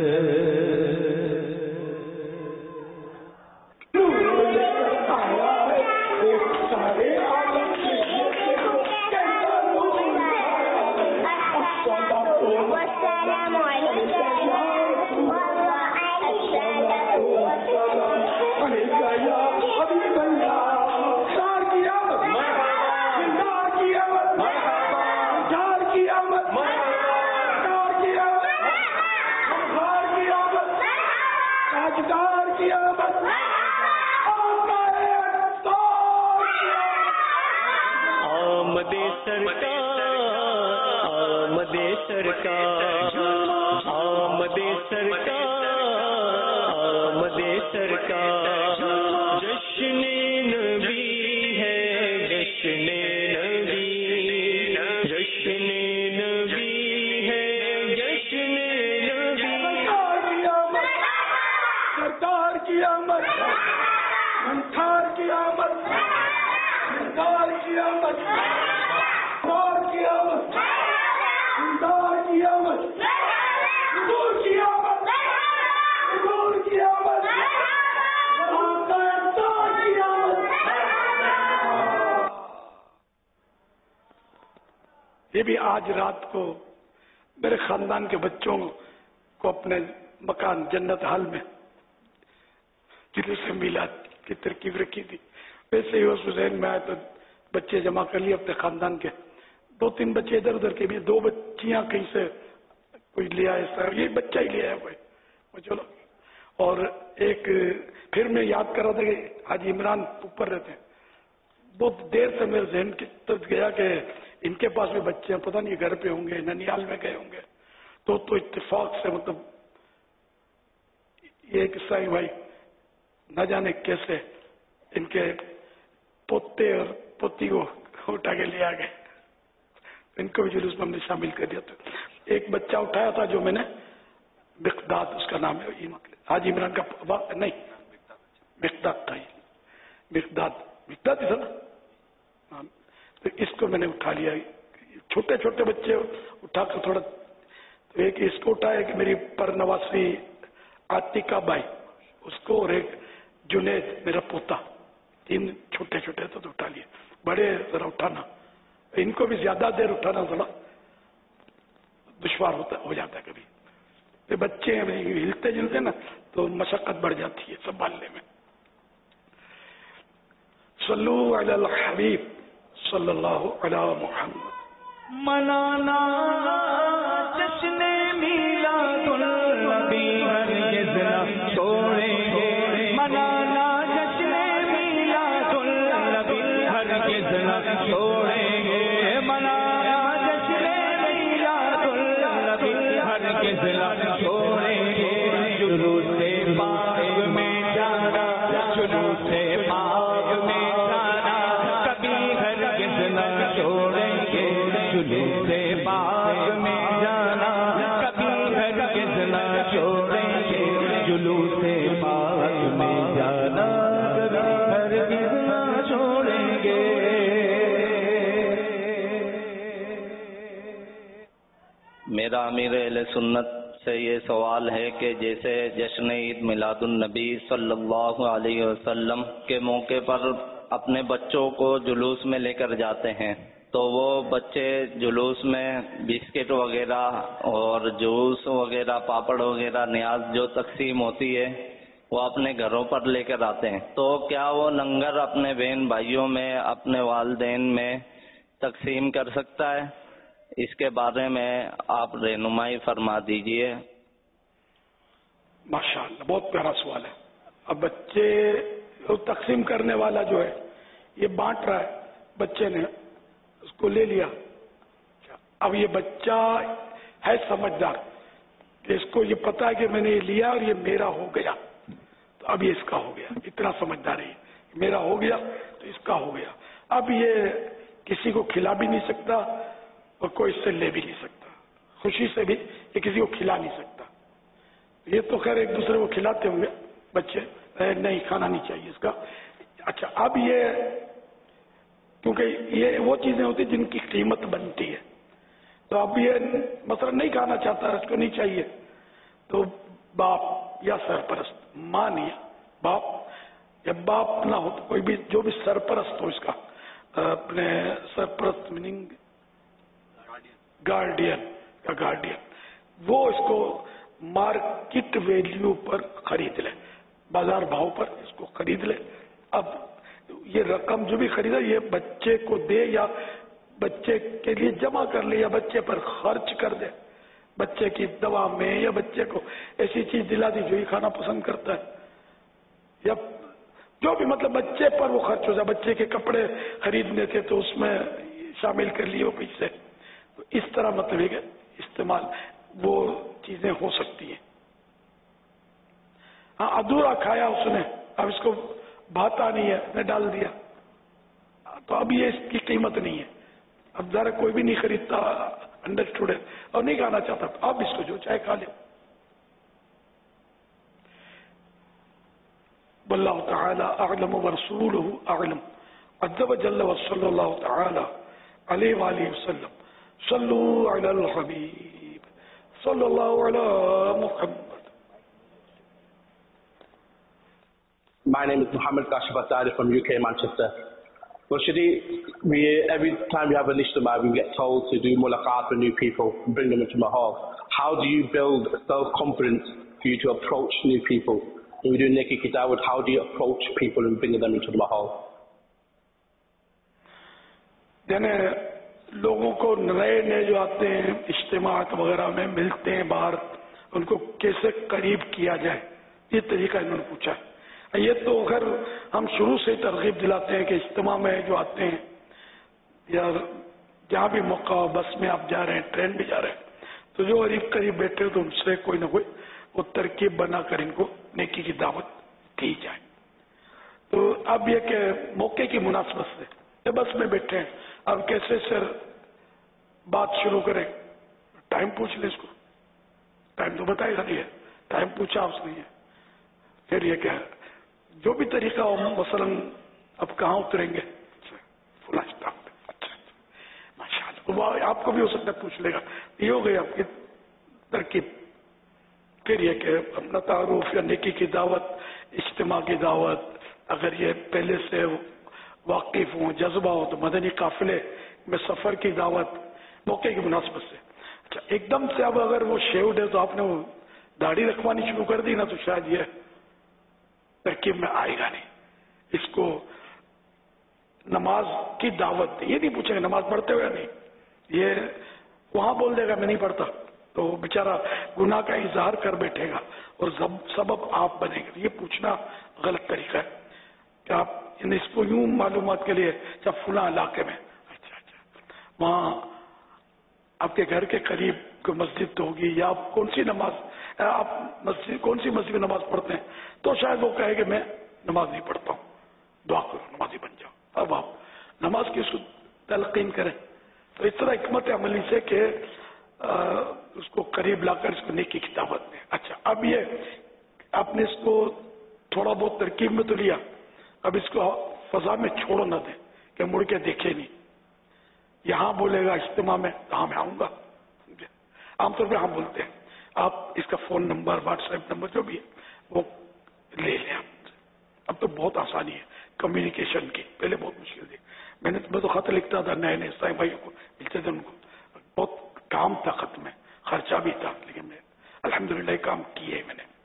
आमदे सरकार, आमदे सरकार, आमदे सरकार, आमदे सरकार. जश्न नबी है, जश्न नबी, जश्न नबी है,
منتھار کی آمد، اندار کی آمد، اندار کی آمد، اندار کی آمد، حضور کی آمد، حضور کی آمد، کی آمد۔ یہ بھی آج رات کو میرے خاندان کے بچوں کو اپنے مکان جنت حال میں جلوس میلاد کی ترکیب رکھی تھی، ویسے ہی اس ذہن میں آئے تو بچے جمع کر لیے اپنے خاندان کے، دو تین بچے ادھر ادھر کے بھی، دو بچیاں کہیں سے کوئی لے آئے، یہ بچہ ہی لے آیا کوئی، چلو۔ اور ایک پھر میں یاد کر رہا تھا کہ حاجی عمران اوپر رہتے ہیں، بہت دیر سے میرے ذہن کی طرف گیا کہ ان کے پاس بھی بچے ہیں، پتہ نہیں گھر پہ ہوں گے، ننیال میں گئے ہوں گے، تو تو اتفاق سے مطلب یہ قصہ ہی بھائی نہ جانے کیسے ان کے پوتے اور پوتی کو اٹھا کے لے آ گئے، ان کو بھی جلوس میں ہم نے شامل کر دیا۔ تو ایک بچہ اٹھایا تھا جو میں نے مقداد، اس کا نام ہے حاجی عمران کا نہیں مقداد تھا، مقداد مقداد ہی تھا نا، تو اس کو میں نے اٹھا لیا، چھوٹے چھوٹے بچے اٹھا کر تھوڑا، تو ایک اس کو اٹھایا کہ میری پرنواسی عاتقہ بائی، اس کو، اور ایک جنید میرا پوتا، تین چھوٹے چھوٹے تو اٹھا لیے، بڑے ذرا اٹھانا، ان کو بھی زیادہ دیر اٹھانا تھوڑا دشوار ہوتا ہو جاتا ہے کبھی، بچے ہلتے جلتے نا تو مشقت بڑھ جاتی ہے سنبھالنے میں۔ صلو علی الحبیب صلی اللہ علی محمد۔
منانا جشن میلاد النبی ہرگز نہ چھوڑیں گے، منانا جشن میلاد النبی ہرگز نہ چھوڑیں گے، منانا جشن میلاد النبی ہرگز نہ چھوڑیں گے، جلوس پاک میں جانا، جلوس پاک میں جانا کبھی ہرگز نہ چھوڑیں گے، جلوس پاک میں جانا کبھی ہرگز نہ چھوڑیں گے، جلوس پاک میں جانا کبھی ہرگز نہ چھوڑیں گے۔
میرا امیر اہل سنت سے یہ سوال ہے کہ جیسے جشن عید میلاد النبی صلی اللہ علیہ وسلم کے موقع پر اپنے بچوں کو جلوس میں لے کر جاتے ہیں، تو وہ بچے جلوس میں بسکٹ وغیرہ اور جوس وغیرہ پاپڑ وغیرہ نیاز جو تقسیم ہوتی ہے وہ اپنے گھروں پر لے کر آتے ہیں، تو کیا وہ لنگر اپنے بہن بھائیوں میں اپنے والدین میں تقسیم کر سکتا ہے؟ اس کے بارے میں آپ رہنمائی فرما دیجئے۔
ماشاءاللہ بہت پیارا سوال ہے۔ اب بچے تقسیم کرنے والا جو ہے یہ بانٹ رہا ہے، بچے نے اس کو لے لیا، اب یہ بچہ ہے سمجھدار کہ اس کو یہ پتا ہے کہ میں نے یہ لیا اور یہ میرا ہو گیا، تو اب یہ اس کا ہو گیا، اتنا سمجھدار ہے، میرا ہو گیا تو اس کا ہو گیا، اب یہ کسی کو کھلا بھی نہیں سکتا اور کوئی اس سے لے بھی نہیں سکتا، خوشی سے بھی یہ کسی کو کھلا نہیں سکتا۔ یہ تو خیر ایک دوسرے کو کھلاتے ہوں گے بچے، نہیں کھانا نہیں چاہیے اس کا۔ اچھا اب یہ کیونکہ یہ وہ چیزیں ہوتی جن کی قیمت بنتی ہے، تو اب یہ مثلا نہیں کھانا چاہتا ہے، اس کو نہیں چاہیے، تو باپ یا سرپرست، ماں نہیں باپ، یا باپ نہ ہو تو کوئی بھی جو بھی سرپرست ہو اس کا، اپنے سرپرست میننگ گارڈین کا گارڈین، وہ اس کو مارکیٹ ویلیو پر خرید لے، بازار بھاؤ پر اس کو خرید لے۔ اب یہ رقم جو بھی خریدا یہ بچے کو دے یا بچے کے لیے جمع کر لے یا بچے پر خرچ کر دے، بچے کی دوا میں یا بچے کو ایسی چیز دلا دی جو ہی کھانا پسند کرتا ہے، یا جو بھی مطلب بچے پر وہ خرچ ہو جائے، بچے کے کپڑے خریدنے تھے تو اس میں شامل کر لیے وہ پیسے، تو اس طرح مطلب ہے کہ استعمال وہ چیزیں ہو سکتی ہیں۔ ہاں ادھورا کھایا اس نے، اب اس کو بھاتا نہیں ہے، نے ڈال دیا، تو اب یہ اس کی قیمت نہیں ہے، اب ذرا کوئی بھی نہیں خریدتا انڈرسٹوڈ ہے اور نہیں کھانا چاہتا، تو اب اس کو جو چاہے کھا لے۔ واللہ تعالی اعلم ورسولہ اعلم عز وجل وصلی اللہ تعالی علیہ وآلہ وسلم صلو علی الحبیب صلی اللہ علی محمد.
My name is Muhammad Kashif Asadi from U K, Manchester. Well, Shadi, we, every time we have an ijtima, we get told to do mulaqat with new people, bring them into mahal. How do you build self-confidence for you to approach new people? When we do Neki Kitawat, how do you approach people and bring them into the mahal?
یعنی لوگوں کو نئے نئے جو آتے ہیں اجتماعات وغیرہ میں ملتے ہیں باہر, ان کو کیسے قریب کیا جائے, یہ طریقہ انہوں نے پوچھا ہے. یہ تو اگر ہم شروع سے ترغیب دلاتے ہیں کہ اجتماع میں جو آتے ہیں یا جہاں بھی موقع ہو, بس میں آپ جا رہے ہیں, ٹرین بھی جا رہے ہیں, تو جو قریب قریب بیٹھے تو ان سے کوئی نہ کوئی وہ ترکیب بنا کر ان کو نیکی کی دعوت دی جائے. تو اب یہ کہ موقع کی مناسبت سے بس میں بیٹھے ہیں, اب کیسے سر بات شروع کریں, ٹائم پوچھ لیں اس کو, ٹائم تو بتائے گا نہیں ہے, ٹائم پوچھا اس نے, پھر یہ کہ جو بھی طریقہ ہو, مثلا اب کہاں اتریں گے, فلاں اسٹاپ پہ, اچھا ماشاء اللہ, وہ آپ کو بھی ہو سکتا ہے پوچھ لے گا, یہ ہو گئی آپ کی ترکیب. پھر یہ کہ اپنا تعارف یا نیکی کی دعوت, اجتماع کی دعوت, اگر یہ پہلے سے واقف ہوں, جذبہ ہو, تو مدنی قافلے میں سفر کی دعوت موقع کی مناسبت سے. اچھا ایک دم سے اب اگر وہ شیوڈ ہے تو آپ نے وہ داڑھی رکھوانی شروع کر دی نا, تو شاید یہ ترکیب میں آئے گا نہیں. اس کو نماز کی دعوت, یہ نہیں پوچھیں گے نماز پڑھتے ہوئے نہیں, یہ وہاں بول دے گا میں نہیں پڑھتا, تو بیچارہ گناہ کا اظہار کر بیٹھے گا اور سبب آپ بنے گا. یہ پوچھنا غلط طریقہ ہے کہ آپ اس کو یوں معلومات کے لیے جب فلاں علاقے میں, اچھا اچھا وہاں آپ کے گھر کے قریب کوئی مسجد تو ہوگی, یا آپ کون سی نماز آپ مسجد کون سی مسجد میں نماز پڑھتے ہیں, تو شاید وہ کہے کہ میں نماز نہیں پڑھتا ہوں, دعا کرو نمازی بن جاؤ. اب آپ نماز کی اس کو تلقین کریں. تو اس طرح حکمت عملی سے کہ اس کو قریب لا کر اس کو نیکی کی دعوت دیں. اچھا اب یہ آپ نے اس کو تھوڑا بہت ترکیب میں تو لیا, اب اس کو فضا میں چھوڑ نہ دیں کہ مڑ کے دیکھے نہیں. یہاں بولے گا اجتماع میں, ہاں میں آؤں گا, عام طور پہ ہاں بولتے ہیں. آپ اس کا phone number, WhatsApp number جو بھی ہے وہ لے لیں. اب تو بہت آسانی ہے کمیونیکیشن کی, پہلے بہت مشکل تھی. میں نے میں تو خط لکھتا تھا نئے نئے سائیں بھائیوں کو ملتے تھے, ان کو بہت کام تھا, خط میں خرچہ بھی تھا, لیکن میں الحمدللہ یہ کام کیے میں نے.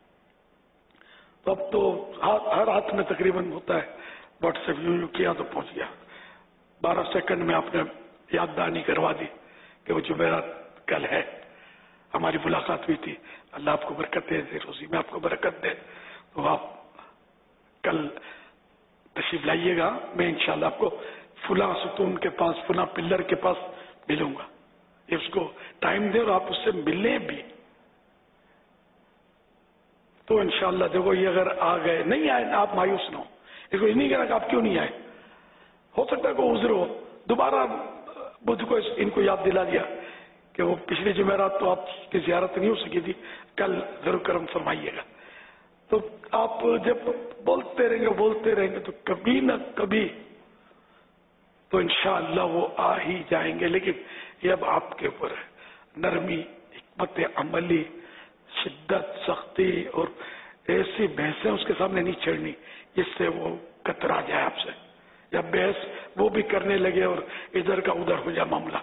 تو اب تو ہر ہاتھ میں تقریباً ہوتا ہے, واٹس ایپ یوں کیا تو پہنچ گیا. بارہ سیکنڈ میں آپ نے یاد دہانی کروا دی کہ وہ جمعرات کل ہے, ہماری ملاقات ہوئی تھی, اللہ آپ کو برکت دے, روزی میں آپ کو برکت دے. تو آپ کل تشریف لائیے گا, میں انشاءاللہ آپ کو فلاں ستون کے پاس, فلاں پلر کے پاس ملوں گا. یہ اس کو ٹائم دے اور آپ اس سے ملیں بھی, تو انشاءاللہ دیکھو یہ اگر آ گئے, نہیں آئے آپ مایوس نہ ہو. اس کو یہ نہیں کہنا کہ آپ کیوں نہیں آئے, ہو سکتا ہے کوئی عذر ہو. دوبارہ بدھ کو ان کو یاد دلا دیا کہ وہ پچھلی جمعرات تو آپ کی زیارت نہیں ہو سکی تھی, کل ضرور کرم فرمائیے گا. تو آپ جب بولتے رہیں گے بولتے رہیں گے تو کبھی نہ کبھی تو انشاءاللہ وہ آ ہی جائیں گے. لیکن یہ اب آپ کے اوپر ہے, نرمی, حکمت عملی, شدت, سختی اور ایسی بحثیں اس کے سامنے نہیں چھڑنی جس سے وہ کترا جائے آپ سے, یا بحث وہ بھی کرنے لگے اور ادھر کا ادھر ہو جائے معاملہ.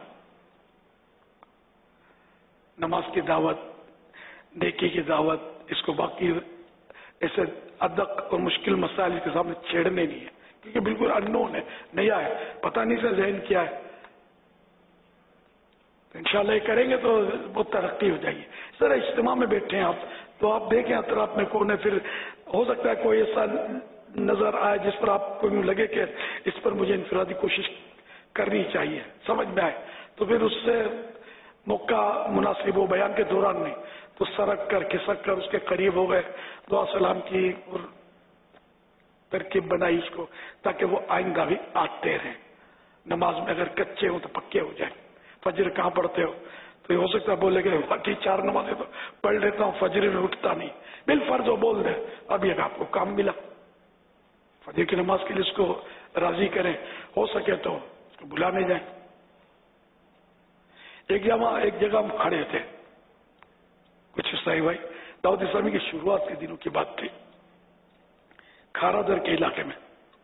نماز کی دعوت, نیکی کی دعوت, اس کو باقی ایسے ادق اور مشکل مسائل کے سامنے چھیڑنے نہیں ہے, کیونکہ بالکل اننون ہے, نیا ہے, پتہ نہیں سے ذہن کیا ہے. انشاءاللہ یہ کریں گے تو بہت ترقی ہو جائے گی. اس طرح اجتماع میں بیٹھے ہیں آپ, تو آپ دیکھیں اطراف میں کون ہے, پھر ہو سکتا ہے کوئی ایسا نظر آئے جس پر آپ کو یوں لگے کہ اس پر مجھے انفرادی کوشش کرنی چاہیے, سمجھ میں آئے, تو پھر اس سے موقع مناسب ہو, بیان کے دوران نہیں تو سرک کر کھسک کر اس کے قریب ہو گئے, دعا سلام کی اور ترکیب بنائی اس کو, تاکہ وہ آئندہ بھی آتے رہیں. نماز میں اگر کچے ہوں تو پکے ہو جائیں. فجر کہاں پڑھتے ہو, تو یہ ہو سکتا ہے بولے کہ باقی چار نمازیں تو پڑھ لیتا ہوں, فجر میں اٹھتا نہیں, بال فرض ہو بول دے, اب یہ آپ کو کام ملا, فجر کی نماز کے لیے اس کو راضی کریں، ہو سکے تو اس کو بلانے جائیں. ایک جگہ ایک جگہ ہم کھڑے تھے، کچھ عیسائی بھائی، دعوت اسلامی کی شروعات کے دنوں کی بات تھی، کھارا در کے علاقے میں.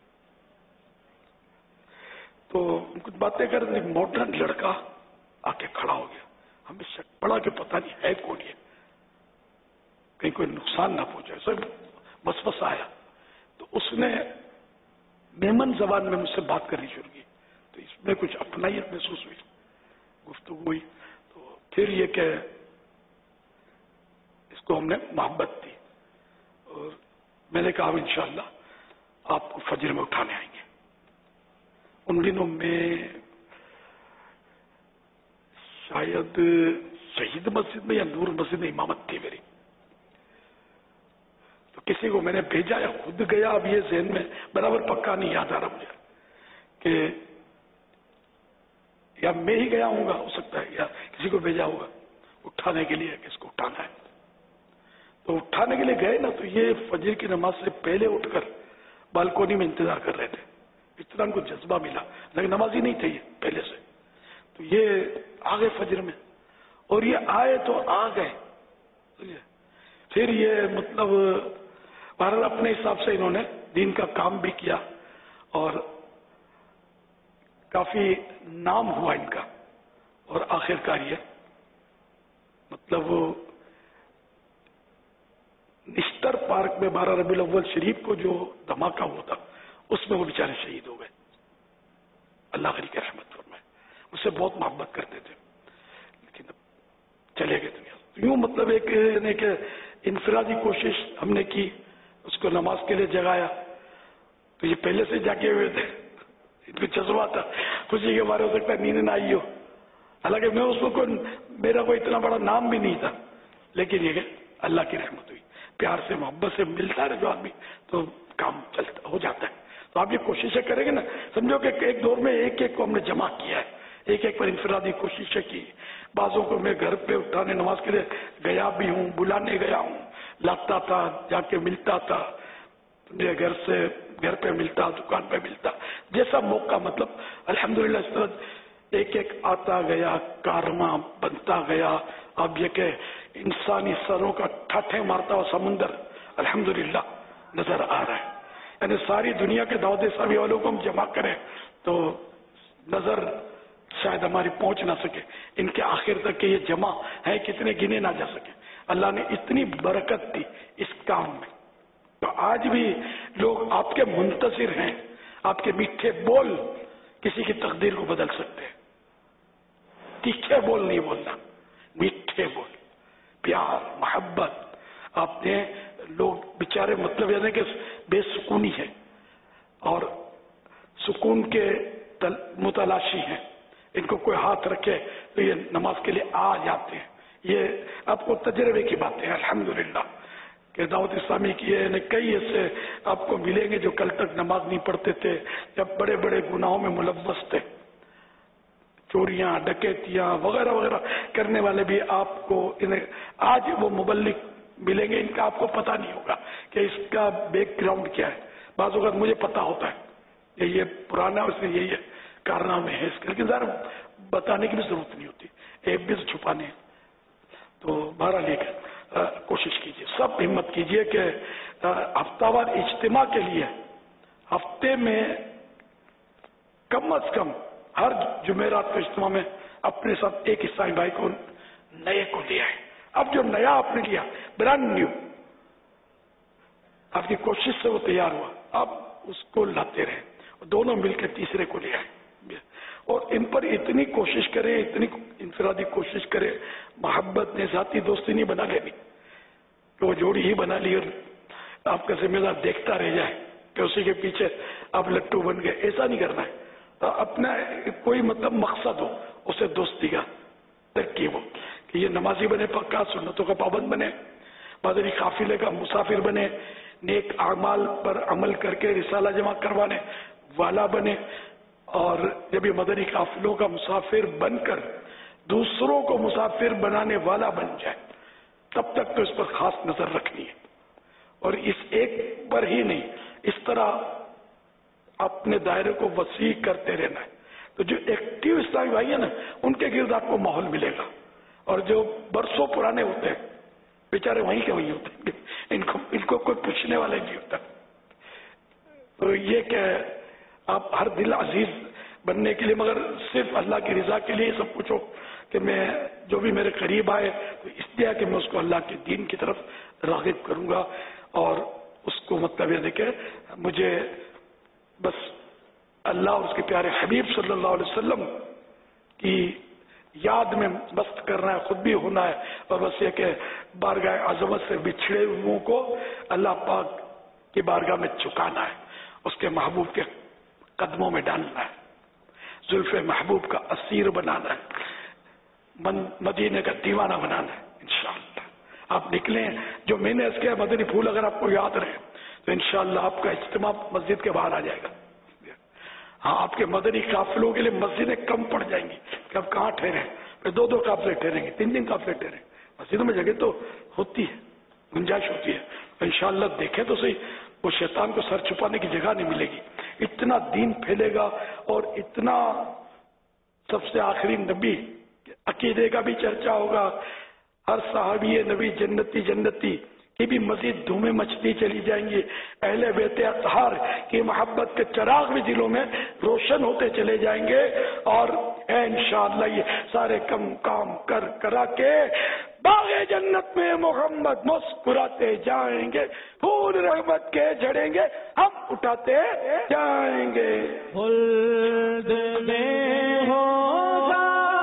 تو کچھ باتیں کر رہے، ماڈرن لڑکا آ کے کھڑا ہو گیا. ہمیں شک پڑا کہ پتہ نہیں ہے کون یہ، کہیں کوئی نقصان نہ پہنچے، سب وسوسہ آیا. تو اس نے میمن زبان میں مجھ سے بات کرنی شروع کی. تو اس میں کچھ اپنائیت محسوس ہوئی، گفتگو ہوئی. تو پھر یہ کہ اس کو ہم نے محبت دی اور میں نے کہا انشاءاللہ آپ کو فجر میں اٹھانے آئیں گے. ان دنوں میں شاید شہید مسجد میں یا نور مسجد میں امامت تھی میری. تو کسی کو میں نے بھیجا یا خود گیا، اب یہ ذہن میں برابر پکا نہیں یاد آ رہا مجھے کہ یا میں ہی گیا ہوں گا، ہو سکتا ہے، یا کسی کو بھیجا ہوگا اٹھانے کے لیے، کس کو اٹھانا ہے. تو اٹھانے کے لیے گئے نا، تو یہ فجر کی نماز سے پہلے اٹھ کر بالکونی میں انتظار کر رہے تھے. اس طرح ان کو جذبہ ملا، لیکن نماز ہی نہیں تھے یہ پہلے سے. تو یہ آ گئے فجر میں، اور یہ آئے تو آ گئے. پھر یہ مطلب بہرحال اپنے حساب سے انہوں نے دین کا کام بھی کیا اور کافی نام ہوا ان کا. اور آخر کار یہ مطلب نشتر پارک میں بارہ ربیع الاول شریف کو جو دھماکہ ہوا تھا اس میں وہ بیچارے شہید ہو گئے. اللہ غنی کی رحمت فرمائے. اس سے بہت محبت کرتے تھے لیکن اب چلے گئے دنیا. یوں مطلب ایک یعنی کہ انفرادی کوشش ہم نے کی، اس کو نماز کے لیے جگایا. تو یہ پہلے سے جاگے ہوئے تھے، ان کو جذبہ تھا، خوشی کے بارے ہو سکتا ہے نیند نہ آئی ہو. حالانکہ میں اس کو میرا کوئی اتنا بڑا نام بھی نہیں تھا، لیکن یہ کہ اللہ کی رحمت ہوئی، پیار سے محبت سے ملتا ہے جو آدمی تو کام چلتا ہو جاتا ہے. تو آپ یہ کوششیں کریں گے نا، سمجھو کہ ایک دور میں ایک ایک کو ہم نے جمع کیا ہے، ایک ایک پر انفرادی کوششیں کی. بعضوں کو میں گھر پہ اٹھانے نماز کے لیے گیا بھی ہوں، بلانے گیا ہوں، لاتا تھا، جا کے ملتا تھا، میرے گھر سے گھر پہ ملتا، دکان پہ ملتا، جیسا موقع. مطلب الحمدللہ اس طرح ایک ایک آتا گیا، کارواں بنتا گیا. اب یہ کہ انسانی سروں کا ٹھاٹھے مارتا ہوا سمندر الحمدللہ نظر آ رہا ہے. یعنی ساری دنیا کے دعوت اسلامی والوں کو ہم جمع کریں تو نظر شاید ہماری پہنچ نہ سکے ان کے آخر تک کہ یہ جمع ہے کتنے گنے نہ جا سکے. اللہ نے اتنی برکت دی اس کام میں. تو آج بھی لوگ آپ کے منتظر ہیں، آپ کے میٹھے بول کسی کی تقدیر کو بدل سکتے ہیں. تیکھے بول نہیں بولنا، میٹھے بول، پیار محبت. آپ نے لوگ بیچارے مطلب یعنی کہ بے سکونی ہے اور سکون کے متلاشی ہیں، ان کو کوئی ہاتھ رکھے تو یہ نماز کے لیے آ جاتے ہیں. یہ آپ کو تجربے کی باتیں ہیں الحمدللہ کہ دعوت اسلامی کی ہے. کئی ایسے آپ کو ملیں گے جو کل تک نماز نہیں پڑھتے تھے، جب بڑے بڑے گناہوں میں ملوث تھے، چوریاں ڈکیتیاں وغیرہ وغیرہ کرنے والے بھی آپ کو انہیں آج وہ مبلغ ملیں گے. ان کا آپ کو پتہ نہیں ہوگا کہ اس کا بیک گراؤنڈ کیا ہے. بعض اوقات مجھے پتہ ہوتا ہے کہ یہ پرانا اس میں یہی کارنامے ہیں اس کے، لیکن ذرا بتانے کی بھی ضرورت نہیں ہوتی، ایک بھی چھپانے. تو بہرحال لے کر کوشش کیجیے، سب ہمت کیجیے کہ ہفتہ وار اجتماع کے لیے ہفتے میں کم از کم ہر جمعرات کے اجتماع میں اپنے ساتھ ایک عیسائی بھائی کو نئے کو لے آئے. اب جو نیا آپ نے لیا برانڈ نیو، آپ کی کوشش سے وہ تیار ہوا، آپ اس کو لاتے رہے، دونوں مل کے تیسرے کو لے آئے. اور ان پر اتنی کوشش کرے، اتنی انفرادی کوشش کرے، محبت نے ذاتی دوستی نہیں بنا لینی کہ وہ جوڑی ہی بنا لی اور آپ کا ذمہ دار دیکھتا رہ جائے کہ اسی کے پیچھے آپ لٹو بن گئے. ایسا نہیں کرنا ہے. اپنا کوئی مطلب مقصد ہو، اسے دوستی کا ترکیب ہو کہ یہ نمازی بنے، پکا سنتوں کا پابند بنے، مدنی قافلے کا مسافر بنے، نیک اعمال پر عمل کر کے رسالہ جمع کروانے والا بنے. اور جب یہ مدنی قافلوں کا مسافر بن کر دوسروں کو مسافر بنانے والا بن جائے، تب تک تو اس پر خاص نظر رکھنی ہے. اور اس ایک پر ہی نہیں، اس طرح اپنے دائرے کو وسیع کرتے رہنا ہے. تو جو ایکٹیو اسلامی بھائی ہیں نا ان کے گرد آپ کو ماحول ملے گا, اور جو برسوں پرانے ہوتے ہیں بیچارے وہیں کے وہیں ہوتے ہیں, ان کو ان کو کوئی پوچھنے والا نہیں ہوتا. تو یہ کہ آپ ہر دل عزیز بننے کے لیے, مگر صرف اللہ کی رضا کے لیے سب کچھ ہو کہ میں جو بھی میرے قریب آئے تو اس لیے کہ میں اس کو اللہ کے دین کی طرف راغب کروں گا, اور اس کو مطلب یہ دیکھے مجھے بس اللہ اور اس کے پیارے حبیب صلی اللہ علیہ وسلم کی یاد میں مست کرنا ہے, خود بھی ہونا ہے, اور بس یہ کہ بارگاہ عظمت سے بچھڑے ہوئے کو اللہ پاک کی بارگاہ میں چکانا ہے, اس کے محبوب کے قدموں میں ڈالنا ہے, زلف محبوب کا اسیر بنانا ہے, مدینے کا دیوانہ بنانا ہے. انشاءاللہ آپ نکلیں, جو میں نے اس کے مدنی پھول اگر آپ کو یاد رہے تو انشاءاللہ آپ کا اجتماع مسجد کے باہر آ جائے گا. ہاں آپ کے مدنی قافلوں کے لیے مسجدیں کم پڑ جائیں گی کہ اب کہاں ٹھہرے, پھر دو دو قافلے ٹھہریں گے, تین تین قافلے ٹھہریں. مسجدوں میں جگہ تو ہوتی ہے, گنجائش ہوتی ہے. انشاءاللہ دیکھیں تو صحیح, وہ شیطان کو سر چھپانے کی جگہ نہیں ملے گی. اتنا دین پھیلے گا اور اتنا سب سے آخری نبی عقیدے کا بھی چرچا ہوگا, ہر صحابی نبی جنتی جنتی کی بھی مزید دھومیں مچتی چلی جائیں گی. اہل بیت اطہار کی محبت کے چراغ بھی دلوں میں روشن ہوتے چلے جائیں گے, اور انشاءاللہ یہ سارے کم کام کر کرا کے باغ جنت میں محمد مسکراتے جائیں گے, پھول رحمت کے جھڑیں گے, ہم اٹھاتے جائیں گے. خلد میں ہوگا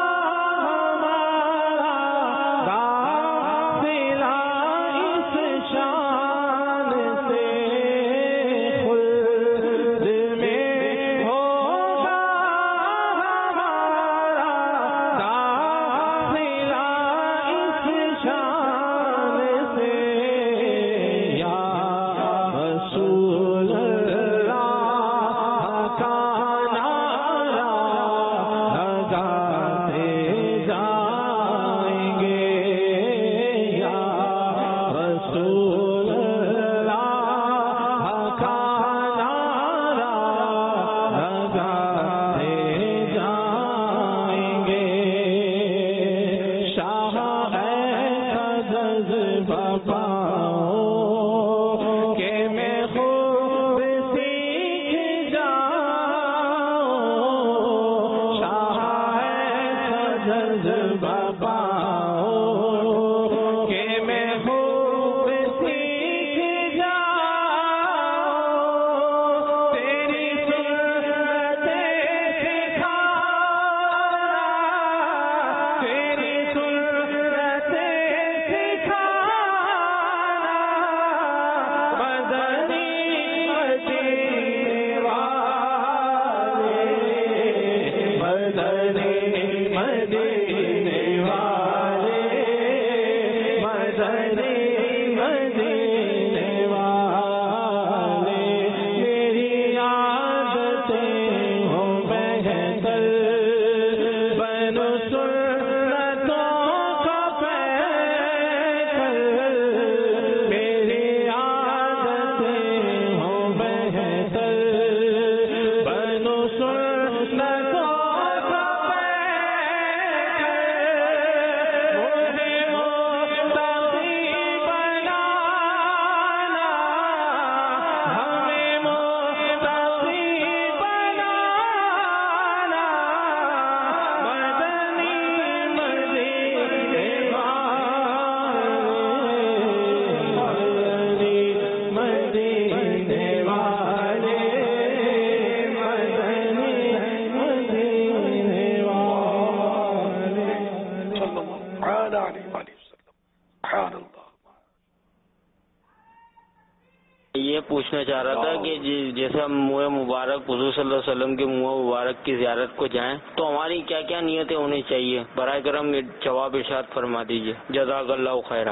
پوچھنا چاہ رہا تھا کہ جیسے ہم منہ مبارک حضور صلی اللہ علیہ وسلم کے منہ مبارک کی زیارت کو جائیں تو ہماری کیا کیا نیتیں ہونی چاہیے؟ برائے کرم جواب ارشاد فرما دیجیے. جزاک اللہ خیرہ.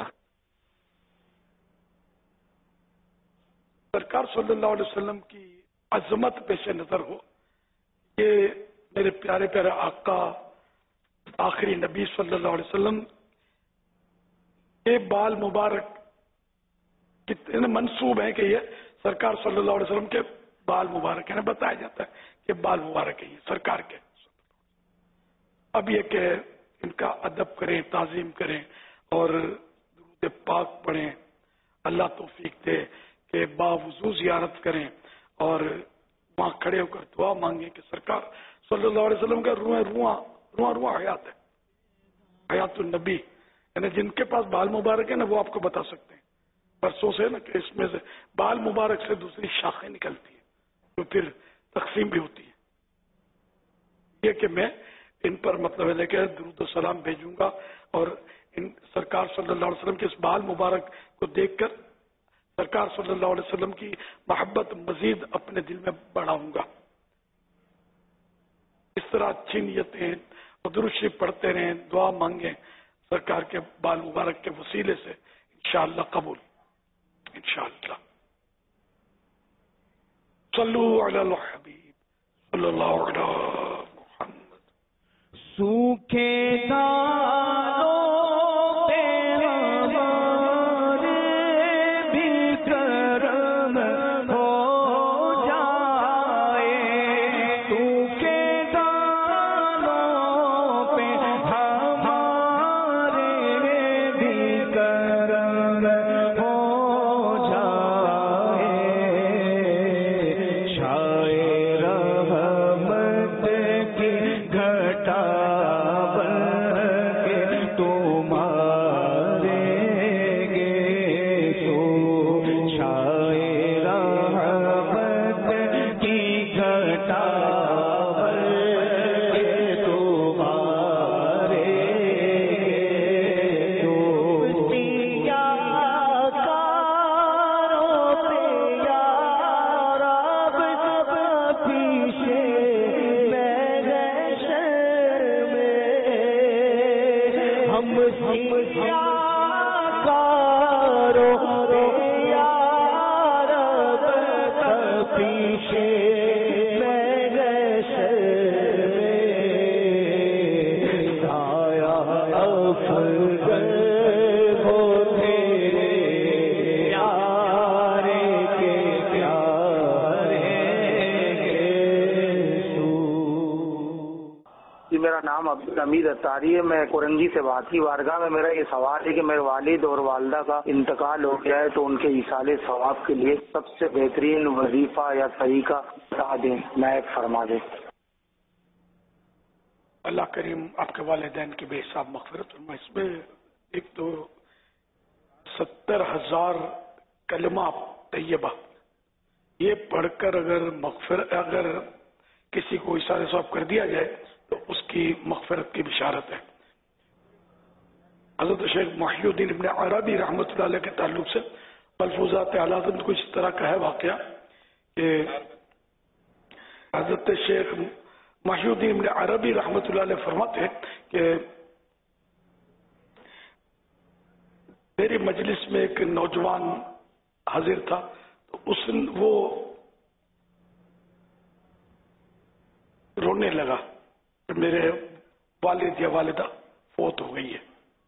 سرکار صلی اللہ علیہ وسلم کی عظمت پیش نظر ہو, یہ میرے پیارے پیارے آقا آخری نبی صلی اللہ علیہ وسلم کے بال مبارک کتنے منسوب ہیں کہ یہ سرکار صلی اللہ علیہ وسلم کے بال مبارک ہے، بتایا جاتا ہے کہ بال مبارک ہے یہ سرکار کے. اب یہ کہ ان کا ادب کریں، تعظیم کریں اور درود پاک پڑھیں. اللہ توفیق دے کہ باوضو زیارت کریں اور وہاں کھڑے ہو کر دعا مانگیں کہ سرکار صلی اللہ علیہ وسلم کا روح رواں رواں رواں حیات ہے، حیات النبی. یعنی جن کے پاس بال مبارک ہے نا وہ آپ کو بتا سکتے ہیں برسوں سے نا کہ اس میں سے بال مبارک سے دوسری شاخیں نکلتی ہیں جو پھر تقسیم بھی ہوتی ہیں. یہ کہ میں ان پر مطلب ہے لے کے درود و سلام بھیجوں گا اور ان سرکار صلی اللہ علیہ وسلم کے اس بال مبارک کو دیکھ کر سرکار صلی اللہ علیہ وسلم کی محبت مزید اپنے دل میں بڑھاؤں گا. اس طرح اچھی نیتیں اور درود شریف پڑھتے رہیں، دعا مانگیں سرکار کے بال مبارک کے وسیلے سے، انشاءاللہ قبول انشاءاللہ. صلو علی الحبیب صلی اللہ علیہ محمد.
سوکھے دانوں پہ ہمارے بھی کرم ہو جائے، سوکھے دانوں پہ ہمارے بھی کرم ہو جائے، شاعر رحمت کی گھٹا
امید اتاری ہے، میں کورنجی سے بات کی بارگاہ میں. میرا یہ سوال ہے کہ میرے والد اور والدہ کا انتقال ہو گیا ہے تو ان کے ایصال ثواب کے لیے سب سے بہترین وظیفہ یا طریقہ بتا دیں، نائب فرما دیں.
اللہ کریم آپ کے والدین کی بے حساب مغفرت فرما. اس میں ایک تو ستر ہزار کلمہ طیبہ یہ پڑھ کر اگر مغفرت اگر کسی کو ایصال ثواب کر دیا جائے تو اس کی مغفرت کی بشارت ہے. حضرت شیخ محی الدین ابن عربی رحمۃ اللہ علیہ کے تعلق سے ملفوظات اعلیٰ حضرت کچھ اس طرح کا ہے واقعہ کہ حضرت شیخ محی الدین ابن عربی رحمۃ اللہ علیہ فرماتے ہیں کہ میری مجلس میں ایک نوجوان حاضر تھا تو اس وہ رونے لگا میرے والد یا والدہ فوت ہو گئی ہے.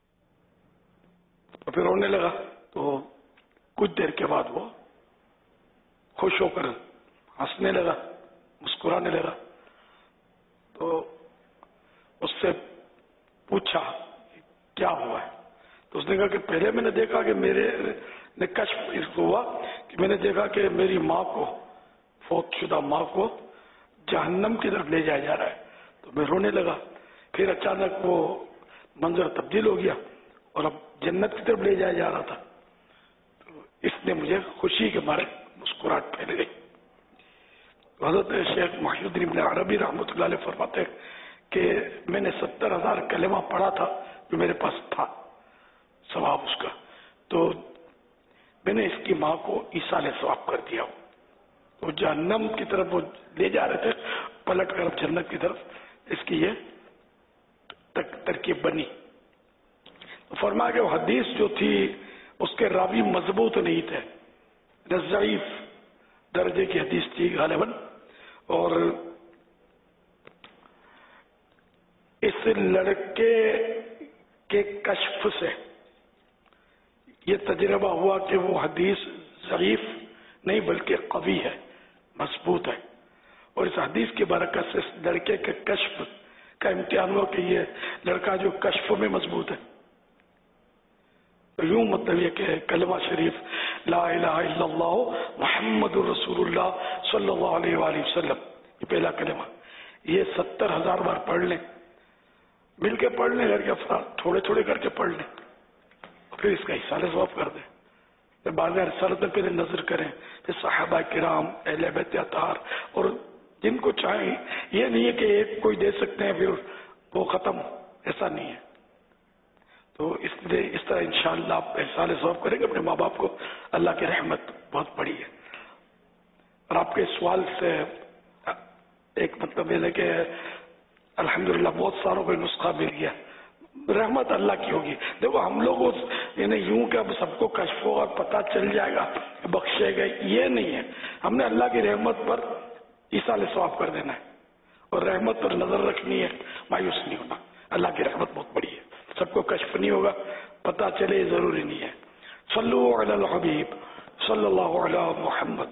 تو پھر رونے لگا تو کچھ دیر کے بعد وہ خوش ہو کر ہنسنے لگا، مسکرانے لگا. تو اس سے پوچھا کیا ہوا ہے تو اس نے کہا کہ پہلے میں نے دیکھا کہ میرے نے کشف اس کو ہوا کہ میں نے دیکھا کہ میری ماں کو، فوت شدہ ماں کو جہنم کی طرف لے جایا جا رہا ہے تو میں رونے لگا. پھر اچانک وہ منظر تبدیل ہو گیا اور اب جنت کی طرف لے جایا جا رہا تھا. تو اس نے مجھے خوشی کے مارے مسکراہٹ پھیل گئی. حضرت شیخ محی الدین ابن عربی رحمۃ اللہ علیہ فرماتے ہیں کہ میں نے ستر ہزار کلمہ پڑھا تھا جو میرے پاس تھا ثواب اس کا، تو میں نے اس کی ماں کو ایصال ثواب کر دیا. تو جہنم کی طرف وہ لے جا رہے تھے، پلٹ کر جنت کی طرف اس کی یہ ترکیب بنی. فرمایا کہ وہ حدیث جو تھی اس کے راوی مضبوط نہیں تھے، ضعیف درجے کی حدیث تھی غالباً، اور اس لڑکے کے کشف سے یہ تجربہ ہوا کہ وہ حدیث ضعیف نہیں بلکہ قوی ہے، मजबूत है। और इस हदीस की बरकत से इस लड़के के कश्फ का इम्तिहान हुआ कि ये लड़का जो कश्फ में मजबूत है। तो यूं मतलब ये कि कलमा शरीफ ला इलाहा इल्लल्लाह मुहम्मदुर रसूलुल्लाह सल्लल्लाहु अलैहि वसल्लम, ये पहला कलमा, ये सत्तर हजार बार पढ़ लें, मिल के पढ़ लें, करके अफराद थोड़े थोड़े करके पढ़ लें, फिर इसका इसाले सवाब कर दें। फिर बाजार सरद पे नजर करें, फिर साहबा किराम, अहले बैत अतार, और जिनको चाहें, ये नहीं है कि एक कोई दे सकते हैं फिर वो खत्म, ऐसा नहीं है। तो इसलिए इस तरह इंशाअल्लाह आप इसाले सवाब करेंगे अपने माँ बाप को, अल्लाह की रहमत बहुत बड़ी है। और आपके सवाल से एक मतलब ये है कि अल्हम्दुलिल्लाह बहुत सारों को नुस्खा मिल गया, रहमत अल्लाह की होगी। देखो हम लोग यानी यूं कि अब सबको कश्फ होगा, पता चल जाएगा, बख्शेगा, ये नहीं है। हमने अल्लाह की रहमत पर इसाले सवाब कर देना है और रहमत पर नजर रखनी है, मायूस नहीं होना। अल्लाह की रहमत बहुत बड़ी है, सबको कश्फ नहीं होगा, पता चले जरूरी नहीं है। सल्लु अलल हबीब सल्लल्लाहु अलैहि मुहम्मद।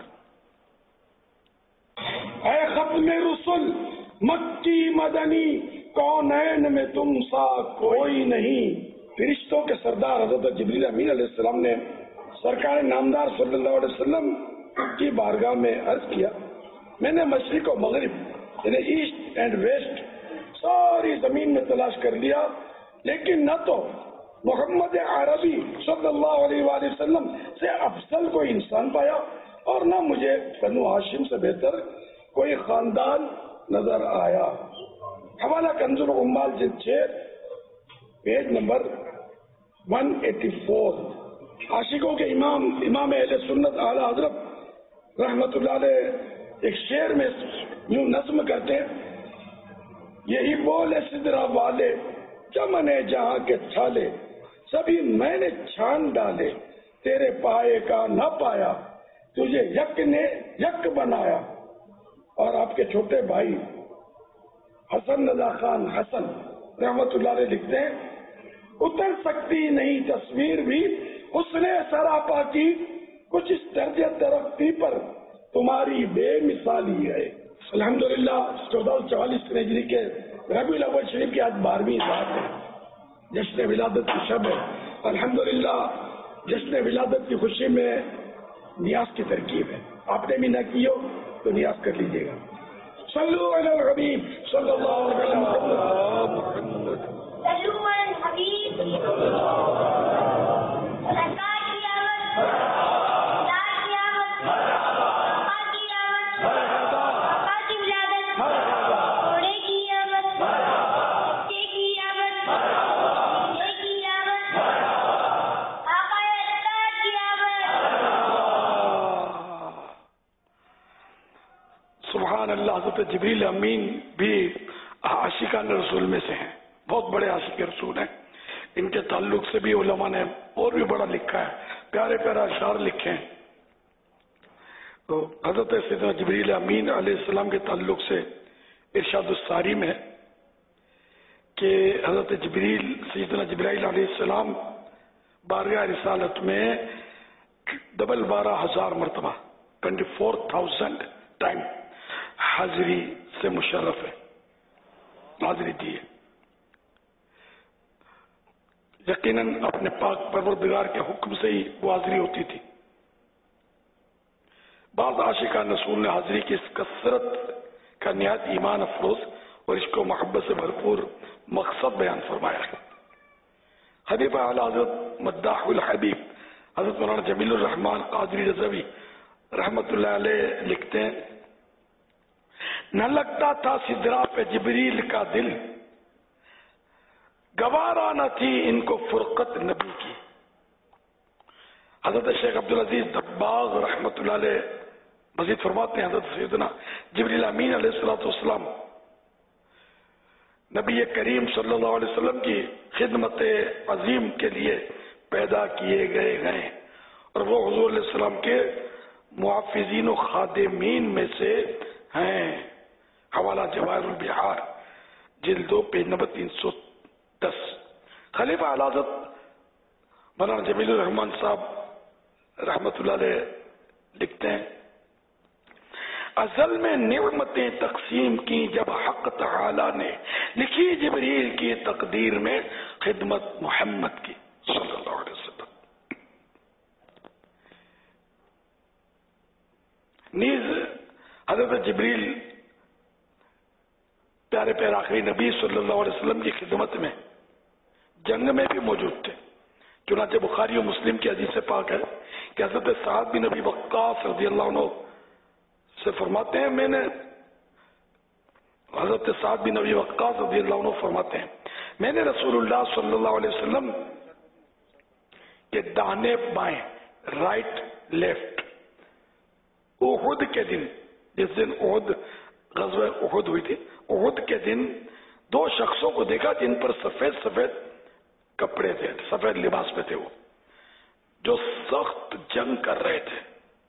ऐ खत्म रुसुल मक्की मदनी कौनैन में तुम सा कोई नहीं। फरिश्तों के सरदार हजरत जिब्रील अमीन अलैहिस्सलाम ने सरकार नामदार सल्लल्लाहु अलैहि वसल्लम की बारगाह में अर्ज किया, मैंने मशरिक और मगरिब यानी ईस्ट एंड वेस्ट सारी जमीन में तलाश कर लिया, लेकिन न तो मोहम्मद अरबी सल्लल्लाहु अलैहि वसल्लम से अफजल कोई इंसान पाया और न मुझे बनु हाशिम से बेहतर कोई खानदान नजर आया। हवाला कंजुल उम्माल जिल्द छह पेज नंबर एक सौ चौरासी। आशिकों के इमाम इमाम अहले सुन्नत आला हजरत रहमतुल्लाह अलैह एक शेर में यूं नज्म करते हैं, यही बोले सिदरा वाले चमने जहां के छाले, सभी मैंने छान डाले, तेरे पाए का न पाया, तुझे यक ने यक बनाया। और आपके छोटे भाई हसन रजा खान हसन रहमतुल्लाह अलैह लिखते हैं, उतर सकती नहीं तस्वीर भी उसने सरापा की, कुछ इस दर्जे तरक्की पर तुम्हारी बेमिसाली है। अल्हम्दुलिल्लाह चौदह सौ चौवालीस हिजरी के रबीउल अव्वल शरीफ की आज बारहवीं रात है, जश्न विलादत की शब है। अल्हम्दुलिल्लाह जश्न विलादत की खुशी में नियाज की तरकीब है, आपने भी न की हो तो नियाज कर लीजिएगा। सल्लु अलल हबीब सल्लल्लाहु अलैहि वसल्लम।
सल्लु अलल हबीब सरकार की आमद, सरकार की आमद, सरकार की आमद, सरकार की विलादत, घोड़े की आमद, कुत्ते की आमद, कुत्ते की आमद, आका अल्लाह की आमद।
सुभान अल्लाह। हज़रत जिब्रील अमीन भी आशिकान रसूल में से हैं, बहुत बड़े आशिक रसूल हैं। इनके ताल्लुक से भी उलमा ने और भी बड़ा लिखा है, प्यारे प्यारे अशार लिखे हैं। तो हजरत सैयदना जिब्रील अमीन अलैहिस्सलाम के ताल्लुक से इरशाद सारी में कि हजरत जिब्रील सैयदना जिब्राइल अलैहिस्सलाम बारगाह रिसालत में डबल बारह हजार मरतबा ट्वेंटी फोर थाउजेंड टाइम हाजिरी से मुशर्रफ है, हाजिरी दी है। यकीनन अपने पाक परवरदिगार के हुक्म से ही वो हाजिरी होती थी। बाद आशिकान रसूल ने हाजिरी की इस कसरत का निहायत ईमान अफरोज और इसको मोहब्बत से भरपूर मकसद बयान फरमाया है। हबीब आला हजरत मद्दाहुल हबीब हजरत मौलाना जमीलुर रहमान कादरी रज़वी रहमतुल्लाह अलैह लिखते हैं, न लगता था सिदरा पे जिब्रील का दिल, गवारा न थी इनको फुरकत नबी की। हजरत शेख अब्दुल अजीज दब्बाग रहमतुल्लाह अलैह मजीद फरमाते हैं, हजरत सैयदना जिब्रील अमीन अलैहिस्सलाम नबी करीम सल्लल्लाहु अलैहि वसल्लम की खिदमत अजीम के लिए पैदा किए गए हैं और वो हुजूर अलैहि सलाम के मुआफिजीन और खादिमीन में से हैं। हवाला जवाहिरुल बिहार जिल्द दो पेज नंबर तीन सौ दस। खलीफा आला हज़रत मौलाना जमीलुर रहमान साहब रहमतुल्लाह अलैह लिखते हैं, असल में नेमतें तकसीम की जब हक तआला ने लिखी जिब्रील की तकदीर में खिदमत मोहम्मद की सल्लल्लाहु अलैहि वसल्लम। नीज हजरत जिब्रील प्यारे प्यारे आखिरी नबी सल्लल्लाहु अलैहि वसल्लम की खिदमत में जंग में भी मौजूद थे। चुनाचे बुखारी और मुस्लिम की हदीस से पाक है कि हजरत साद बिन नबी वक्कास रज़ियल्लाहु अन्हु से फरमाते हैं, मैंने हजरत साद बिन नबी वक्कास रज़ियल्लाहु अन्हु फरमाते हैं मैंने रसूलुल्लाह सल्लल्लाहु अलैहि वसल्लम के दाहिने बाएं राइट लेफ्ट उहुद के दिन, जिस दिन उहुद गज़वे उहुद हुई थी, उहुद के दिन दो शख्सों को देखा जिन पर सफेद सफेद कपड़े थे, सफेद लिबास में थे, वो जो सख्त जंग कर रहे थे,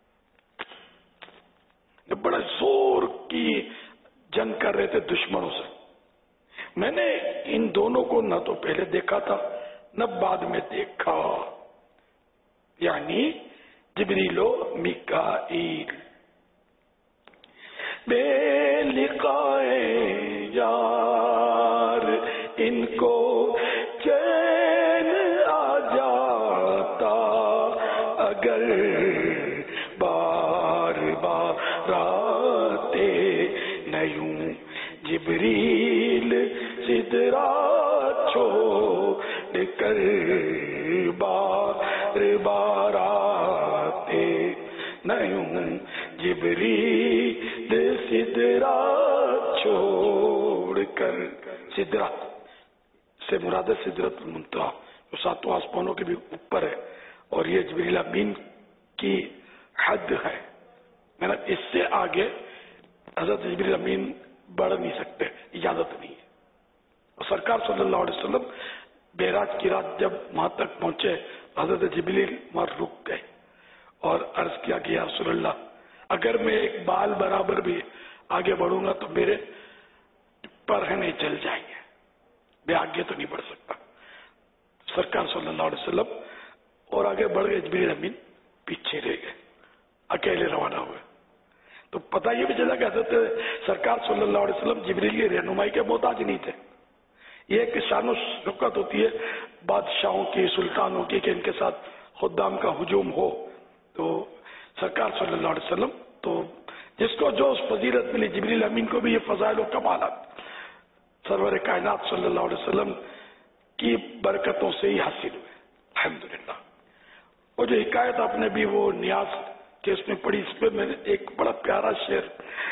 जो बड़े जोर की जंग कर रहे थे दुश्मनों से। मैंने इन दोनों को न तो पहले देखा था न बाद में देखा, यानी जिब्रीलो मिकाईल। बेलिकाए यार इनको चैन आ जाता अगर बार बार आते नयूं जिब्रील सिदरा छोड़ कर बार बार आते नयूं जिब्रील सिदरा छोड़ कर। सिदरा से मुराद सिदरत मुंतहा जो सातों आसमानों के भी ऊपर है, और ये जिब्रील अमीन की हद है, मतलब इससे आगे हजरत जिब्रील अमीन बढ़ नहीं सकते, इजाजत नहीं है। और सरकार सल्लल्लाहु अलैहि वसल्लम बेराज की रात जब वहां तक पहुंचे, हजरत जिब्रील वहां रुक गए और अर्ज किया कि या रसूल अल्लाह, अगर मैं एक बाल बराबर भी आगे बढ़ूंगा तो मेरे पर नहीं चल जाएंगे, मैं आगे तो नहीं बढ़ सकता। सरकार सल्लल्लाहु अलैहि वसल्लम और आगे बढ़ गए, जिब्रील अमीन पीछे रह गए, अकेले रवाना हुए। तो पता ये भी चला कि हजरत सरकार सल्लल्लाहु अलैहि वसल्लम जिब्रील की रहनुमाई के मोहताज नहीं थे। ये एक शान शौकत होती है बादशाहों की, सुल्तानों की, कि इनके साथ खुद्दाम का हुजूम हो। तो सरकार सल्लल्लाहु अलैहि वसल्लम, तो जिसको जो फजीलत मिली, जिब्रील अमीन को भी ये फजाइल और कमालात सरवर कायनात सल्लल्लाहु अलैहि वसल्लम की बरकतों से ही हासिल हुए, अल्हम्दुलिल्लाह। वो जो हिकायत आपने भी वो नियाज के उसमें पढ़ी, इस पर मैंने एक बड़ा प्यारा शेर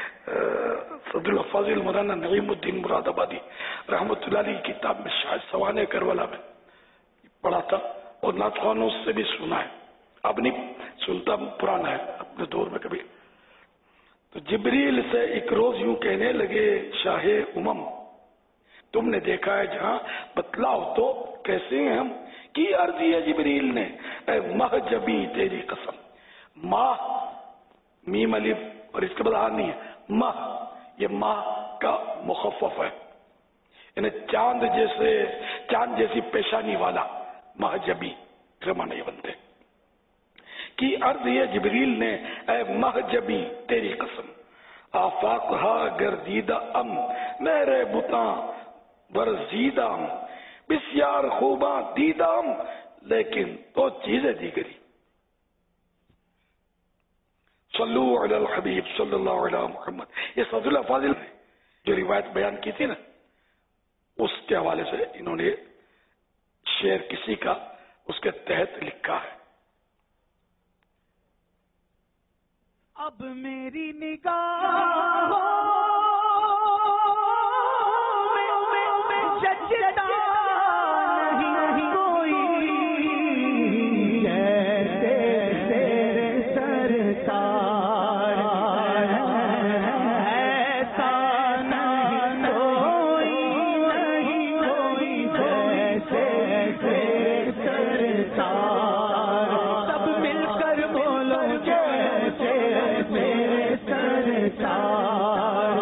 सदरुल फाजिल मौलाना नईमुद्दीन मुरादाबादी रहमतुल्लाह अलैह की किताब में शायद सवाने करबला में पढ़ा था, और नातखानों से भी सुना है। अब नहीं सुनता, पुराना है अपने दौर में कभी। तो जिब्रील से एक रोज यूं कहने लगे, शाहे उमम तुमने देखा है जहां, बतलाओ तो कैसे हैं हम। की अर्ज है जिब्रील ने, ए महजबी तेरी कसम। माह मीम अलिफ और इसके बाद आ नहीं है, माह, ये माह का मुखफ़फ़ है, यानी चांद जैसे, चांद जैसी पेशानी वाला महजबी रमा नहीं बनते। की अर्ज ये जिब्रील ने, ए महजबी तेरी कसम, आफाक हा गर्दीदा अम, मेरे बुता वरजीदाम, बिस्यार खूबा दीदाम, लेकिन तो चीजें दी गई। सल्लु अलल हबीब सल्लल्लाहु अलैहि मुहम्मद। ये सदरुल फाजिल जो रिवायत बयान की थी ना, उसके हवाले से इन्होंने शेर किसी का उसके तहत लिखा है।
अब मेरी निगाहों में जचता नहीं कोई, जैसे तेरे सरकार ऐसा नहीं कोई, नहीं कोई जैसे तेरे सरकार। सब मिलकर बोलो जैसे मेरे सरकार,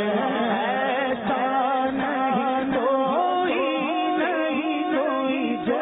ऐसा नहीं कोई, नहीं कोई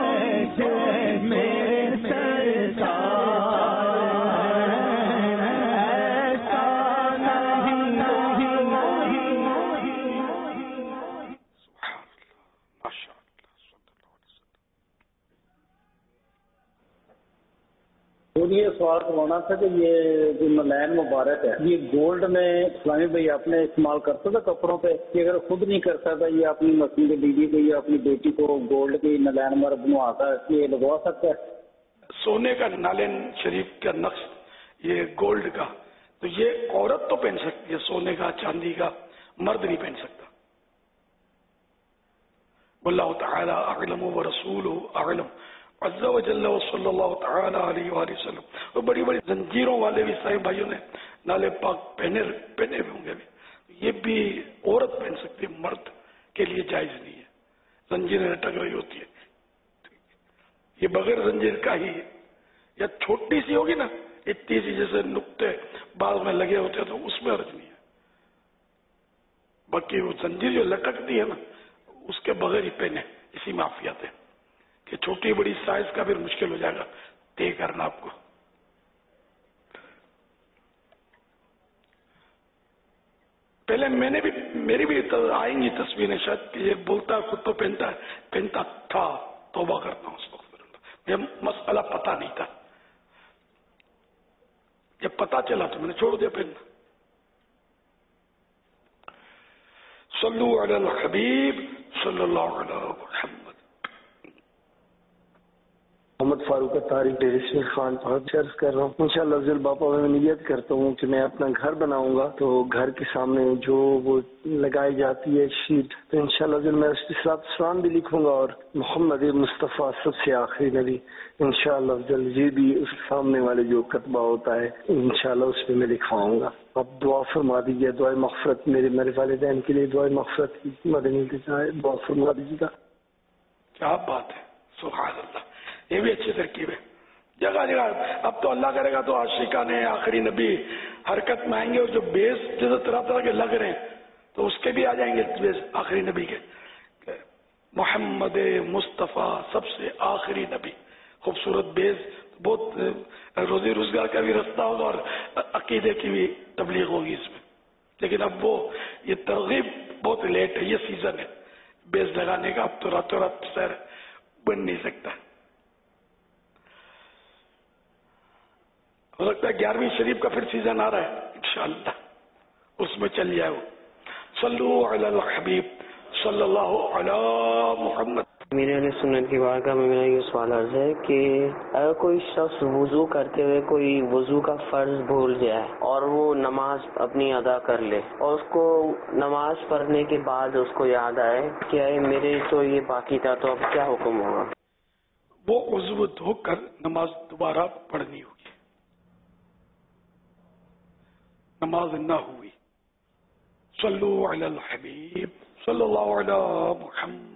مجھے یہ سوال کروانا تھا کہ یہ جو نلین مبارک ہے یہ گولڈ میں اسلامی بھائی اپنے استعمال کرتا تھا کپڑوں پہ کہ اگر خود نہیں کرتا تھا یہ اپنی مسیح کے بیوی کو یا اپنی بیٹی کو گولڈ کی نلین مر بنواتا ہے یہ لگوا سکتا ہے؟
سونے کا نالین شریف کا نقش یہ گولڈ کا تو یہ عورت تو پہن سکتی ہے، سونے کا چاندی کا مرد نہیں پہن سکتا. واللہ تعالی اعلم ورسولہ اعلم عز وجل وصلی اللہ تعالی علیہ وآلہ وسلم. اور بڑی بڑی زنجیروں والے بھی صاحب بھائیوں نے نالے پاک پہنے پہنے ہوئے ہوں گے بھی، یہ بھی عورت پہن سکتی ہے، مرد کے لیے جائز نہیں ہے. زنجیریں لٹک رہی ہوتی ہے، یہ بغیر زنجیر کا ہی ہے، یا چھوٹی سی ہوگی نا اتنی سی جیسے نقطے بعض میں لگے ہوتے ہیں تو اس میں حرج نہیں ہے. باقی وہ زنجیر جو لٹکتی ہے نا اس کے بغیر ہی پہنے، اسی میں عافیت ہے کہ چھوٹی بڑی سائز کا پھر مشکل ہو جائے گا طے کرنا آپ کو. پہلے میں نے بھی میری بھی آئیں گی تصویریں شاید کہ یہ بولتا خود تو پہنتا ہے، پہنتا تھا، توبہ کرتا ہوں اس وقت. یہ مسئلہ پتہ نہیں تھا، جب پتہ چلا تو میں نے چھوڑ دیا پہننا. صلو علی الحبیب صلی اللہ علیہ محمد.
محمد فاروق طارق ڈیریشن خان عرض کر رہا ہوں. انشاءاللہ افضل باپا میں نیت کرتا ہوں کہ میں اپنا گھر بناؤں گا تو گھر کے سامنے جو وہ لگائی جاتی ہے شیٹ تو انشاءاللہ افضل میں اسلام بھی لکھوں گا اور محمد مصطفیٰ سب سے آخری نبی انشاءاللہ افضل یہ بھی اس سامنے والے جو کتبہ ہوتا ہے انشاءاللہ اس پہ میں لکھواؤں گا. آپ دعا فرما دیجیے، دعائے مغفرت میرے میرے والدین کے لیے دعائے مغفرت کی مدنی دعا فرما دیجیے گا.
کیا بات ہے، سبحان اللہ. یہ بھی اچھی ترکیب ہے. جگہ جگہ اب تو اللہ کرے گا تو عاشقان آخری نبی حرکت میں آئیں گے، اور جو بیس جیسے طرح طرح کے لگ رہے ہیں تو اس کے بھی آ جائیں گے بیس آخری نبی کے. محمد مصطفیٰ سب سے آخری نبی، خوبصورت بیس. بہت روزی روزگار کا بھی رستہ ہوگا اور عقیدے کی بھی تبلیغ ہوگی اس میں. لیکن اب وہ یہ ترغیب بہت لیٹ ہے، یہ سیزن ہے بیس لگانے کا. اب تو راتوں رات سیر بن نہیں سکتا. ہو سکتا ہے گیارہویں شریف کا پھر سیزن آ رہا ہے انشاءاللہ اس میں چل جائے. وہ صلو علی الحبیب صلی اللہ علی محمد.
میرے علیہ سنت کی بارگاہ میں میرا یہ سوال عرض ہے کہ اگر کوئی شخص وضو کرتے ہوئے کوئی وضو کا فرض بھول جائے اور وہ نماز اپنی ادا کر لے اور اس کو نماز پڑھنے کے بعد اس کو یاد آئے کہ اے میرے تو یہ باقی تھا، تو اب کیا حکم ہوگا؟
وہ وضو دھو کر نماز دوبارہ پڑھنی ہوگی. نماز نہ ہوئی. صلو علی الحبیب صلی اللہ علی محمد.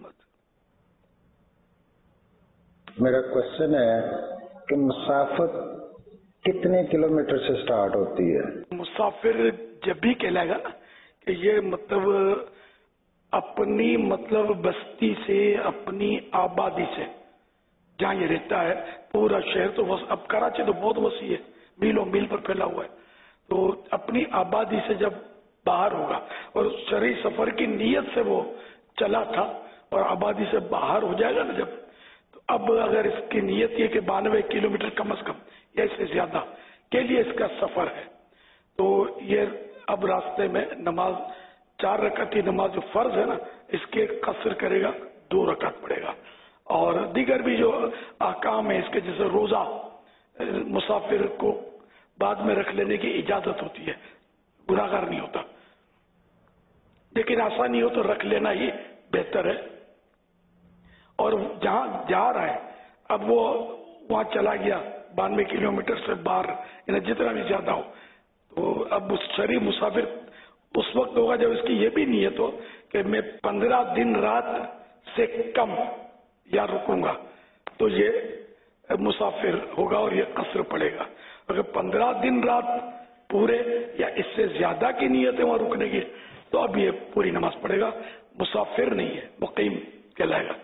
میرا کوشچن ہے کہ مسافت کتنے کلومیٹر سے سٹارٹ ہوتی ہے؟
مسافر جب بھی کہلائے گا نا کہ یہ مطلب اپنی مطلب بستی سے، اپنی آبادی سے جہاں یہ رہتا ہے، پورا شہر تو اب کراچی تو بہت وسیع ہے، میلوں میل پر پھیلا ہوا ہے، تو اپنی آبادی سے جب باہر ہوگا اور شرعی سفر کی نیت سے وہ چلا تھا اور آبادی سے باہر ہو جائے گا نا جب، تو اب اگر اس کی نیت یہ کہ بانوے کلو میٹر کم از کم یا اس سے زیادہ کے لیے اس کا سفر ہے، تو یہ اب راستے میں نماز چار رکعت کی نماز جو فرض ہے نا اس کے قصر کرے گا، دو رکعت پڑے گا. اور دیگر بھی جو احکام ہے اس کے، جیسے روزہ مسافر کو بعد میں رکھ لینے کی اجازت ہوتی ہے، گناہگار نہیں ہوتا، لیکن آسانی ہو تو رکھ لینا ہی بہتر ہے. اور جہاں جا رہا ہے اب وہ وہاں چلا گیا بانوے کلو میٹر سے باہر، یعنی جتنا بھی زیادہ ہو، تو اب اس شرعی مسافر اس وقت ہوگا جب اس کی یہ بھی نیت ہو کہ میں پندرہ دن رات سے کم یا رکوں گا، تو یہ مسافر ہوگا اور یہ قصر پڑے گا. اگر پندرہ دن رات پورے یا اس سے زیادہ کی نیت ہے وہاں رکنے کی تو اب یہ پوری نماز پڑھے گا، مسافر نہیں ہے، مقیم کہلائے گا.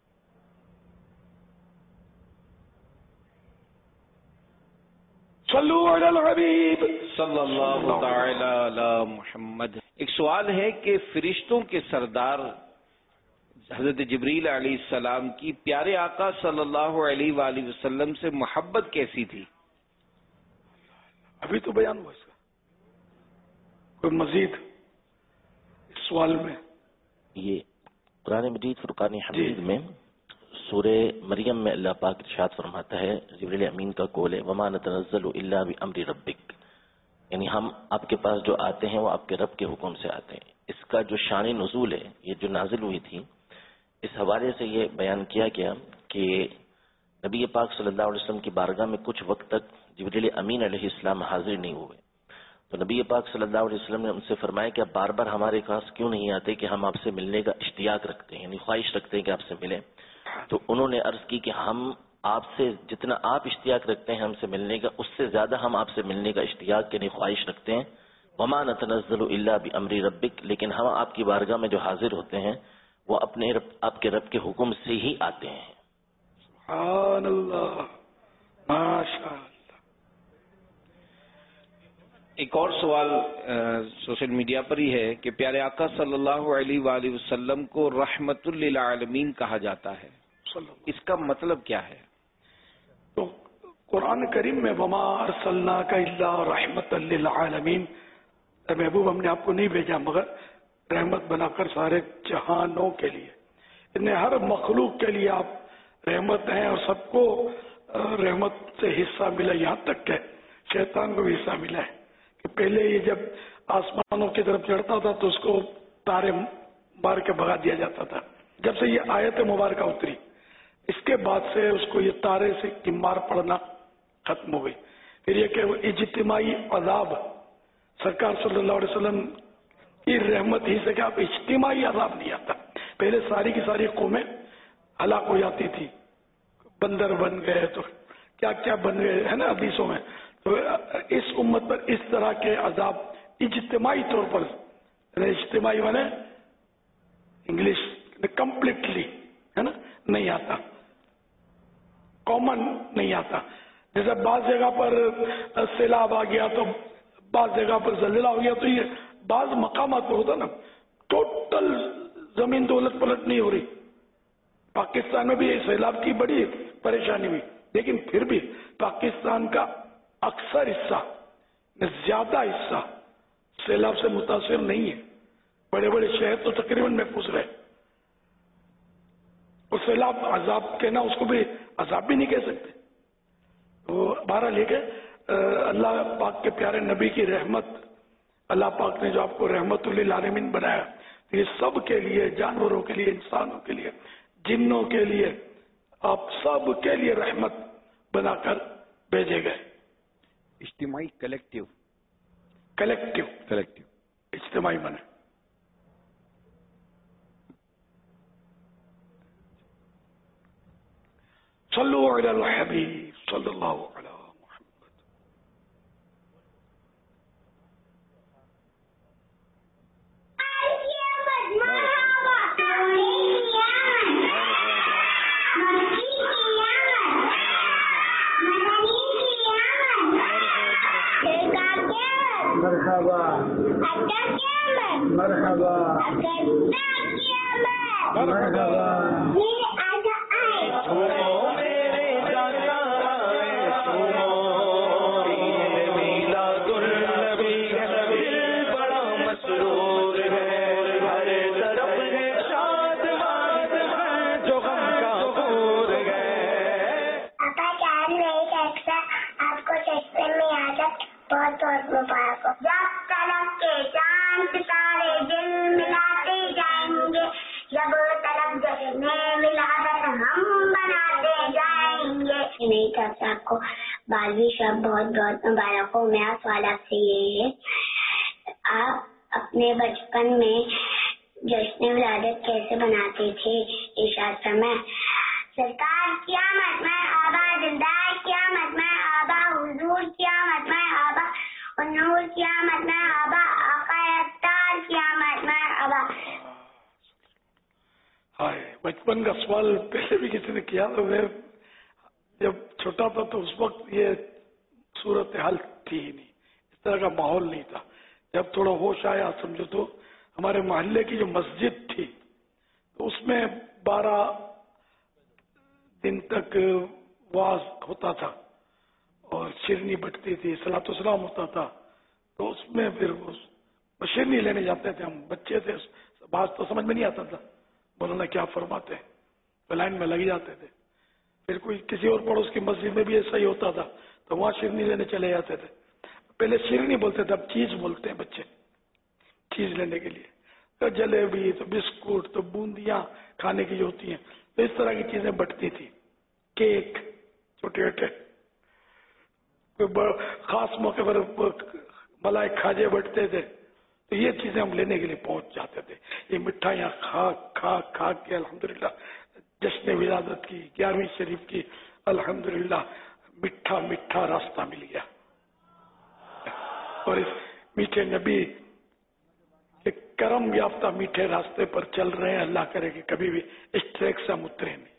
صلو علی الحبیب
صلی اللہ تعالی علی محمد. ایک سوال ہے کہ فرشتوں کے سردار حضرت جبریل علیہ السلام کی پیارے آقا صلی اللہ علیہ وآلہ وسلم سے محبت کیسی تھی؟
ابھی تو بیان ہوا اس کا. کوئی مزید اس سوال میں؟
یہ قرآن مجید فرقان حمید میں سورہ مریم میں اللہ پاک ارشاد فرماتا ہے جبریل امین کا قول ہے وما نتنزل الا بامر ربک، یعنی ہم آپ کے پاس جو آتے ہیں وہ آپ کے رب کے حکم سے آتے ہیں. اس کا جو شان نزول ہے، یہ جو نازل ہوئی تھی، اس حوالے سے یہ بیان کیا گیا کہ نبی پاک صلی اللہ علیہ وسلم کی بارگاہ میں کچھ وقت تک جبریل امین علیہ السلام حاضر نہیں ہوئے. تو نبی پاک صلی اللہ علیہ وسلم نے ان سے فرمایا کہ آپ بار بار ہمارے پاس کیوں نہیں آتے کہ ہم آپ سے ملنے کا اشتیاق رکھتے ہیں، یعنی خواہش رکھتے ہیں کہ آپ سے ملیں. تو انہوں نے عرض کی کہ ہم آپ سے جتنا آپ اشتیاق رکھتے ہیں ہم سے ملنے کا، اس سے زیادہ ہم آپ سے ملنے کا اشتیاق یعنی خواہش رکھتے ہیں. وما نتنزل الا بامر ربک، لیکن ہم آپ کی بارگاہ میں جو حاضر ہوتے ہیں وہ اپنے رب آپ کے رب کے حکم سے ہی آتے ہیں.
سبحان اللہ، ماشاء اللہ.
ایک اور سوال سوشل میڈیا پر ہی ہے کہ پیارے آقا صلی اللہ علیہ وآلہ وسلم کو رحمت للعالمین کہا جاتا ہے، اس کا مطلب کیا ہے؟
تو قرآن کریم میں وما ارسلناک الا رحمت للعالمین، اے محبوب ہم نے آپ کو نہیں بھیجا مگر رحمت بنا کر سارے جہانوں کے لیے. انہیں ہر مخلوق کے لیے آپ رحمت ہیں اور سب کو رحمت سے حصہ ملا، یہاں تک کہ شیطان کو بھی حصہ ملا ہے کہ پہلے یہ جب آسمانوں کی طرف چڑھتا تھا تو اس کو تارے مار کے بھگا دیا جاتا تھا. جب سے یہ آیت مبارکہ اتری اس کے بعد سے اس کو یہ تارے سے کی مار پڑنا ختم ہو گئی. پھر یہ کہ وہ اجتماعی عذاب سرکار صلی اللہ علیہ وسلم کی رحمت ہی سے کہ آپ اجتماعی عذاب نہیں آتا. پہلے ساری کی ساری قومیں ہلاک ہو جاتی تھی، بندر بن گئے تو کیا کیا بن گئے ہے نا حدیثوں میں. تو اس امت پر اس طرح کے عذاب اجتماعی طور پر، اجتماعی مانے انگلش کمپلیٹلی ہے نا نہیں آتا، کامن نہیں آتا. جیسے بعض جگہ پر سیلاب آ گیا تو بعض جگہ پر زلزلہ ہو گیا، تو یہ بعض مقامات پر ہوتا نا ٹوٹل زمین دولت پلٹ نہیں ہو رہی. پاکستان میں بھی سیلاب کی بڑی پریشانی ہوئی، لیکن پھر بھی پاکستان کا اکثر حصہ، زیادہ حصہ سیلاب سے متاثر نہیں ہے. بڑے بڑے شہر تو تقریباً محفوظ رہے. اور سیلاب عذاب کہنا اس کو بھی عذاب بھی نہیں کہہ سکتے. تو بہرحال لے کے اللہ پاک کے پیارے نبی کی رحمت، اللہ پاک نے جو آپ کو رحمت للعالمین بنایا، یہ سب کے لیے، جانوروں کے لیے، انسانوں کے لیے، جنوں کے لیے، آپ سب کے لیے رحمت بنا کر بھیجے گئے.
اجتماعی کلیکٹیو
کلیکٹیو
کلیکٹیو
اجتماعی بنے. صلو علی الحبیب صلی اللہ علیہ محمد.
مرحبا مرحبا مرحبا.
بہت بہت مبارک ہو. جب تلک کے چاند ستارے دل ملاتے جائیں گے، جب تلک جشن ولادت ہم بناتے جائیں گے. نہیں کرتا آپ کو بارہویں شب بہت بہت مبارک ہو. میرا سوال آپ سے یہ ہے، آپ اپنے بچپن میں جشن ولادت کیسے بناتے تھے؟ ارشاد فرمائیں. سرکار قیامت میں آبا، دلدار قیامت میں آبا، حضور قیامت میں آبا، نور قیامت میں آبا، آقا اختار قیامت میں آبا.
ہائے، بچپن کا سوال پہلے بھی کسی نے کیا تو میں جب چھوٹا تھا تو اس وقت یہ صورت حال تھی ہی نہیں، اس طرح کا ماحول نہیں تھا. جب تھوڑا ہوش آیا سمجھو تو ہمارے محلے کی جو مسجد تھی تو اس میں بارہ دن تک واز ہوتا تھا اور شیرنی بٹتی تھی، صلاۃ السلام ہوتا تھا، تو اس میں پھر وہ شیرنی لینے جاتے تھے، ہم بچے تھے، بات تو سمجھ میں نہیں آتا تھا مولانا کیا فرماتے ہیں، تو لائن میں لگ جاتے تھے. پھر کوئی کسی اور پڑوس کی مسجد میں بھی ایسا ہی ہوتا تھا تو وہاں شیرنی لینے چلے جاتے تھے. پہلے شیرنی بولتے تھے، اب چیز بولتے ہیں بچے، چیز لینے کے لیے. تو جلیبی، تو بسکٹ، تو بوندیاں کھانے کی جو ہوتی ہیں، تو اس طرح کی چیزیں بٹتی تھی. کیک چھوٹے چھوٹے، خاص موقع پر ملائی کھاجے بٹتے تھے. تو یہ چیزیں ہم لینے کے لیے پہنچ جاتے تھے. یہ مٹھائیاں کھا کھا کھا کے الحمدللہ جشن ولادت کی، گیارہویں شریف کی، الحمدللہ میٹھا میٹھا راستہ مل گیا. اور اس میٹھے نبی کے کرم یافتہ میٹھے راستے پر چل رہے ہیں. اللہ کرے کہ کبھی بھی اس ٹریک سے ہم اترے نہیں،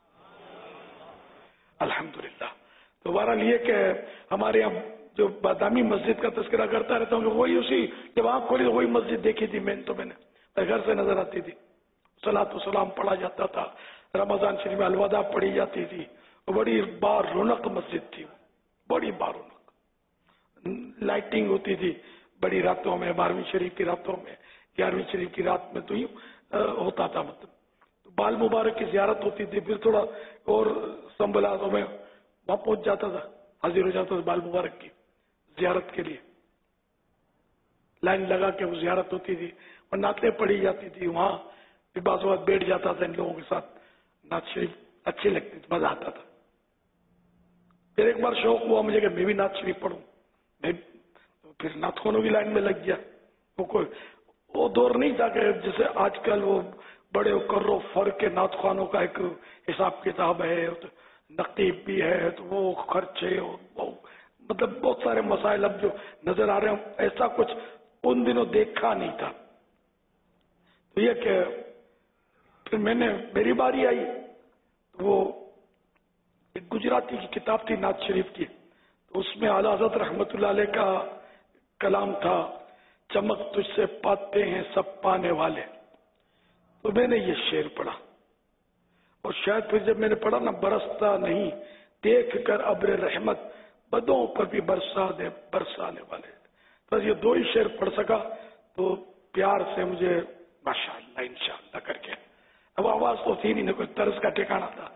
الحمدللہ. تو بہرحال یہ کہ ہمارے یہاں جو بادامی مسجد کا تذکرہ کرتا رہتا ہوں کہ وہی اسی جب آنکھ کھولی تو وہی مسجد دیکھی تھی میں تو میں نے گھر سے نظر آتی تھی. صلاۃ و سلام پڑھا جاتا تھا، رمضان شریف میں الوداع پڑھی جاتی تھی. بڑی بار رونق مسجد تھی، بڑی بار رونق، لائٹنگ ہوتی تھی بڑی راتوں میں، بارہویں شریف کی راتوں میں، گیارہویں شریف کی رات میں تو ہی ہوتا تھا. مطلب بال مبارک کی زیارت ہوتی تھی. پھر تھوڑا اور سنبھلا تو میں وہاں پہنچ جاتا تھا، حاضر ہو جاتا تھا بال مبارک کی زیارت کے لیے. لائن لگا کے وہ زیارت ہوتی تھی اور نعتیں پڑھی جاتی تھی. وہاں پھر بعض وقت بیٹھ جاتا تھا ان لوگوں کے ساتھ، نعت شریف اچھی لگتی تھی، مزہ آتا تھا. پھر ایک بار شوق ہوا مجھے کہ میں بھی نعت شریف پڑھوں، میں پھر نعت خوانوں کی لائن میں لگ گیا. وہ کوئی وہ دور نہیں تھا کہ جیسے آج کل وہ بڑے کرو فر کے نعت خوانوں کا ایک حساب کتاب ہے، نقیب بھی ہے، تو وہ خرچے، مطلب بہت سارے مسائل اب جو نظر آ رہے ہیں، ایسا کچھ ان دنوں دیکھا نہیں تھا. تو یہ کہ پھر میں نے میری باری آئی، وہ ایک گجراتی کی کتاب تھی نعت شریف کی، تو اس میں اعلیٰ حضرت رحمت اللہ علیہ کا کلام تھا، چمک تجھ سے پاتے ہیں سب پانے والے. تو میں نے یہ شعر پڑھا، اور شاید پھر جب میں نے پڑھا نا، برستا نہیں دیکھ کر ابر رحمت بدوں پر بھی برسا دے برسانے والے. بس یہ دو ہی شعر پڑھ سکا تو پیار سے مجھے ماشاءاللہ انشاءاللہ کر کے، اب آواز تو تھی نہیں، کوئی طرز کا ٹھکانا تھا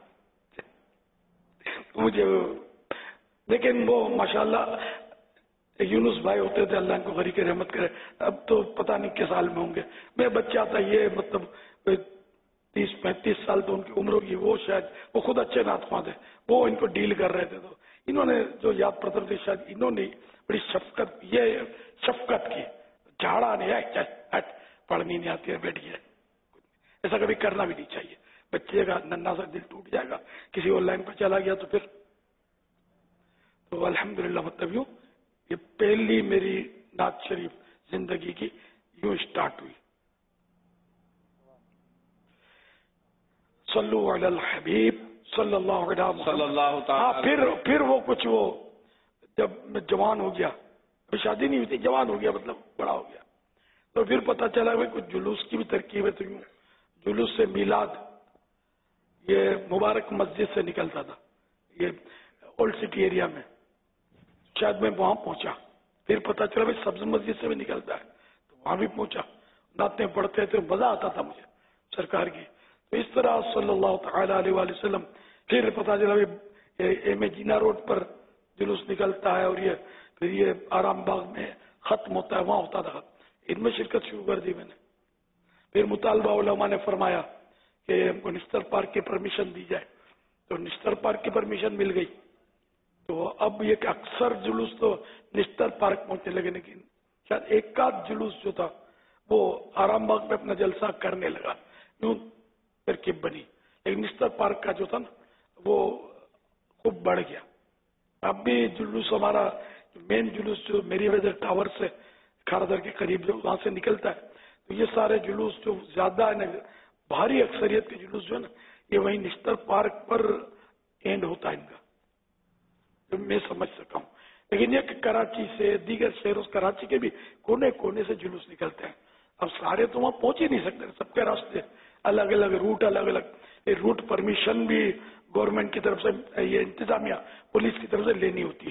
مجھے. لیکن وہ ماشاءاللہ یونس بھائی ہوتے تھے، اللہ ان کو غریق رحمت کرے، اب تو پتہ نہیں کس سال میں ہوں گے. میں بچہ تھا، یہ مطلب تیس پینتیس سال تو ان کی عمر ہوگی. وہ شاید وہ خود اچھے نعت خواں تھے، وہ ان کو ڈیل کر رہے تھے. تو انہوں نے جو یاد پرتم تھی، شاید انہوں نے بڑی شفقت، یہ شفقت کی، جھاڑا نہیں ہے، ہٹ پڑھنی نہیں آتی ہے، بیٹھ گیا. ایسا کبھی کرنا بھی نہیں چاہیے. بچے کا ننا سا دل ٹوٹ جائے گا، کسی اور لائن پہ چلا گیا تو پھر. تو الحمدللہ مطلب یوں یہ پہلی میری نعت شریف زندگی کی یوں اسٹارٹ ہوئی. صلو علی الحبیب صلی اللہ علیہ وسلم. ہاں پھر پھر وہ کچھ وہ جب میں جوان ہو گیا، ابھی شادی نہیں ہوئی تھی، جوان ہو گیا مطلب بڑا ہو گیا، تو پھر پتہ چلا کہ کچھ جلوس کی بھی ترکیب ہے. تو یوں جلوس سے میلاد یہ مبارک مسجد سے نکلتا تھا، یہ اولڈ سٹی ایریا میں. شاید میں وہاں پہنچا، پھر پتہ چلا بھائی سبز مسجد سے بھی نکلتا ہے، تو وہاں بھی پہنچا. نعتیں پڑھتے تھے، مزہ آتا تھا مجھے سرکار کی. تو اس طرح صلی اللہ تعالی علیہ وآلہ وسلم. پھر پتہ چلا بھائی ایم اے جینا روڈ پر جلوس نکلتا ہے، اور یہ پھر یہ آرام باغ میں ختم ہوتا ہے، وہاں ہوتا تھا. ان میں شرکت شروع کر دی میں نے. پھر مطالبہ علماء نے فرمایا کہ ہم کو نشتر پارک کی پرمیشن دی جائے، تو نشتر پارک کی پرمیشن مل گئی. تو اب یہ کہ اکثر جلوس تو نشتر پارک پہنچنے لگے، لیکن شاید ایک آدھ جلوس جو تھا وہ آرام باغ میں اپنا جلسہ کرنے لگا، یوں ترکیب بنی. لیکن نشتر پارک کا جو تھا نا وہ خوب بڑھ گیا. اب بھی جلوس ہمارا مین جلوس جو میری ویزر ٹاور سے کھارادر کے قریب جو وہاں سے نکلتا ہے، تو یہ سارے جلوس جو زیادہ ہے نا، بھاری اکثریت کے جلوس جو ہے نا، یہ وہیں نشتر پارک پر اینڈ ہوتا ہے ان کا، جو میں سمجھ سکا ہوں. لیکن یہ کہ کراچی سے دیگر شہروں، کراچی کے بھی کونے کونے سے جلوس نکلتے ہیں. اب سارے تو وہاں پہنچ ہی نہیں سکتے، سب کے راستے الگ الگ، روٹ الگ الگ. یہ روٹ پرمیشن بھی گورنمنٹ کی طرف سے، یہ انتظامیہ پولیس کی طرف سے لینی ہوتی ہے.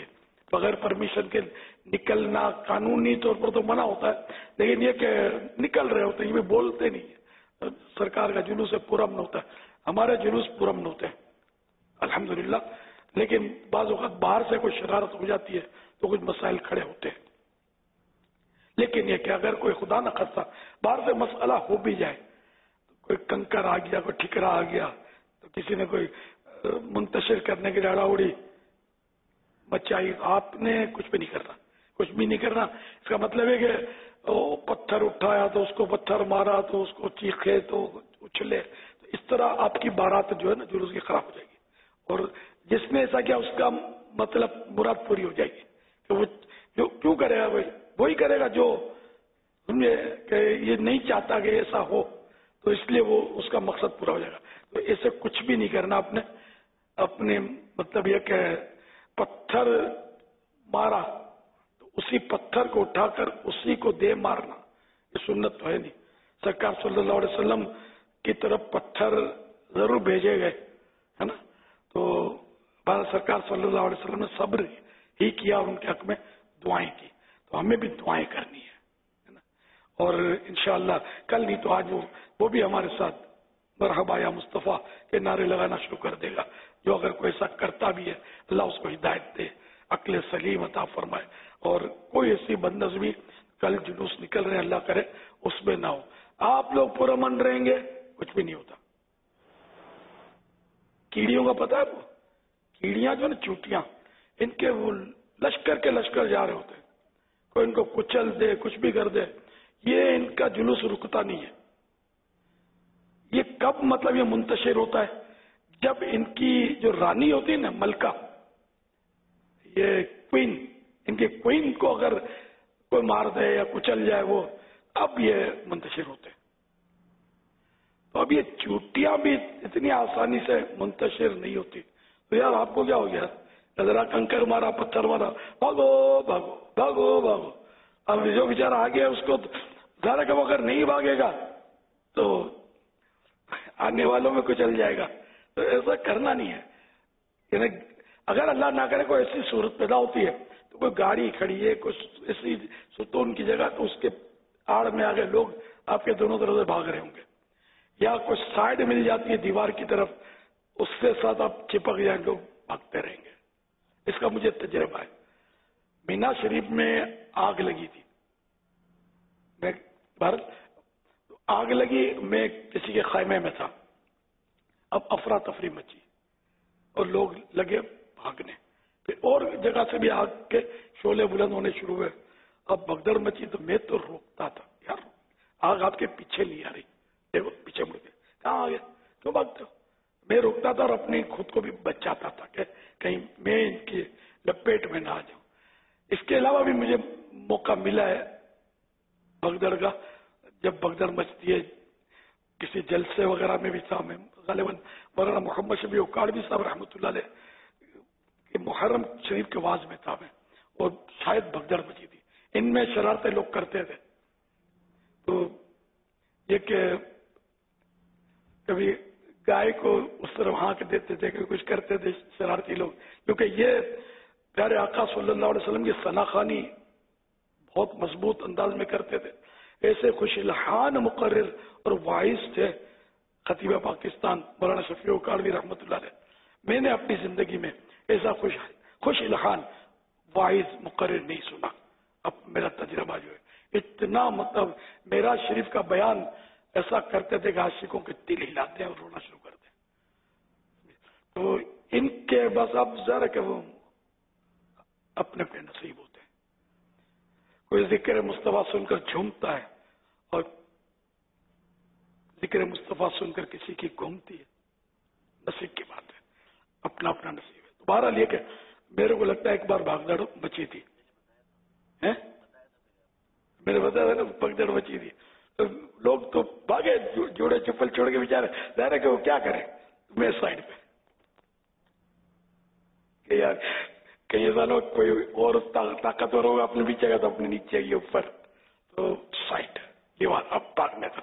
बगैर परमिशन के निकलना कानूनी तौर पर तो मना होता है, लेकिन ये कि निकल रहे होते हैं, ये भी बोलते नहीं है। सरकार का जुलूस पुरअमन होता है, हमारे जुलूस पुरअमन होते हैं अल्हम्दुलिल्लाह। लेकिन बाज़ वक़्त बाहर से कोई शरारत हो जाती है तो कुछ मसाइल खड़े होते हैं। लेकिन ये कि अगर कोई खुदा न खास्ता बाहर से मसला हो भी जाए, तो कोई कंकर आ गया, कोई ठिकरा आ गया, तो किसी ने कोई मुंतशिर करने की डाड़ाउड़ी मचाई, आपने कुछ भी नहीं करना, कुछ भी नहीं करना। इसका मतलब है कि वो पत्थर उठाया तो उसको पत्थर मारा तो उसको चीखे तो उछले, तो इस तरह आपकी बारात जो है ना जुलूस की खराब हो जाएगी। और जिसने ऐसा किया उसका मतलब मुराद पूरी हो जाएगी। तो वो जो क्यों करेगा, भाई वही करेगा जो समझे कि ये नहीं चाहता कि ऐसा हो, तो इसलिए वो उसका मकसद पूरा हो जाएगा। तो ऐसे कुछ भी नहीं करना अपने अपने मतलब ये कि पत्थर मारा तो उसी पत्थर को उठाकर उसी को दे मारना, ये सुन्नत तो है नहीं। सरकार सल्लल्लाहु अलैहि वसल्लम की तरफ पत्थर जरूर भेजे गए, है ना। तो भारत सरकार सल्लल्लाहु अलैहि वसल्लम ने सब्र ही किया और उनके हक में दुआएं की, तो हमें भी दुआएं करनी है, है ना। और इंशाअल्लाह कल नहीं तो आज वो वो भी हमारे साथ मरहबा या मुस्तफ़ा के नारे लगाना शुरू कर देगा। जो अगर कोई ऐसा करता भी है, अल्लाह उसको हिदायत दे, अक्ल सलीम अता फरमाए। और कोई ऐसी बदनज़मी कल जुलूस निकल रहे अल्लाह करे उसमें ना हो। आप लोग पुरअमन रहेंगे, कुछ भी नहीं होता। कीड़ियों का पता है, वो कीड़ियां जो ना चूटियां, इनके वो लश्कर के लश्कर जा रहे होते हैं, कोई इनको कुचल दे कुछ भी कर दे, ये इनका जुलूस रुकता नहीं है। ये कब मतलब ये मुंतशिर होता है, जब इनकी जो रानी होती है ना मलका, ये क्वीन, इनके क्वीन को अगर कोई मार दे या कुचल जाए वो, अब ये मुंतशिर होते हैं। तो अब ये चूटियां भी इतनी आसानी से मुंतशिर नहीं होती। तो यार आपको क्या हो गया, जरा कंकर मारा पत्थर मारा, भागो भागो भागो भागो। अब जो बेचारा आ गया उसको जरा कब अगर नहीं भागेगा तो आने वालों में कुचल जाएगा। तो ऐसा करना नहीं है। यानी अगर अल्लाह ना करे कोई ऐसी सूरत पैदा होती है तो कोई गाड़ी खड़ी है कुछ ऐसी सुतून की जगह, तो उसके आड़ में आगे लोग आपके दोनों तरफ से भाग रहे होंगे, या कुछ साइड मिल जाती है दीवार की तरफ, उसके साथ आप चिपक जाए, लोग भागते रहेंगे। इसका मुझे तजुर्बा है। मीना शरीफ में आग लगी थी, मैं भारत आग लगी, मैं किसी के खैमे में था। अब अफरा तफरी मची और लोग लगे भागने, फिर और जगह से भी आग के शोले बुलंद होने शुरू हुए। अब भगदड़ मची तो मैं तो रोकता था, यार आग आपके पीछे नहीं आ रही, देखो पीछे मुड़ के, कहाँ आ गया, क्यों भागते हो। मैं रोकता था और अपनी खुद को भी बचाता था कि कहीं मैं इनकी लपेट में ना आ जाऊं। इसके अलावा भी मुझे मौका मिला है भगदड़ का, जब भगदड़ मचती है किसी जलसे वगैरह में भी था मैं, गालिबन मौलाना मोहम्मद शफी उकाड़वी साहब रहमतुल्लाह अलैह के मुहर्रम शरीफ के वाज में था मैं, और शायद भगदड़ मची थी। इनमें शरारतें लोग करते थे, तो ये कि कभी गाय को उस तरफ हाँक देते थे, कभी कुछ करते थे शरारती लोग, क्योंकि ये प्यारे आका सल्लल्लाहु अलैहि वसल्लम की सनाखानी बहुत मजबूत अंदाज में करते थे। ऐसे खुशलहान मुकर्रिर और वाइस थे खतीब पाकिस्तान मौलाना शफी उकाड़वी रहमतुल्लाह अलैह। मैंने अपनी जिंदगी में ऐसा खुश खुशलहान वाइस मुकर्रिर नहीं सुना। अब मेरा तजुर्बा जो है इतना, मतलब मेरा शरीफ का बयान ऐसा करते थे कि आशिकों के दिल हिलाते हैं और रोना शुरू करते हैं। तो इनके बस अब जरा के वो अपने अपने नसीब होते हैं। कोई जिक्र मुस्तफा सुनकर झूमता है और जिक्र मुस्तफा सुनकर किसी की घूमती है, नसीब की बात है, अपना अपना नसीब है। तो बहरहाल ये कि मेरे को लगता है एक बार भागदड़ बची थी, हैं? मेरे बताया था ना भगदड़ बची थी, तो लोग तो भागे, जोड़े चप्पल छोड़ के बेचारे रह रहे कि वो क्या करें। मैं साइड पे कि यार कहीं ऐसा ना कोई और ताकतवर होगा अपने पीछे का तो अपने नीचे ये ऊपर, तो साइड दीवार अब भागने था।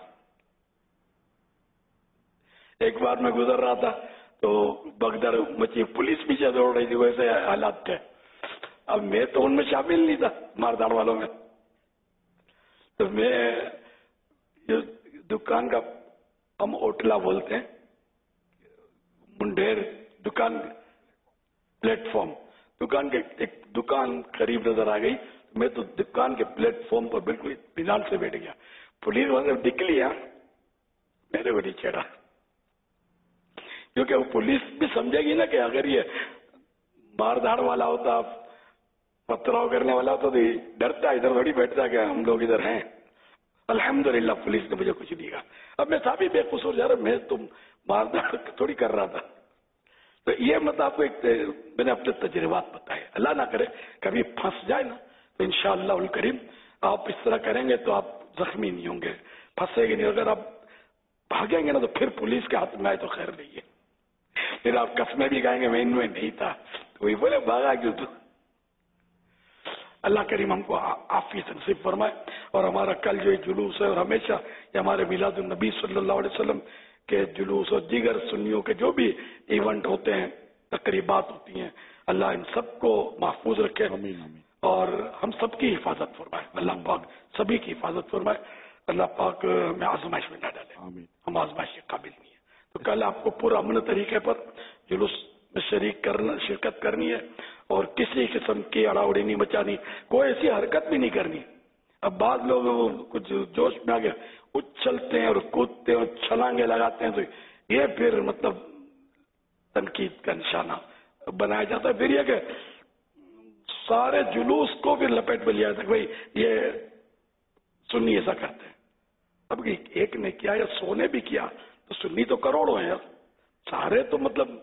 एक बार मैं गुजर रहा था तो भगदड़ मची, पुलिस पीछे दौड़ रही थी, वैसे हालात थे। अब मैं तो उनमें शामिल नहीं था, मारधाड़ वालों में। तो मैं ये दुकान का हम ओटला बोलते हैं, मुंडेर दुकान प्लेटफॉर्म, दुकान के एक दुकान करीब नजर आ गई, मैं तो दुकान के प्लेटफॉर्म पर बिल्कुल इत्मीनान से बैठ गया। पुलिस वाले निकली है, मेरे को नहीं छेड़ा, क्योंकि वो पुलिस भी समझेगी ना कि अगर ये मारधाड़ वाला होता, पथराव करने वाला होता तो डरता, इधर थोड़ी बैठता कि हम लोग इधर हैं। अल्हम्दुलिल्लाह पुलिस ने मुझे कुछ नहीं कहा। अब मैं था भी बेकसूर, जा रहा मैं तो मारधाड़ थोड़ी कर रहा था। तो ये मतलब आपको एक मैंने अपने तजुर्बात बताए, अल्लाह ना करे कभी फंस जाए ना तो इंशाअल्लाह उल करीम आप इस तरह करेंगे तो आप जख्मी नहीं होंगे, फंसेंगे नहीं। अगर आप भागेंगे ना तो फिर पुलिस के हाथ में आए तो खैर नहीं है, फिर आप कसमें भी खाएंगे मैं इनमें नहीं था, तो वही बोले भागा क्यों तू। अल्लाह करीम हमको आफियत नसीब फरमाए। और हमारा कल जो जुलूस है और हमेशा ये हमारे मिलादुन नबी सल्लल्लाहु अलैहि वसल्लम के जुलूस और दीगर सुन्नियों के जो भी इवेंट होते हैं, तकरीबात होती हैं, अल्लाह इन सबको महफूज रखे और हम सबकी हिफाजत फरमाए। अल्लाह पाक सभी की हिफाजत फरमाए। अल्लाह पाक हमें आजमाइश में न डाले, हम आजमाइश के काबिल नहीं है। तो कल आपको पूरा अमन तरीके पर जुलूस में शरीक करना शिरकत करनी है और किसी किस्म की अड़ाउड़ी नहीं मचानी, कोई ऐसी हरकत भी नहीं करनी। अब बाद लोग कुछ जोश में आ गए उछलते हैं और कूदते हैं और छलांगे लगाते हैं, तो ये फिर मतलब तनकीद का निशाना बनाया जाता है। फिर ये कि सारे जुलूस को फिर लपेट में लिया जाता है, भाई ये सुन्नी ऐसा करते हैं। अब एक ने किया या सौ ने भी किया तो सुन्नी तो करोड़ों है यार, सारे तो मतलब,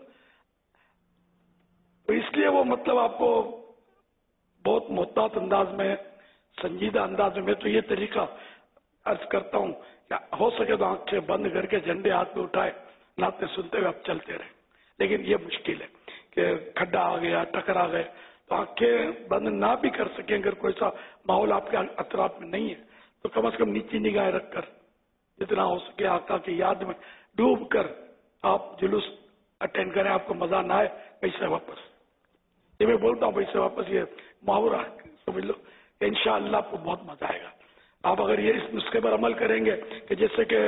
तो इसलिए वो मतलब आपको बहुत मोहतात अंदाज में, संजीदा अंदाज में मैं तो ये तरीका अर्ज करता हूँ कि हो सके तो आंखें बंद करके झंडे हाथ में उठाए, नाते सुनते हुए आप चलते रहे। लेकिन ये मुश्किल है कि खड्डा आ गया, टकरा गए, तो आंखें बंद ना भी कर सके, अगर कोई सा माहौल आपके अतराफ में नहीं है तो कम से कम नीची निगाह रखकर जितना हो सके आका की याद में डूब कर आप जुलूस अटेंड करें। आपको मजा ना आए वैसे वापस, ये मैं बोलता हूँ वैसे वापस, ये मुहावरा समझ लो, इंशाअल्लाह आपको बहुत मजा आएगा। आप अगर ये इस नुस्खे पर अमल करेंगे कि जैसे कि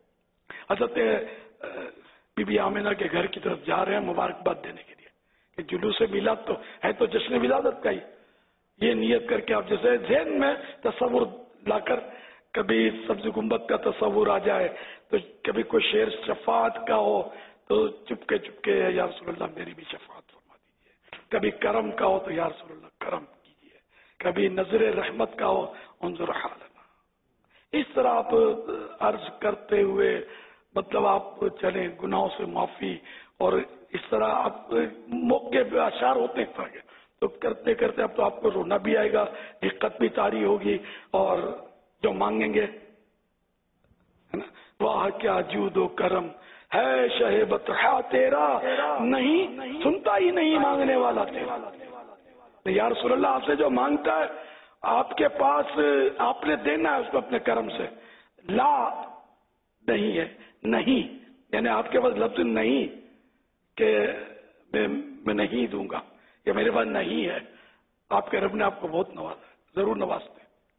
हजरत बीबी आमिना के घर की तरफ जा रहे हैं मुबारकबाद देने के लिए कि जुलूस मिलाद तो है तो जश्न विलादत का ही, ये नियत करके आप जैसे ज़हन में तस्वुर लाकर, कभी सब्ज गुम्बद का तस्वुर आ जाए तो कभी कोई शेर शफात का हो तो चुपके चुपके या रसूलुल्लाह मेरी भी शफात फरमा दीजिए, कभी करम का हो तो या रसूलुल्लाह करम कीजिए, कभी नजर रहमत का हो उन्जुर हालना। इस तरह आप अर्ज करते हुए मतलब आप चले गुनाहों से माफी, और इस तरह आप मौके पे आशार होते हैं तरह के, तो करते करते अब तो आपको रोना भी आएगा, दिक्कत भी तारी होगी, और जो मांगेंगे है ना, वाह क्या जूदो करम है शहे बतहा तेरा, नहीं सुनता ही नहीं मांगने वाला तेरा। या रसूलल्लाह आपसे जो मांगता है आपके पास आपने देना है उसको अपने कर्म से। ला नहीं है, नहीं यानी आपके पास लफ्ज नहीं कि मैं, मैं नहीं दूंगा या मेरे पास नहीं है, आपके रब ने आपको बहुत नवाजा, जरूर नवाजते।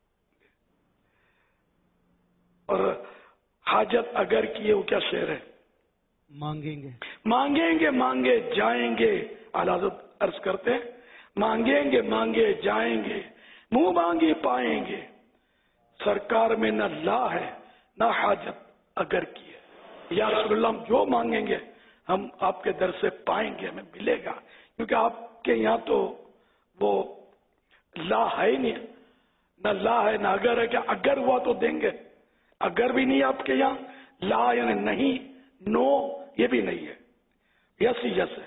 और हाजत अगर किए वो क्या शेर है,
मांगेंगे
मांगेंगे मांगे जाएंगे, आलाजत अर्ज करते हैं मांगेंगे मांगे जाएंगे, मुंह मांगे पाएंगे, सरकार में न ला है न हाजत अगर की है। या रसूलुल्लाह हम जो मांगेंगे हम आपके दर से पाएंगे, हमें मिलेगा, क्योंकि आपके यहाँ तो वो ला है ही नहीं, न ला है न अगर है, क्या अगर हुआ तो देंगे, अगर भी नहीं आपके यहाँ, ला यानी नहीं, नो ये भी नहीं है, यस ही यस है।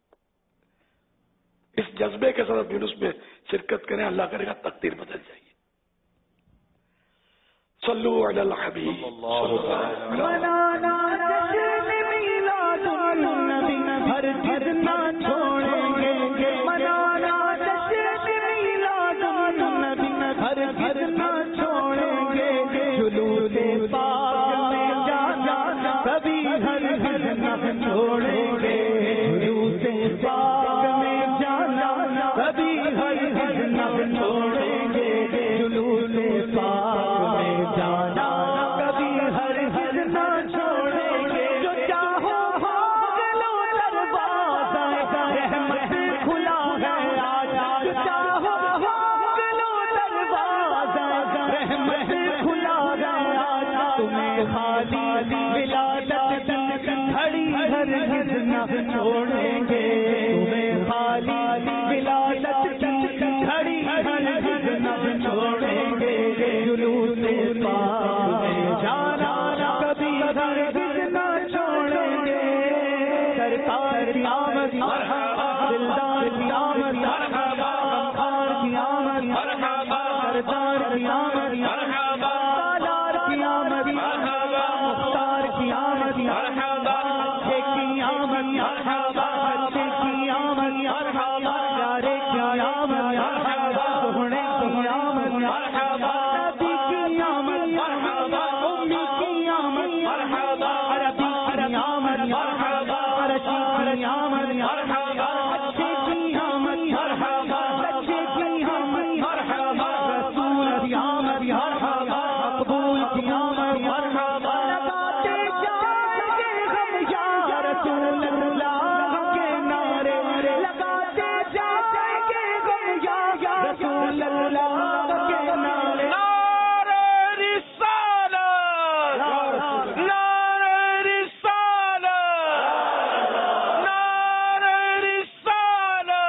इस जज्बे के साथ जुलूस में शिरकत करें, अल्लाह करेगा तकदीर बदल जाएगी। सल्लु अलल हबीब।
मनाना जश्न मिलादुन नबी हर हर ना छोड़ेंगे, मनाना जश्न मिलादुन नबी हर हर ना छोड़ेंगे, जुलूस पाक में जाना कभी हर हर ना छोड़ेंगे, जुलूस पाक में जाना कभी हर
की आमद मरहबा, गमखार की आमद मरहबा, सरदार की आमद मरहबा, सालार की आमद मरहबा, मुख्तार की आमद मरहबा, अच्छे की आमद मरहबा, अच्छे की आमद मरहबा, प्यारे की आमद मरहबा, सोहणे की आमद मरहबा, नबी की आमद मरहबा, उम्मी की आमद मरहबा, अरबी की आमद मरहबा, अरशी की आमद मरहबा, अच्छे की आमद मरहबा, अच्छे की आमद मरहबा, रसूल की आमद मरहबा, मकबूल की आमद मरहबा, लगाते जाएंगे हम या रसूल अल्लाह के नारे, लगाते जाएंगे हम या रसूल अल्लाह के नारे।
नारे रिसालत, नारे रिसालत, नारे रिसालत।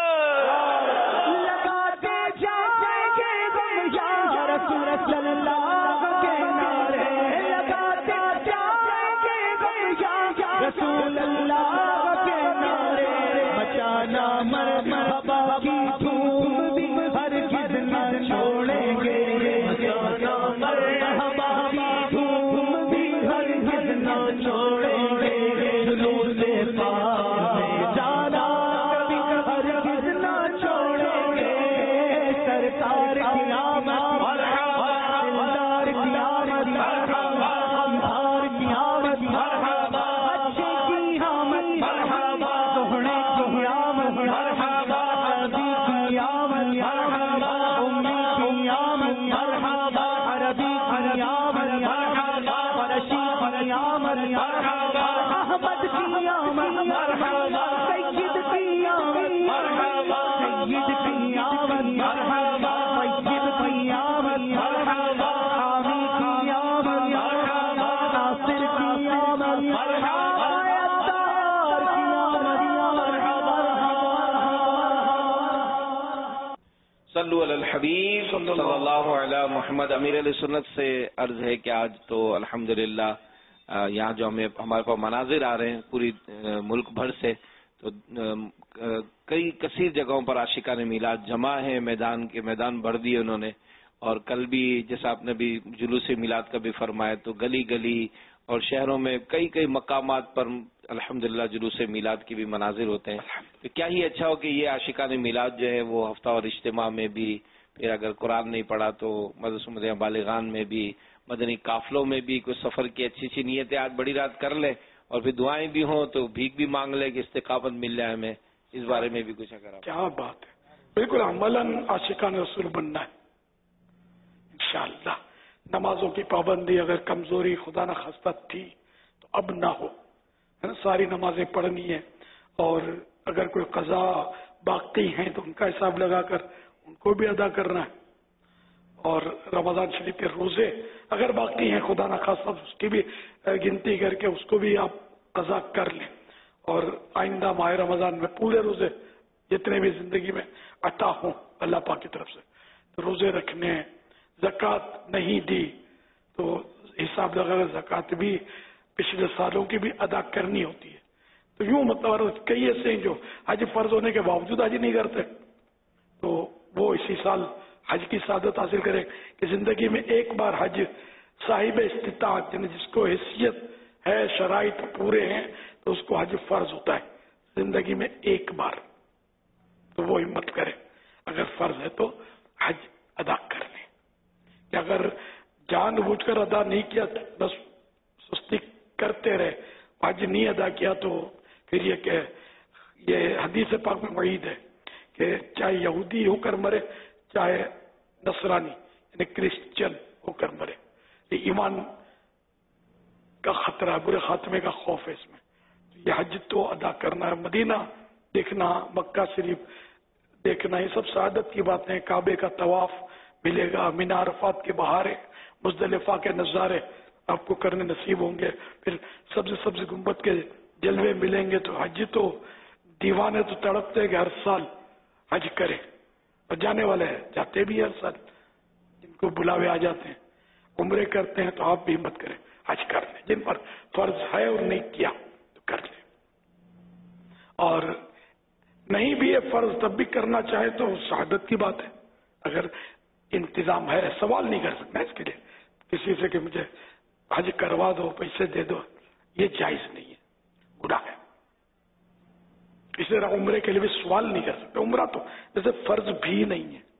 लगाते जाएंगे हम या रसूल अल्लाह के नारे, लगाते जाएंगे हम या रसूल अल्लाह के नारे। मचाना मरहबा की धूम भी हरगिज़ न छोड़ेंगे, मचाना मरहबा की धूम भी हरगिज़ न छोड़ेंगे, जुलूसे पाक में जाना कभी हरगिज़ न छोड़ेंगे। सरकार की आमद मरहबा, दिलदार की आमद मरहबा, अंधार की आमद मरहबा, अच्छे की आमद मरहबा, सोहणे की आमद मरहबा, नबी की आमद मरहबा, उम्मी की आमद मरहबा, अरबी की आमद मरहबा, फरशी की आमद मरहबा, अहमद की आमद मरहबा, सैयद की आमद मरहबा, सैयद की आमद मरहबा, सैयद की आमद मरहबा, हामी की आमद मरहबा, नासिर की आमद मरहबा, अत्तार की आमद मरहबा।
सल्लु अलल हबीब सल्लल्लाहु अलैहि मोहम्मद। अमीर अहले सुन्नत से अर्ज है कि आज तो अल्हम्दुलिल्लाह यहाँ जो हमें हमारे पास मनाजिर आ रहे हैं पूरी मुल्क भर से, तो कई कसीर जगहों पर आशिकाने मीलाद जमा है, मैदान के मैदान भर दिए उन्होंने। और कल भी जैसा आपने भी जुलूस मीलाद का भी फरमाया, तो गली गली और शहरों में कई कई मकामात पर अल्हम्दुलिल्लाह जुलूस मीलाद की भी मनाजिर होते हैं। तो क्या ही अच्छा हो कि ये आशिकाने मीलाद जो है वो हफ्ता और इज्तिमा में भी, फिर अगर कुरान नहीं पढ़ा तो मदरसा बालिगान में भी, मदनी काफलों में भी कोई सफर की अच्छी अच्छी नीयतें आज बड़ी रात कर ले, और फिर दुआएं भी हों तो भीख भी मांग ले कि इस्तिकामत मिल जाए हमें। इस बारे में भी कुछ अगर आप।
क्या बात है, बिल्कुल अमलन आशिकान रसूल बनना है इंशाअल्लाह। नमाजों की पाबंदी अगर कमजोरी खुदा न खास्ता थी तो अब ना हो, है ना। सारी नमाजें पढ़नी है, और अगर कोई कज़ा बाकी हैं तो उनका हिसाब लगाकर उनको भी अदा करना है। और रमजान शरीफ के रोजे अगर बाकी हैं खुदा न खास्ता उसकी भी गिनती करके उसको भी आप कज़ा कर लें। और आइंदा माह रमजान में पूरे रोजे जितने भी जिंदगी में अता हों अल्लाह पाक की तरफ से, तो रोजे रखने। ज़कात नहीं दी तो हिसाब लगाकर ज़कात भी पिछले सालों की भी अदा करनी होती है। तो यूं मतलब कई ऐसे हैं जो हज फर्ज होने के बावजूद हज नहीं करते, तो वो इसी साल हज की सादत हासिल करें कि जिंदगी में एक बार हज साहिब इस्तिताअत, जिसको हैसियत है, शराइत पूरे हैं, तो उसको हज फर्ज होता है जिंदगी में एक बार। तो वो हिम्मत करे, अगर फर्ज है तो हज अदा कर ले। कि अगर जानबूझकर अदा नहीं किया, बस सुस्ती करते रहे, हज नहीं अदा किया, तो फिर ये कि ये हदीस पाक में वईद है कि चाहे यहूदी होकर मरे चाहे नसरानी यानी क्रिश्चियन होकर मरे, ये ईमान का खतरा, बुरे खात्मे का खौफ है इसमें। ये हज तो अदा करना है, मदीना देखना, मक्का शरीफ देखना, ये सब सआदत की बातें। काबे का तवाफ मिलेगा, मीना अरफात के बहारे, मुज़दलिफा के नज़ारे आपको करने नसीब होंगे, फिर सब्ज सब्ज गुंबद के जलवे मिलेंगे। तो हज तो दीवाने तो तड़पते हैं कि हर साल हज करें, और जाने वाले हैं, जाते भी हर साल, जिनको बुलावे आ जाते हैं, उम्रे करते हैं। तो आप भी हिम्मत करें, हज कर लें, जिन पर फर्ज है और नहीं किया तो कर लें। और نہیں بھی یہ فرض تب بھی کرنا چاہے تو سعادت کی بات ہے. اگر انتظام ہے, سوال نہیں کر سکتا اس کے لیے کسی سے کہ مجھے حج کروا دو, پیسے دے دو, یہ جائز نہیں ہے, گناہ ہے. اسی طرح عمرے کے لیے بھی سوال نہیں کر سکتے, عمرہ تو جیسے فرض بھی نہیں ہے.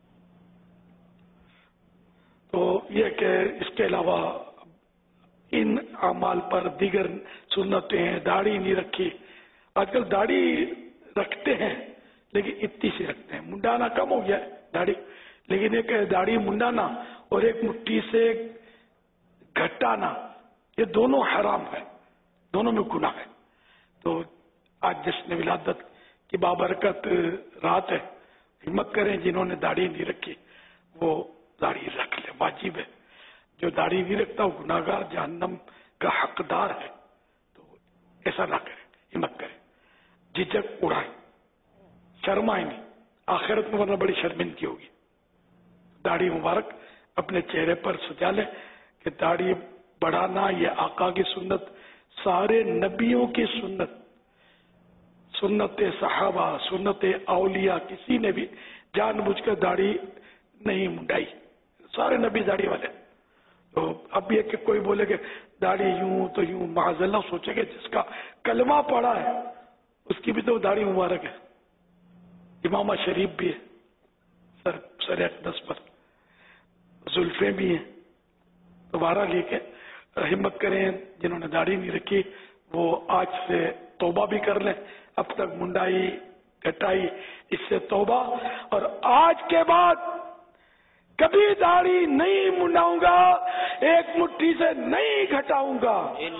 تو یہ کہ اس کے علاوہ ان اعمال پر دیگر سنتیں ہیں. داڑھی نہیں رکھی, آج کل داڑھی رکھتے ہیں لیکن اتنی سی رکھتے ہیں, منڈانا کم ہو گیا ہے داڑھی, لیکن ایک داڑھی منڈانا اور ایک مٹھی سے گھٹانا یہ دونوں حرام ہے, دونوں میں گناہ ہے. تو آج جشن ولادت کی بابرکت رات ہے, ہمت کریں جنہوں نے داڑھی نہیں رکھی وہ داڑھی رکھ لے, واجب ہے. جو داڑھی نہیں رکھتا وہ گناہ گار جہنم کا حقدار ہے. تو ایسا نہ کریں, ہمت کریں, جھجک اڑائیں, شرمائیں نہیں, آخرت میں ورنہ بڑی شرمندگی ہوگی. داڑھی مبارک اپنے چہرے پر سجا لیں کہ داڑھی بڑھانا یہ آقا کی سنت, سارے نبیوں کی سنت, سنت صحابہ, سنت اولیاء, کسی نے بھی جان بوجھ کر داڑھی نہیں منڈائی, سارے نبی داڑھی والے. تو اب یہ کہ کوئی بولے کہ داڑھی یوں تو یوں, معاذ اللہ سوچے کہ جس کا کلمہ پڑا ہے اس کی بھی تو داڑھی مبارک ہے, امامہ شریف بھی ہے, سر سر اقدس پر زلفیں بھی ہیں. دوبارہ لے کے ہمت کریں جنہوں نے داڑھی نہیں رکھی وہ آج سے توبہ بھی کر لیں. اب تک منڈائی کٹائی, اس سے توبہ, اور آج کے بعد کبھی داڑھی نہیں منڈاؤں گا, ایک مٹھی سے نہیں گھٹاؤں گا.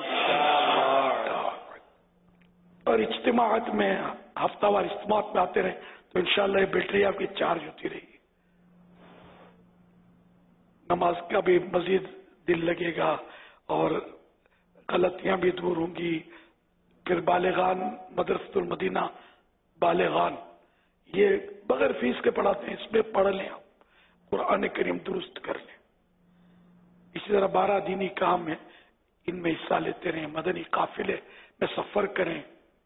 اور اجتماعات میں ہفتہ وار اجتماعات میں آتے رہیں تو انشاءاللہ یہ بیٹری آپ کی چارج ہوتی رہے گی. نماز کا بھی مزید دل لگے گا اور غلطیاں بھی دور ہوں گی. پھر بالغان مدرسۃ المدینہ بالغان یہ بغیر فیس کے پڑھاتے ہیں, اس میں پڑھ لیں, آپ قرآن کریم درست کر لیں. اسی طرح بارہ دینی کام ہے, ان میں حصہ لیتے رہیں, مدنی قافلے میں سفر کریں,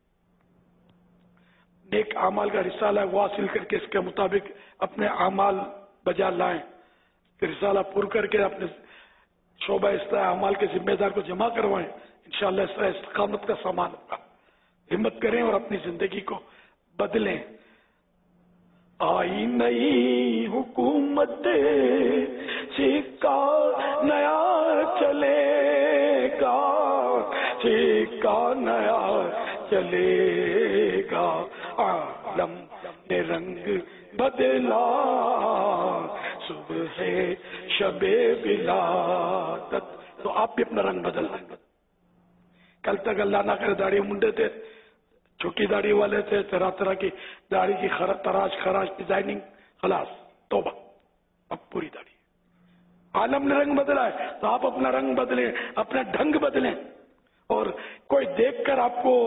نیک اعمال کا رسالہ وہ حاصل کر کے اس کے مطابق اپنے اعمال بجا لائیں. رسالہ پر کر کے اپنے شعبہ اصلاح اعمال کے ذمہ دار کو جمع کروائیں, انشاءاللہ اصلاح استقامت کا سامان ہوگا. ہمت کریں اور اپنی زندگی کو بدلیں. آئی نئی حکومت سکہ نیا چلے گا, سکہ نیا چلے گا, عالم نے رنگ بدلا, صبح شب ولادت. تو آپ بھی اپنا رنگ بدل رہے ہیں. کل تک اللہ نہ کرے داڑھی منڈے تھے, چھوٹی داڑھی والے تھے, طرح طرح کی داڑھی کی تراش خراش ڈیزائننگ, خلاص توبہ, اب پوری داڑھی. عالم نے رنگ بدلا ہے تو آپ اپنا رنگ بدلیں, اپنا ڈھنگ بدلیں. اور کوئی دیکھ کر آپ کو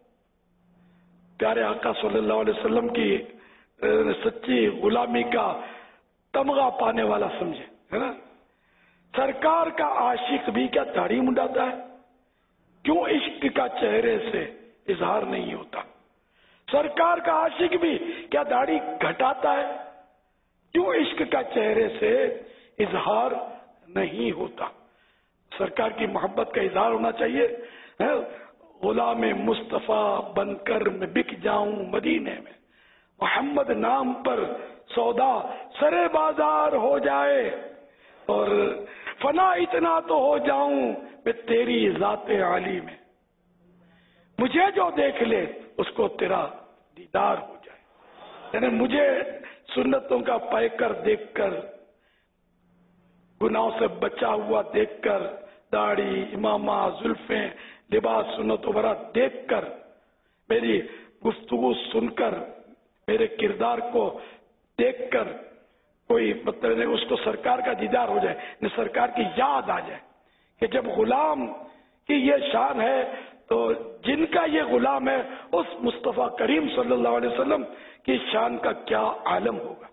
پیارے آقا صلی اللہ علیہ وسلم کی سچی غلامی کا تمغہ پانے والا سمجھے, ہے نا. سرکار کا عاشق بھی کیا داڑھی منڈاتا ہے؟ کیوں عشق کا چہرے سے اظہار نہیں ہوتا؟ سرکار کا عاشق بھی کیا داڑھی گھٹاتا ہے؟ کیوں عشق کا چہرے سے اظہار نہیں ہوتا؟ سرکار کی محبت کا اظہار ہونا چاہیے. غلام مصطفیٰ بن کر میں بک جاؤں مدینے میں, محمد نام پر سودا سرے بازار ہو جائے, اور فنا اتنا تو ہو جاؤں میں تیری ذات عالی میں, مجھے جو دیکھ لے اس کو تیرا دیدار ہو جائے. یعنی مجھے سنتوں کا پیکر دیکھ کر, گناہوں سے بچا ہوا دیکھ کر, داڑھی امامہ زلفیں لباس سنت وغیرہ دیکھ کر, میری گفتگو سن کر, میرے کردار کو دیکھ کر کوئی مطلب نہیں, اس کو سرکار کا دیدار ہو جائے, نہ سرکار کی یاد آ جائے کہ جب غلام کی یہ شان ہے تو جن کا یہ غلام ہے اس مصطفیٰ کریم صلی اللہ علیہ وسلم کی شان کا کیا عالم ہوگا.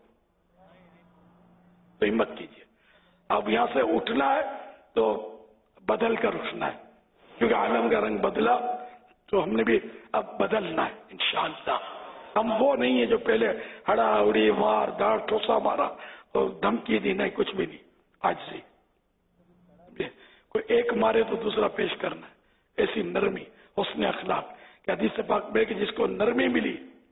تو ہمت کیجیے, اب یہاں سے اٹھنا ہے تو بدل کر اٹھنا ہے, کیونکہ عالم کا رنگ بدلا تو ہم نے بھی اب بدلنا ہے انشاءاللہ. ہم وہ نہیں ہیں جو پہلے ہڑا اڑی مار داڑ ٹھوسا مارا اور دھمکی دی، نہیں کچھ بھی نہیں. آج سے کوئی ایک مارے تو دوسرا پیش کرنا ہے. ایسی نرمی، حسن اخلاق کہ حدیث پاک میں کہ جس کو نرمی ملی،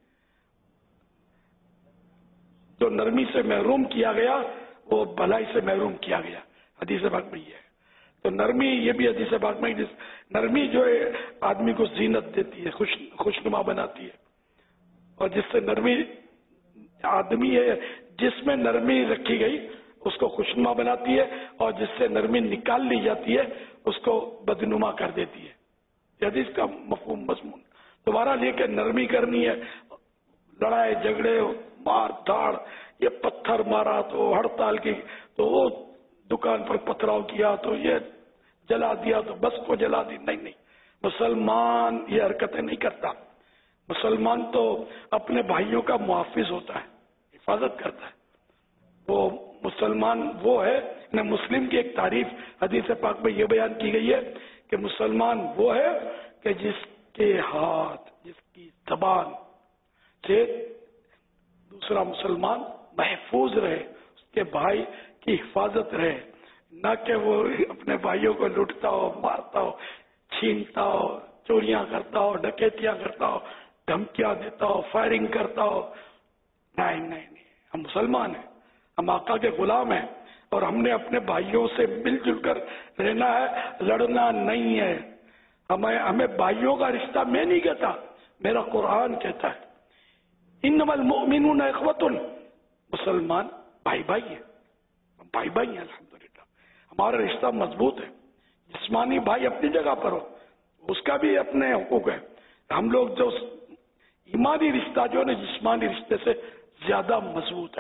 جو نرمی سے محروم کیا گیا وہ بھلائی سے محروم کیا گیا. حدیث پاک میں یہ ہے. تو نرمی، یہ بھی حدیث پاک میں جس نرمی جو ہے آدمی کو زینت دیتی ہے، خوش خوشنما بناتی ہے. اور جس سے نرمی آدمی ہے، جس میں نرمی رکھی گئی اس کو خوشنما بناتی ہے، اور جس سے نرمی نکال لی جاتی ہے اس کو بدنما کر دیتی ہے. یہ حدیث کا مفہوم مضمون. دوبارہ یہ کہ نرمی کرنی ہے، لڑائی جھگڑے مار دھاڑ، یہ پتھر مارا تو ہڑتال کی تو وہ دکان پر پتھراؤ کیا تو یہ جلا دیا تو بس کو جلا دی، نہیں نہیں. مسلمان یہ حرکتیں نہیں کرتا. مسلمان تو اپنے بھائیوں کا محافظ ہوتا ہے، حفاظت کرتا ہے. وہ مسلمان وہ ہے نہ. مسلم کی ایک تعریف حدیث پاک میں یہ بیان کی گئی ہے کہ مسلمان وہ ہے کہ جس کے ہاتھ، جس کی زبان سے دوسرا مسلمان محفوظ رہے، اس کے بھائی کی حفاظت رہے، نہ کہ وہ اپنے بھائیوں کو لوٹتا ہو، مارتا ہو، چھینتا ہو، چوریاں کرتا ہو، ڈکیتیاں کرتا ہو، دھمکیاں دیتا ہو، فائرنگ کرتا ہو. نہیں نہیں نہیں، ہم مسلمان ہیں، ہم آقا کے غلام ہیں، اور ہم نے اپنے بھائیوں سے مل جل کر رہنا ہے، لڑنا نہیں ہے. ہمیں ہمیں بھائیوں کا رشتہ میں نہیں کہتا، میرا قرآن کہتا ہے انما المؤمنون اخوۃ. مسلمان بھائی بھائی ہیں، بھائی بھائی ہیں الحمدللہ. ہمارا رشتہ مضبوط ہے. جسمانی بھائی اپنی جگہ پر ہو، اس کا بھی اپنے حقوق ہے. ہم لوگ جو ایمانی رشتہ جو ہے نا جسمانی رشتے سے زیادہ مضبوط ہے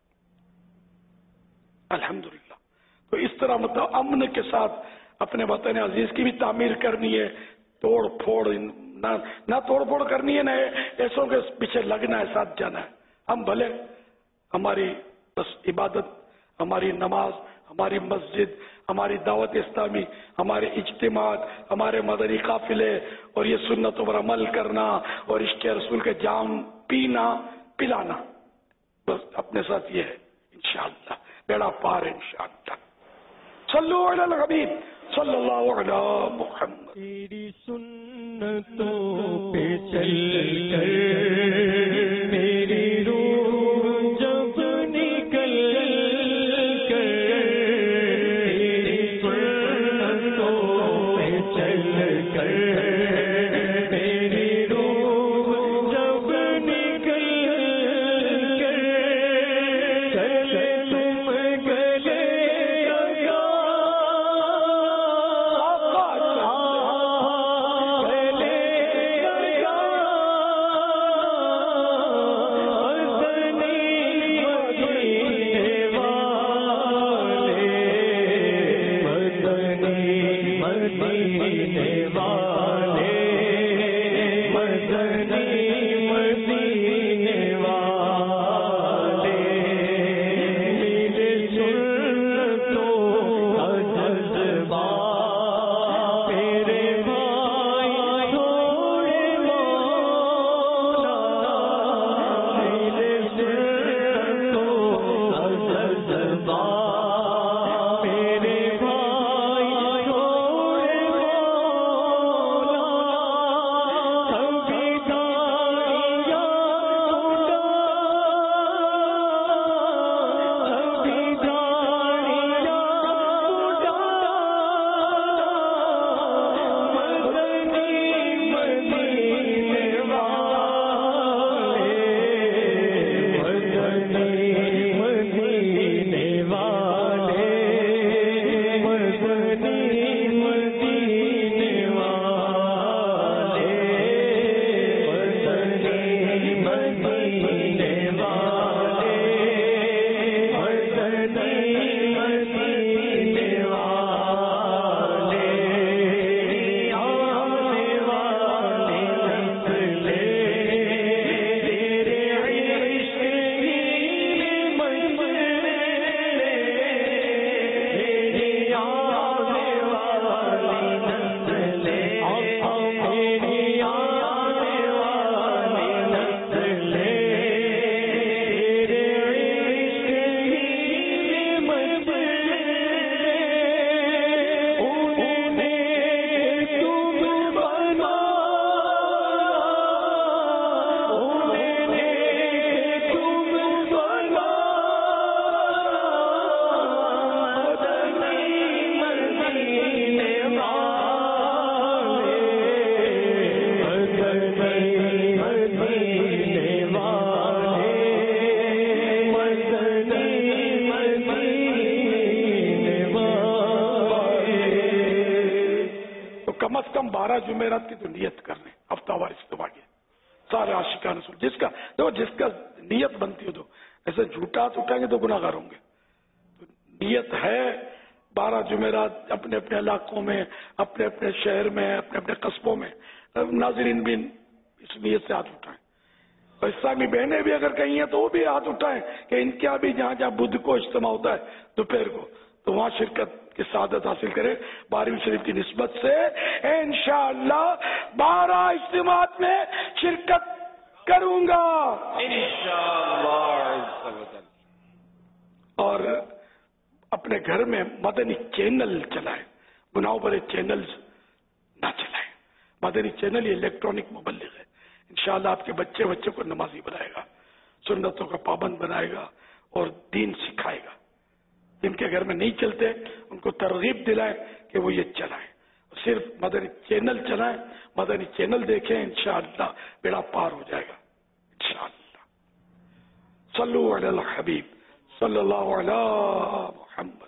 الحمدللہ. تو اس طرح مطلب امن کے ساتھ اپنے وطن عزیز کی بھی تعمیر کرنی ہے. توڑ پھوڑ نہ نہ توڑ پھوڑ کرنی ہے، نہ ایسوں کے پیچھے لگنا ہے، ساتھ جانا ہے. ہم بھلے ہماری بس عبادت، ہماری نماز، ہماری مسجد، ہماری دعوت اسلامی، ہمارے اجتماعات، ہمارے مدنی قافلے اور یہ سنتوں پر عمل کرنا اور عشق رسول کے جام پینا پلانا، بس اپنے ساتھ یہ ہے. انشاءاللہ بیڑا پار ہے انشاءاللہ. صلو علی الحبیب صلی اللہ علی محمد.
تیری سنتوں پہ چل کر میری روح جب نکل کر، تیری سنتوں پہ چل کر میری روح جب نکل کر، چلے تم گلے لگا گلے لگا
بارہ جمعرات کی تو نیت کرنے ہفتہ وار اجتماع کی سارے عاشقان رسول جس کا دیکھو جس کا نیت بنتی ہو تو ایسے جھوٹا ہاتھ اٹھائیں گے تو گناہ گار ہوں گے. تو نیت ہے بارہ جمعرات اپنے اپنے علاقوں میں اپنے اپنے شہر میں اپنے اپنے قصبوں میں ناظرین بھی اس نیت سے ہاتھ اٹھائیں. اور اسلامی بہنیں بھی اگر کہیں ہیں تو وہ بھی ہاتھ اٹھائیں کہ ان کے بھی جہاں جہاں بدھ کو اجتماع ہوتا ہے دوپہر کو تو وہاں شرکت کی سعادت حاصل کرے. بارہویں شریف کی نسبت سے انشاءاللہ بارہ اجتماعات میں شرکت کروں گا اور اپنے گھر میں مدنی چینل چلائیں. گناہوں بھرے چینلز نہ چلائیں. مدنی چینل یہ الیکٹرانک مبلغ ہے. انشاءاللہ آپ کے بچے بچے کو نمازی بنائے گا, سنتوں کا پابند بنائے گا اور دین سکھائے گا. جن کے گھر میں نہیں چلتے ان کو ترغیب دلائیں کہ وہ یہ چلائیں. صرف مدنی چینل چلائیں, مدنی چینل دیکھیں, انشاءاللہ بیڑا پار ہو جائے گا انشاءاللہ. صلو علی الحبیب صلی اللہ علی محمد.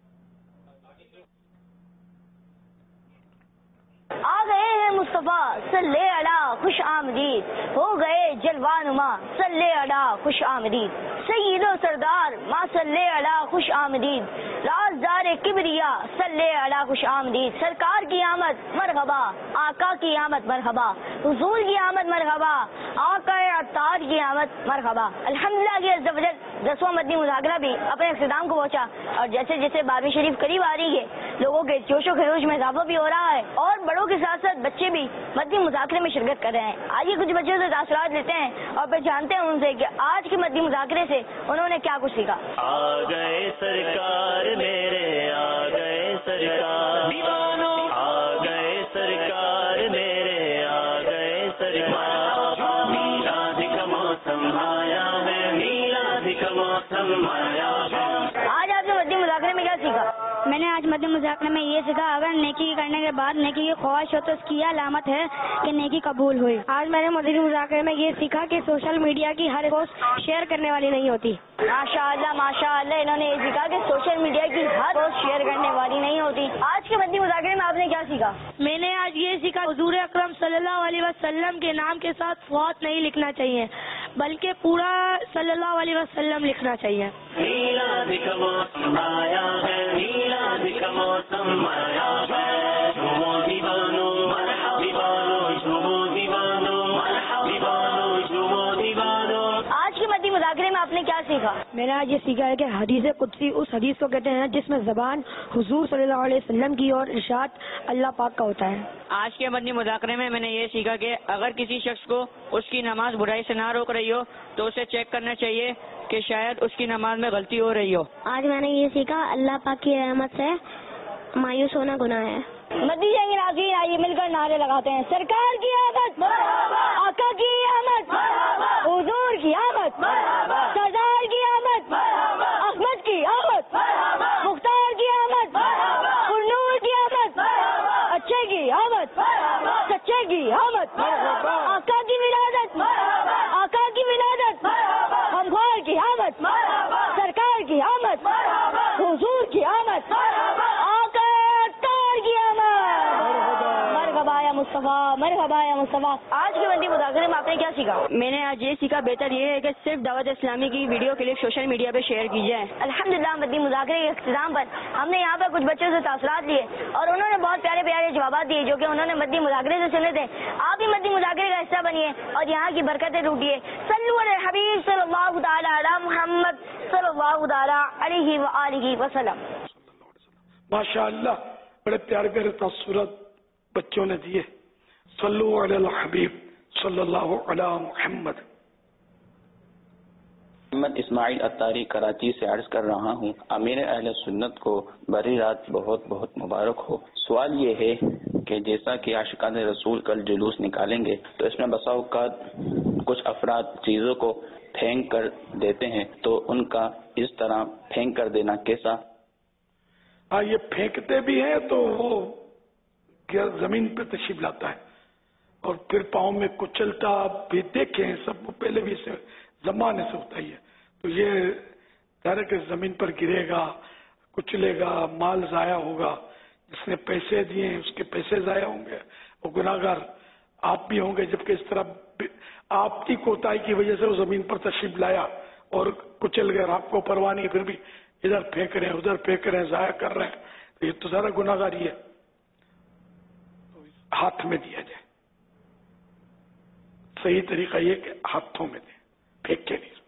آ گئے ہیں مصطفیٰ صلی علی خوش آمدید, ہو گئے جلوانما صلی علی خوش آمدید. سید و سردار ما صلی علی خوش آمدید, رازدار کبریا صلی علی خوش آمدید. سرکار کی آمد مرحبا, آقا کی آمد مرحبا, حضور کی آمد مرحبا, آقا عطار کی آمد مرحبا. الحمدللہ کی عز و جل دسواں مدنی مذاکرہ بھی اپنے اختتام کو پہنچا اور جیسے جیسے بارہویں شریف قریب آ رہی ہے لوگوں کے جوش و خروش میں اضافہ بھی ہو رہا ہے اور بڑوں کے ساتھ ساتھ بچے بھی مدنی مذاکرے میں شرکت کر رہے ہیں. آئیے کچھ بچوں سے تاثرات لیتے ہیں اور پھر جانتے ہیں ان سے کہ آج کے مدنی مذاکرے سے انہوں نے کیا کچھ سیکھا.
آ گئے سرکار میرے, آ گئے سرکار دیوانوں, آ گئے سرکار میرے, آ گئے سرکار. میلاد کا موسم آیا ہے, میلاد کا موسم آیا ہے.
آج آپ نے مدنی مذاکرے میں کیا سیکھا؟
میں نے آج مدنی مذاکرے میں یہ سیکھا اگر نیکی کرنے کے بعد نیکی کی خواہش ہو تو اس کی یہ علامت ہے کہ نیکی قبول ہوئی. آج میں نے مدنی مذاکرے میں یہ سیکھا کہ سوشل میڈیا کی ہر پوسٹ شیئر کرنے والی نہیں ہوتی.
ماشاء اللہ ماشاء اللہ, انہوں نے یہ سیکھا کہ سوشل میڈیا کی ہر پوسٹ شیئر کرنے والی نہیں ہوتی. آج کے مدنی مذاکرے میں آپ نے کیا سیکھا؟
میں نے آج یہ سیکھا حضور اکرم صلی اللہ علیہ وسلم کے نام کے ساتھ فوت نہیں لکھنا چاہیے بلکہ پورا صلی اللہ علیہ وسلم لکھنا چاہیے.
میلاد کا موسم آیا ہے, میلاد کا موسم آیا ہے. جھومو دیوانو دیوانو, جھومو دیوانو دیوانو, جھومو دیوانو.
آج کے مدنی مذاکرے میں آپ نے کیا سیکھا؟
میں نے آج یہ سیکھا ہے کہ حدیث قدسی اس حدیث کو کہتے ہیں جس میں زبان حضور صلی اللہ علیہ وسلم کی اور ارشاد اللہ پاک کا ہوتا ہے.
آج کے مدنی مذاکرے میں میں نے یہ سیکھا کہ اگر کسی شخص کو اس کی نماز برائی سے نہ روک رہی ہو تو اسے چیک کرنا چاہیے کہ شاید اس کی نماز میں غلطی ہو رہی ہو.
آج میں نے یہ سیکھا اللہ پاک کی رحمت سے مایوس ہونا گناہ ہے.
مدنی جنگ ناظرین آئیے مل کر نعرے لگاتے ہیں. سرکار کی آمد, آقا کی آمد, حضور کی آمد, سردار کی آمد, احمد کی آمد, مختار کی آمد, پرنور کی آمد, اچھے کی آمد, سچے کی آمد, آقا کی ولادت, آقا کی ولادت, ہمخوار کی آمد, سرکار کی آمد, حضور کی آمد, آقا عطار کی آمد. مرحبا یا مصطفیٰ, مرحبا یا مصطفیٰ. آج کے مدنی مذاکرے میں آپ نے کیا سیکھا؟
میں نے آج یہ سیکھا بہتر یہ ہے کہ صرف دعوت اسلامی کی ویڈیو کلپ سوشل میڈیا پہ شیئر کی جائے.
الحمدللہ مدنی مذاکرے کے اختتام پر ہم نے یہاں پر کچھ بچوں سے تاثرات لیے اور انہوں نے بہت پیارے پیارے جوابات دیے جو کہ انہوں نے مدنی مذاکرے سے سنے تھے. آپ بھی مدنی مذاکرے کا حصہ بنیے اور یہاں کی برکتیں لوٹیے. صلو علی الحبیب صلی اللہ تعالی علی محمد صلی اللہ تعالی علیہ وآلہ وسلم.
ماشاء اللہ بڑے پیارے پیارے تاثرات بچوں نے دیے. صلو علی الحبیب صلی اللہ علی محمد.
محمد اسماعیل اتاری کراچی سے عرض کر رہا ہوں. امیر اہل سنت کو بری رات بہت بہت مبارک ہو. سوال یہ ہے کہ جیسا کہ عاشقان رسول کل جلوس نکالیں گے تو اس میں بسا اوقات کچھ افراد چیزوں کو پھینک کر دیتے ہیں تو ان کا اس طرح پھینک کر دینا کیسا؟
ہاں یہ پھینکتے بھی ہیں تو وہ زمین پہ تشریف لاتا ہے اور پھر پاؤں میں کچلتا بھی دیکھے ہیں سب وہ پہلے بھی سے زمانے سے ہوتا ہی ہے. تو یہ ظاہر کہ زمین پر گرے گا, کچلے گا, مال ضائع ہوگا, جس نے پیسے دیے ہیں اس کے پیسے ضائع ہوں گے, वो गुनाहगार आप भी होंगे, जबकि इस तरह आपकी कोताही की वजह से वो जमीन पर तशरीफ लाया और कुचल गए, आपको परवाह नहीं, फिर भी इधर फेंक रहे हैं उधर फेंक रहे हैं, जाया कर रहे हैं, तो ये तो सारा गुनाहगारी है। तो हाथ में दिया जाए, सही तरीका ये कि हाथों में दे, फेंक के नहीं।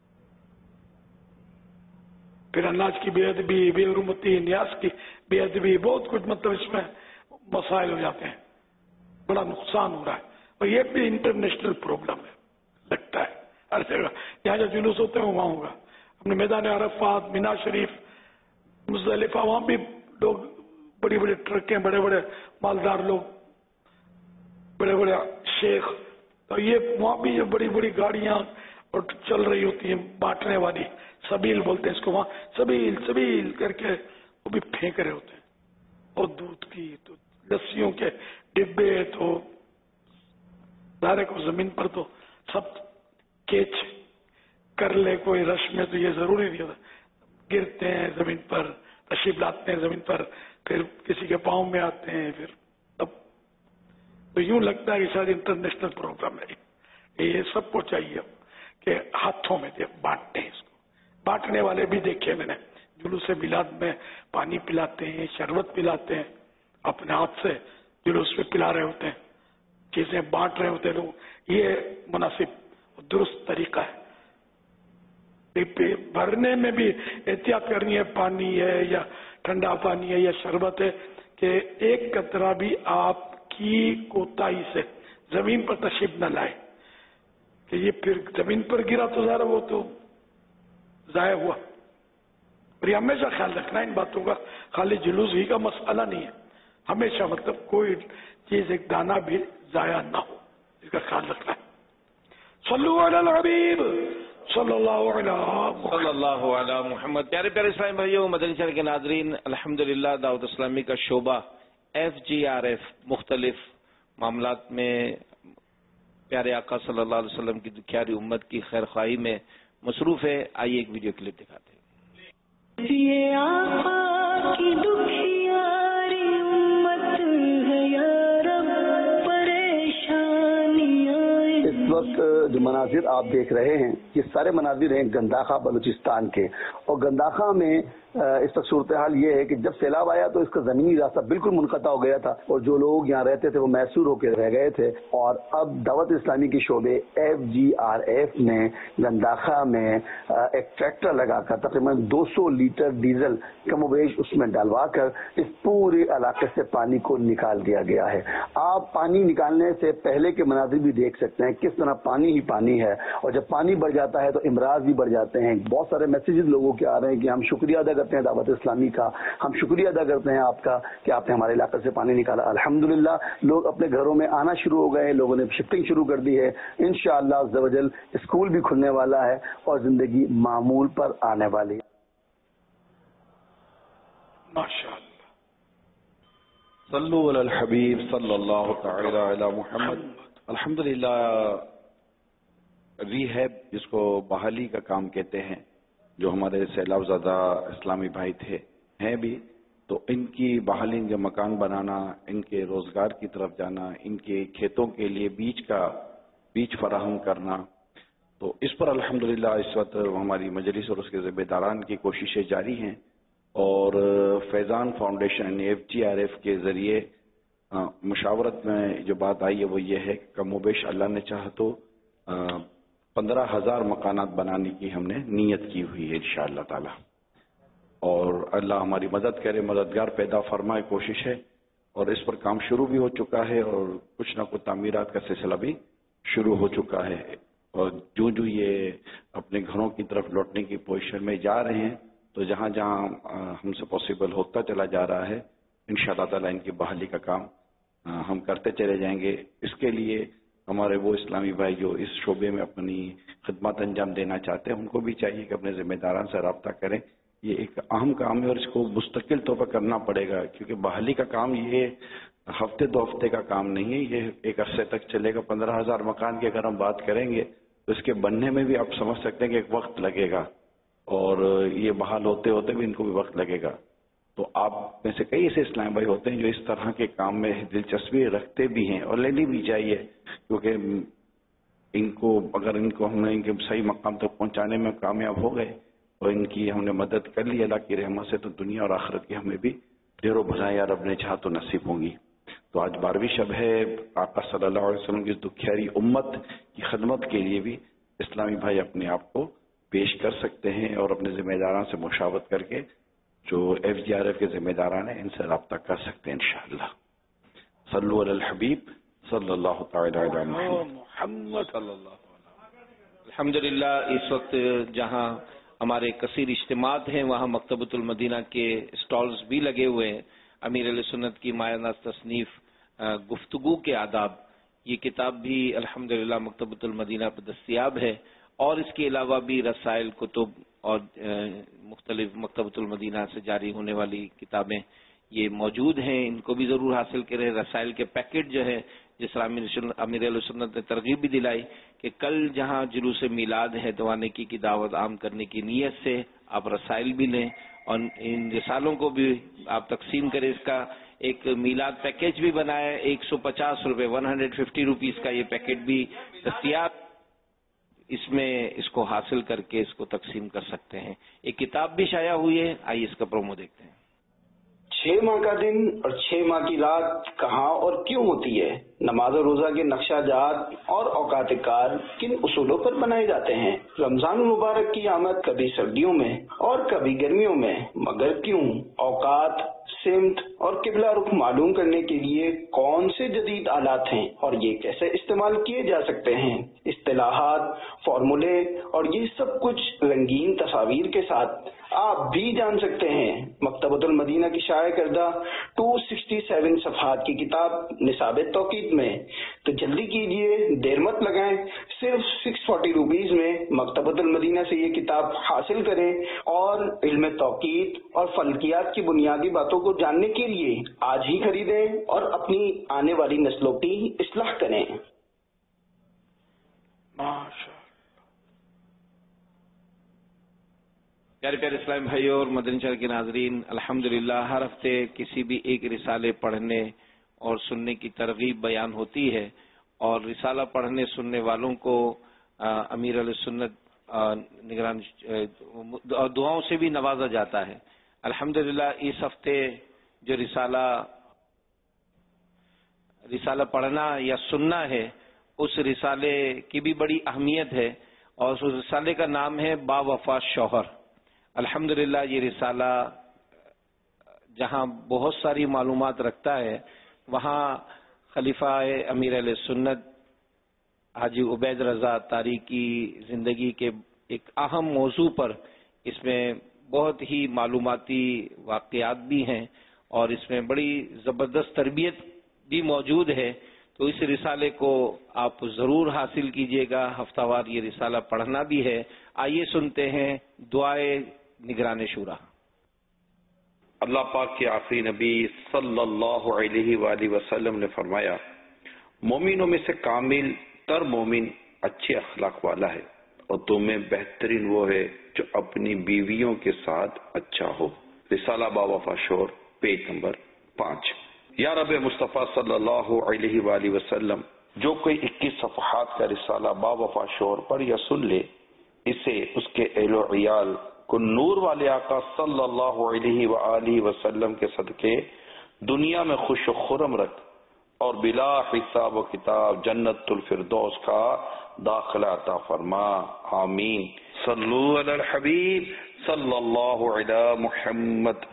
फिर अनाज की बेअदबी, बेहरमती, न्यास की बेअदबी, बहुत कुछ मतलब इसमें मसाइल हो जाते हैं, बड़ा नुकसान हो रहा है। और ये भी इंटरनेशनल प्रॉब्लम है लगता है हर जगह, जहाँ जहाँ जुलूस होते हैं वहाँ होगा। अपने मैदान अरफात, मीना शरीफ, मुज़दलिफा, वहाँ भी लोग बड़ी बड़ी ट्रकें, बड़े बड़े मालदार लोग, बड़े बड़े शेख, तो ये वहाँ भी जो बड़ी बड़ी गाड़ियाँ और चल रही होती हैं बांटने वाली, सबील बोलते हैं इसको, वहाँ सबील सबील करके वो भी फेंक रहे होते हैं। और दूध की तो लस्सियों के डिब्बे, तो सारे को जमीन पर तो सब केच कर ले कोई रश में, तो ये जरूरी नहीं होता, गिरते हैं जमीन पर, तशरीफ लाते हैं जमीन पर, फिर किसी के पाँव में आते हैं, फिर तब तो यूं लगता है कि शायद इंटरनेशनल प्रोग्राम है। ये सबको चाहिए कि हाथों में दे, बांटते हैं इसको। बांटने वाले भी देखे मैंने, जुलूस मिलाद में पानी पिलाते हैं, शरबत पिलाते हैं, अपने हाथ से जुलूस में पिला रहे होते हैं, चीजें बांट रहे होते हैं लोग। ये मुनासिब दुरुस्त तरीका है। भरने में भी एहतियात करनी है, पानी है या ठंडा पानी है या शरबत है, कि एक कतरा भी आपकी कोताही से जमीन पर तशरीफ न लाए, कि ये फिर जमीन पर गिरा तो ज़रा वो तो जाया हुआ। और ये हमेशा ख्याल रखना इन बातों का, खाली जुलूस ही का मसला नहीं है, हमेशा मतलब कोई चीज एक दाना भी जाया ना हो, इसका ख्याल रखना है। सल्लु अलल हबीब सल्लल्लाहु
अलैहि मुहम्मद। प्यारे प्यारे इस्लामी भाइयों, मदनी चैनल के नाजरीन, अल्हम्दुलिल्लाह दावत इस्लामी का शोबा एफ जी आर एफ मुख्तलिफ मामलात में प्यारे आका सल्लल्लाहु अलैहि वसल्लम की दुखियारी उम्मत की खैर ख्वाही में मसरूफ है। आइए एक वीडियो क्लिप दिखाते हैं।
ये आका की दुखियारी उम्मत है या रब, परेशानियां।
इस वक्त जो मनाजिर आप देख रहे हैं, ये सारे मनाजिर हैं गंदाखा बलूचिस्तान के। और गंदाखा में इस वक्त सूरत हाल ये है कि जब सैलाब आया तो इसका जमीनी रास्ता बिल्कुल मुनक़ता हो गया था, और जो लोग यहाँ रहते थे वो मैसूर होकर रह गए थे। और अब दावत इस्लामी के शोबे एफ जी आर एफ ने गंदाखा में एक ट्रैक्टर लगाकर तकरीबन दो सौ लीटर डीजल कमोबेश उसमें डलवा कर इस पूरे इलाके से पानी को निकाल दिया गया है। आप पानी निकालने से पहले के मनाजिर भी देख सकते हैं किस तरह पानी ही पानी है, और जब पानी बढ़ जाता है तो इमराज भी बढ़ जाते हैं। बहुत सारे मैसेजेस लोगों के आ रहे हैं कि हम शुक्रिया अदा करते हैं दावत इस्लामी का, हम शुक्रिया अदा करते हैं आपका कि आपने हमारे इलाके से पानी निकाला। अल्हम्दुलिल्लाह लोग अपने घरों में आना शुरू हो गए, लोगों ने शिफ्टिंग शुरू कर दी है। इंशाअल्लाह अज़्ज़ व जल स्कूल भी खुलने वाला है और जिंदगी मामूल पर आने वाली है।
माशाअल्लाह।
सल्लु अलल हबीब सल्लल्लाहु तआला अला मुहम्मद। अल्हम्दुलिल्लाह रीहैब, जिसको बहाली का काम कहते हैं, जो हमारे सैलाब ज़दा इस्लामी भाई थे हैं भी, तो इनकी बहाली, इनके मकान बनाना, इनके रोजगार की तरफ जाना, इनके खेतों के लिए बीज का बीज फराहम करना, तो इस पर अल्हम्दुलिल्लाह इस वक्त हमारी मजलिस और उसके ज़िम्मेदारान की कोशिशें जारी हैं। और Faizan foundation F G R F के ज़रिए मुशावरत में जो बात आई है वो ये है कि कमोबेश अल्लाह ने चाहा तो पंद्रह हजार मकानात बनाने की हमने नीयत की हुई है इंशाअल्लाह ताला। और अल्लाह हमारी मदद करे, मददगार पैदा फरमाए, कोशिश है। और इस पर काम शुरू भी हो चुका है और कुछ ना कुछ तामीरात का सिलसिला भी शुरू हो चुका है। और जो जो ये अपने घरों की तरफ लौटने की पोजीशन में जा रहे हैं, तो जहाँ जहाँ हमसे पॉसिबल होता चला जा रहा है, इंशाअल्लाह ताला इनकी बहाली का काम हम करते चले जाएंगे। इसके लिए हमारे वो इस्लामी भाई जो इस शोबे में अपनी खिदमत अंजाम देना चाहते हैं, उनको भी चाहिए कि अपने जिम्मेदारान से रब्ता करें। ये एक अहम काम है और इसको मुस्तकिल तौर पर करना पड़ेगा, क्योंकि बहाली का काम ये हफ्ते दो हफ्ते का काम नहीं है, ये एक अरसे तक चलेगा। पंद्रह हजार मकान की अगर हम बात करेंगे तो इसके बनने में भी आप समझ सकते हैं कि एक वक्त लगेगा, और ये बहाल होते होते भी इनको भी वक्त लगेगा। تو آپ میں سے کئی ایسے اسلام بھائی ہوتے ہیں جو اس طرح کے کام میں دلچسپی رکھتے بھی ہیں اور لینی بھی چاہیے، کیونکہ ان کو اگر ان کو ہم نے ان کے صحیح مقام تک پہنچانے میں کامیاب ہو گئے اور ان کی ہم نے مدد کر لی اللہ کی رحمت سے، تو دنیا اور آخرت کی ہمیں بھی ڈھیر و بھلائیں یا رب نے چاہا تو نصیب ہوں گی۔ تو آج بارہویں شب ہے، آقا صلی اللہ علیہ وسلم کی دکھیاری امت کی خدمت کے لیے بھی اسلامی بھائی اپنے آپ کو پیش کر سکتے ہیں اور اپنے ذمہ داران سے مشاورت کر کے جو ایف جی آر ایف کے ذمہ داران ہیں ان سے رابطہ کر سکتے ہیں انشاءاللہ۔ صلو علی الحبیب صلی اللہ تعالی علی محمد صلی اللہ علیہ۔
الحمدللہ اس وقت جہاں ہمارے کثیر اجتماعات ہیں وہاں مکتبۃ المدینہ کے اسٹالز بھی لگے ہوئے ہیں۔ امیر علیہ سنت کی مایہ ناز تصنیف گفتگو کے آداب، یہ کتاب بھی الحمدللہ مکتبۃ المدینہ پر دستیاب ہے، اور اس کے علاوہ بھی رسائل، کتب اور مختلف مکتبۃ المدینہ سے جاری ہونے والی کتابیں یہ موجود ہیں، ان کو بھی ضرور حاصل کریں۔ رسائل کے پیکٹ جو ہے جس طرح امیر علیہ سنت نے ترغیب بھی دلائی کہ کل جہاں جلوس میلاد ہے تو نیکی کی دعوت عام کرنے کی نیت سے آپ رسائل بھی لیں اور ان رسالوں کو بھی آپ تقسیم کریں۔ اس کا ایک میلاد پیکج بھی بنایا ہے، ایک سو پچاس روپے ون ہنڈریڈ ففٹی روپیز کا یہ پیکٹ بھی دستیاب، اس میں اس کو حاصل کر کے اس کو تقسیم کر سکتے ہیں۔ ایک کتاب بھی شائع ہوئی ہے، آئیے اس کا پرومو دیکھتے ہیں۔
چھ ماہ کا دن اور چھ ماہ کی رات کہاں اور کیوں ہوتی ہے؟ نماز و روزہ کے نقشہ جات اور اوقات کار کن اصولوں پر بنائے جاتے ہیں؟ رمضان المبارک کی آمد کبھی سردیوں میں اور کبھی گرمیوں میں، مگر کیوں؟ اوقات، سمت اور قبلہ رخ معلوم کرنے کے لیے کون سے جدید آلات ہیں اور یہ کیسے استعمال کیے جا سکتے ہیں؟ اصطلاحات، فارمولے اور یہ سب کچھ رنگین تصاویر کے ساتھ آپ بھی جان سکتے ہیں۔ مکتبۃ المدینہ کی شائع کردہ دو سو سڑسٹھ صفحات کی کتاب نصاب توقیت میں، تو جلدی کیجئے، دیر مت لگائیں، صرف سکس فورٹی روپیز میں مکتبۃ المدینہ سے یہ کتاب حاصل کریں اور علم توقیت اور فلکیات کی بنیادی باتوں کو جاننے کے لیے آج ہی خریدیں اور اپنی آنے والی نسلوں کی اصلاح کریں۔
پیارے پیارے اسلام بھائیوں اور مدنی چینل کے ناظرین، الحمدللہ ہر ہفتے کسی بھی ایک رسالے پڑھنے اور سننے کی ترغیب بیان ہوتی ہے، اور رسالہ پڑھنے سننے والوں کو امیر علیہ سنت نگران دعاؤں سے بھی نوازا جاتا ہے۔ الحمدللہ اس ہفتے جو رسالہ رسالہ پڑھنا یا سننا ہے، اس رسالے کی بھی بڑی اہمیت ہے، اور اس رسالے کا نام ہے با وفا شوہر۔ الحمدللہ یہ رسالہ جہاں بہت ساری معلومات رکھتا ہے، وہاں خلیفہ امیر علیہ سنت حاجی عبید رضا طاری کی زندگی کے ایک اہم موضوع پر اس میں بہت ہی معلوماتی واقعات بھی ہیں، اور اس میں بڑی زبردست تربیت بھی موجود ہے۔ تو اس رسالے کو آپ ضرور حاصل کیجئے گا، ہفتہ وار یہ رسالہ پڑھنا بھی ہے۔ آئیے سنتے ہیں دعائے نگران شورا۔
اللہ پاک کے آخری نبی صلی اللہ علیہ وآلہ وسلم نے فرمایا، مومنوں میں سے کامل تر مومن اچھے اخلاق والا ہے، اور تم میں بہترین وہ ہے جو اپنی بیویوں کے ساتھ اچھا ہو۔ رسالہ با وفا شور، پیج نمبر پانچ۔ یا رب مصطفیٰ صلی اللہ علیہ وآلہ وسلم، جو کوئی اکیس صفحات کا رسالہ با وفا شور پڑھ یا سن لے، اسے اس کے اہل و عیال کو نور والے آقا صلی اللہ علیہ وآلہ وسلم کے صدقے دنیا میں خوش و خرم رکھ، اور بلا حساب و کتاب جنت الفردوس کا داخلہ عطا فرما، آمین۔ صلو علی الحبیب صلی اللہ علی محمد۔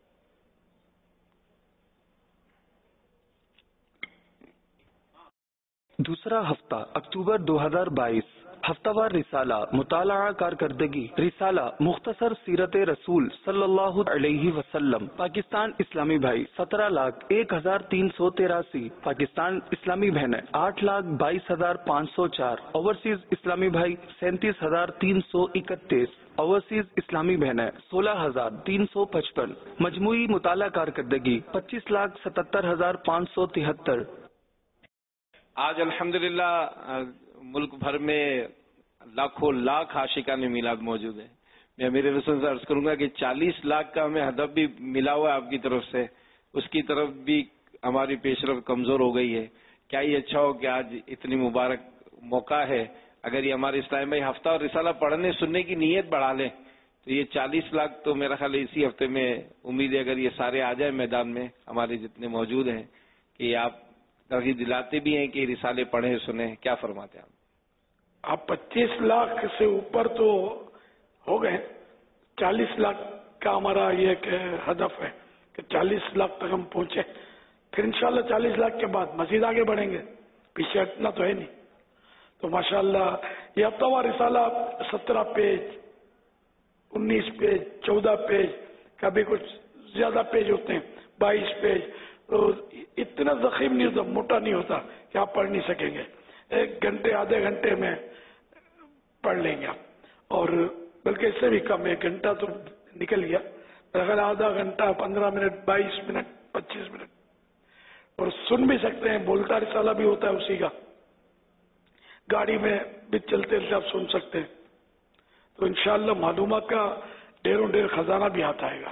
دوسرا ہفتہ اکتوبر دو ہزار بائیس، ہفتہ وار رسالہ مطالعہ کارکردگی، رسالہ مختصر سیرت رسول صلی اللہ علیہ وسلم، پاکستان اسلامی بھائی سترہ لاکھ ایک ہزار تین سو تراسی، پاکستان اسلامی بہنیں آٹھ لاکھ بائیس ہزار پانچ سو چار، اوورسیز اسلامی بھائی سینتیس ہزار تین سو اکتیس، اوورسیز اسلامی بہنیں سولہ ہزار تین سو پچپن، مجموعی مطالعہ کارکردگی پچیس لاکھ ستہتر ہزار پانچ سو تہتر۔
آج الحمدللہ ملک بھر میں لاکھوں لاکھ عاشقان میلاد موجود ہیں۔ میں امیر رسول سے عرض کروں گا کہ چالیس لاکھ کا ہمیں ہدف بھی ملا ہوا ہے آپ کی طرف سے، اس کی طرف بھی ہماری پیش رفت کمزور ہو گئی ہے. کیا یہ اچھا ہو کہ آج اتنی مبارک موقع ہے، اگر یہ ہمارے اسلام بھائی ہفتہ اور رسالہ پڑھنے سننے کی نیت بڑھا لیں تو یہ چالیس لاکھ تو میرا خیال ہے اسی ہفتے میں امید ہے، اگر یہ سارے آ جائیں میدان میں ہمارے جتنے موجود ہیں، کہ آپ ترغیب دلاتے بھی ہیں کہ رسالے پڑھیں سنیں. کیا فرماتے ہیں آپ؟
آپ پچیس لاکھ سے اوپر تو ہو گئے، چالیس لاکھ کا ہمارا یہ کہ ہدف ہے کہ چالیس لاکھ تک ہم پہنچے، پھر انشاءاللہ چالیس لاکھ کے بعد مزید آگے بڑھیں گے، پیچھے ہٹنا تو ہے نہیں. تو ماشاءاللہ یہ ہفتہ وار رسالہ سترہ پیج، انیس پیج، چودہ پیج، کبھی کچھ زیادہ پیج ہوتے ہیں، بائیس پیج. تو اتنا ضخیم نہیں ہوتا، موٹا نہیں ہوتا کہ آپ پڑھ نہیں سکیں گے. ایک گھنٹے آدھے گھنٹے میں پڑھ لیں گے آپ، اور بلکہ اس سے بھی کم، ایک گھنٹہ تو نکل گیا، اگر آدھا گھنٹہ، پندرہ منٹ، بائیس منٹ، پچیس منٹ. اور سن بھی سکتے ہیں، بولتا رسالہ بھی ہوتا ہے اسی کا، گاڑی میں بھی چلتے چلتے آپ سن سکتے ہیں. تو انشاءاللہ معلومات کا ڈھیروں ڈھیر خزانہ بھی آتا ہے گا.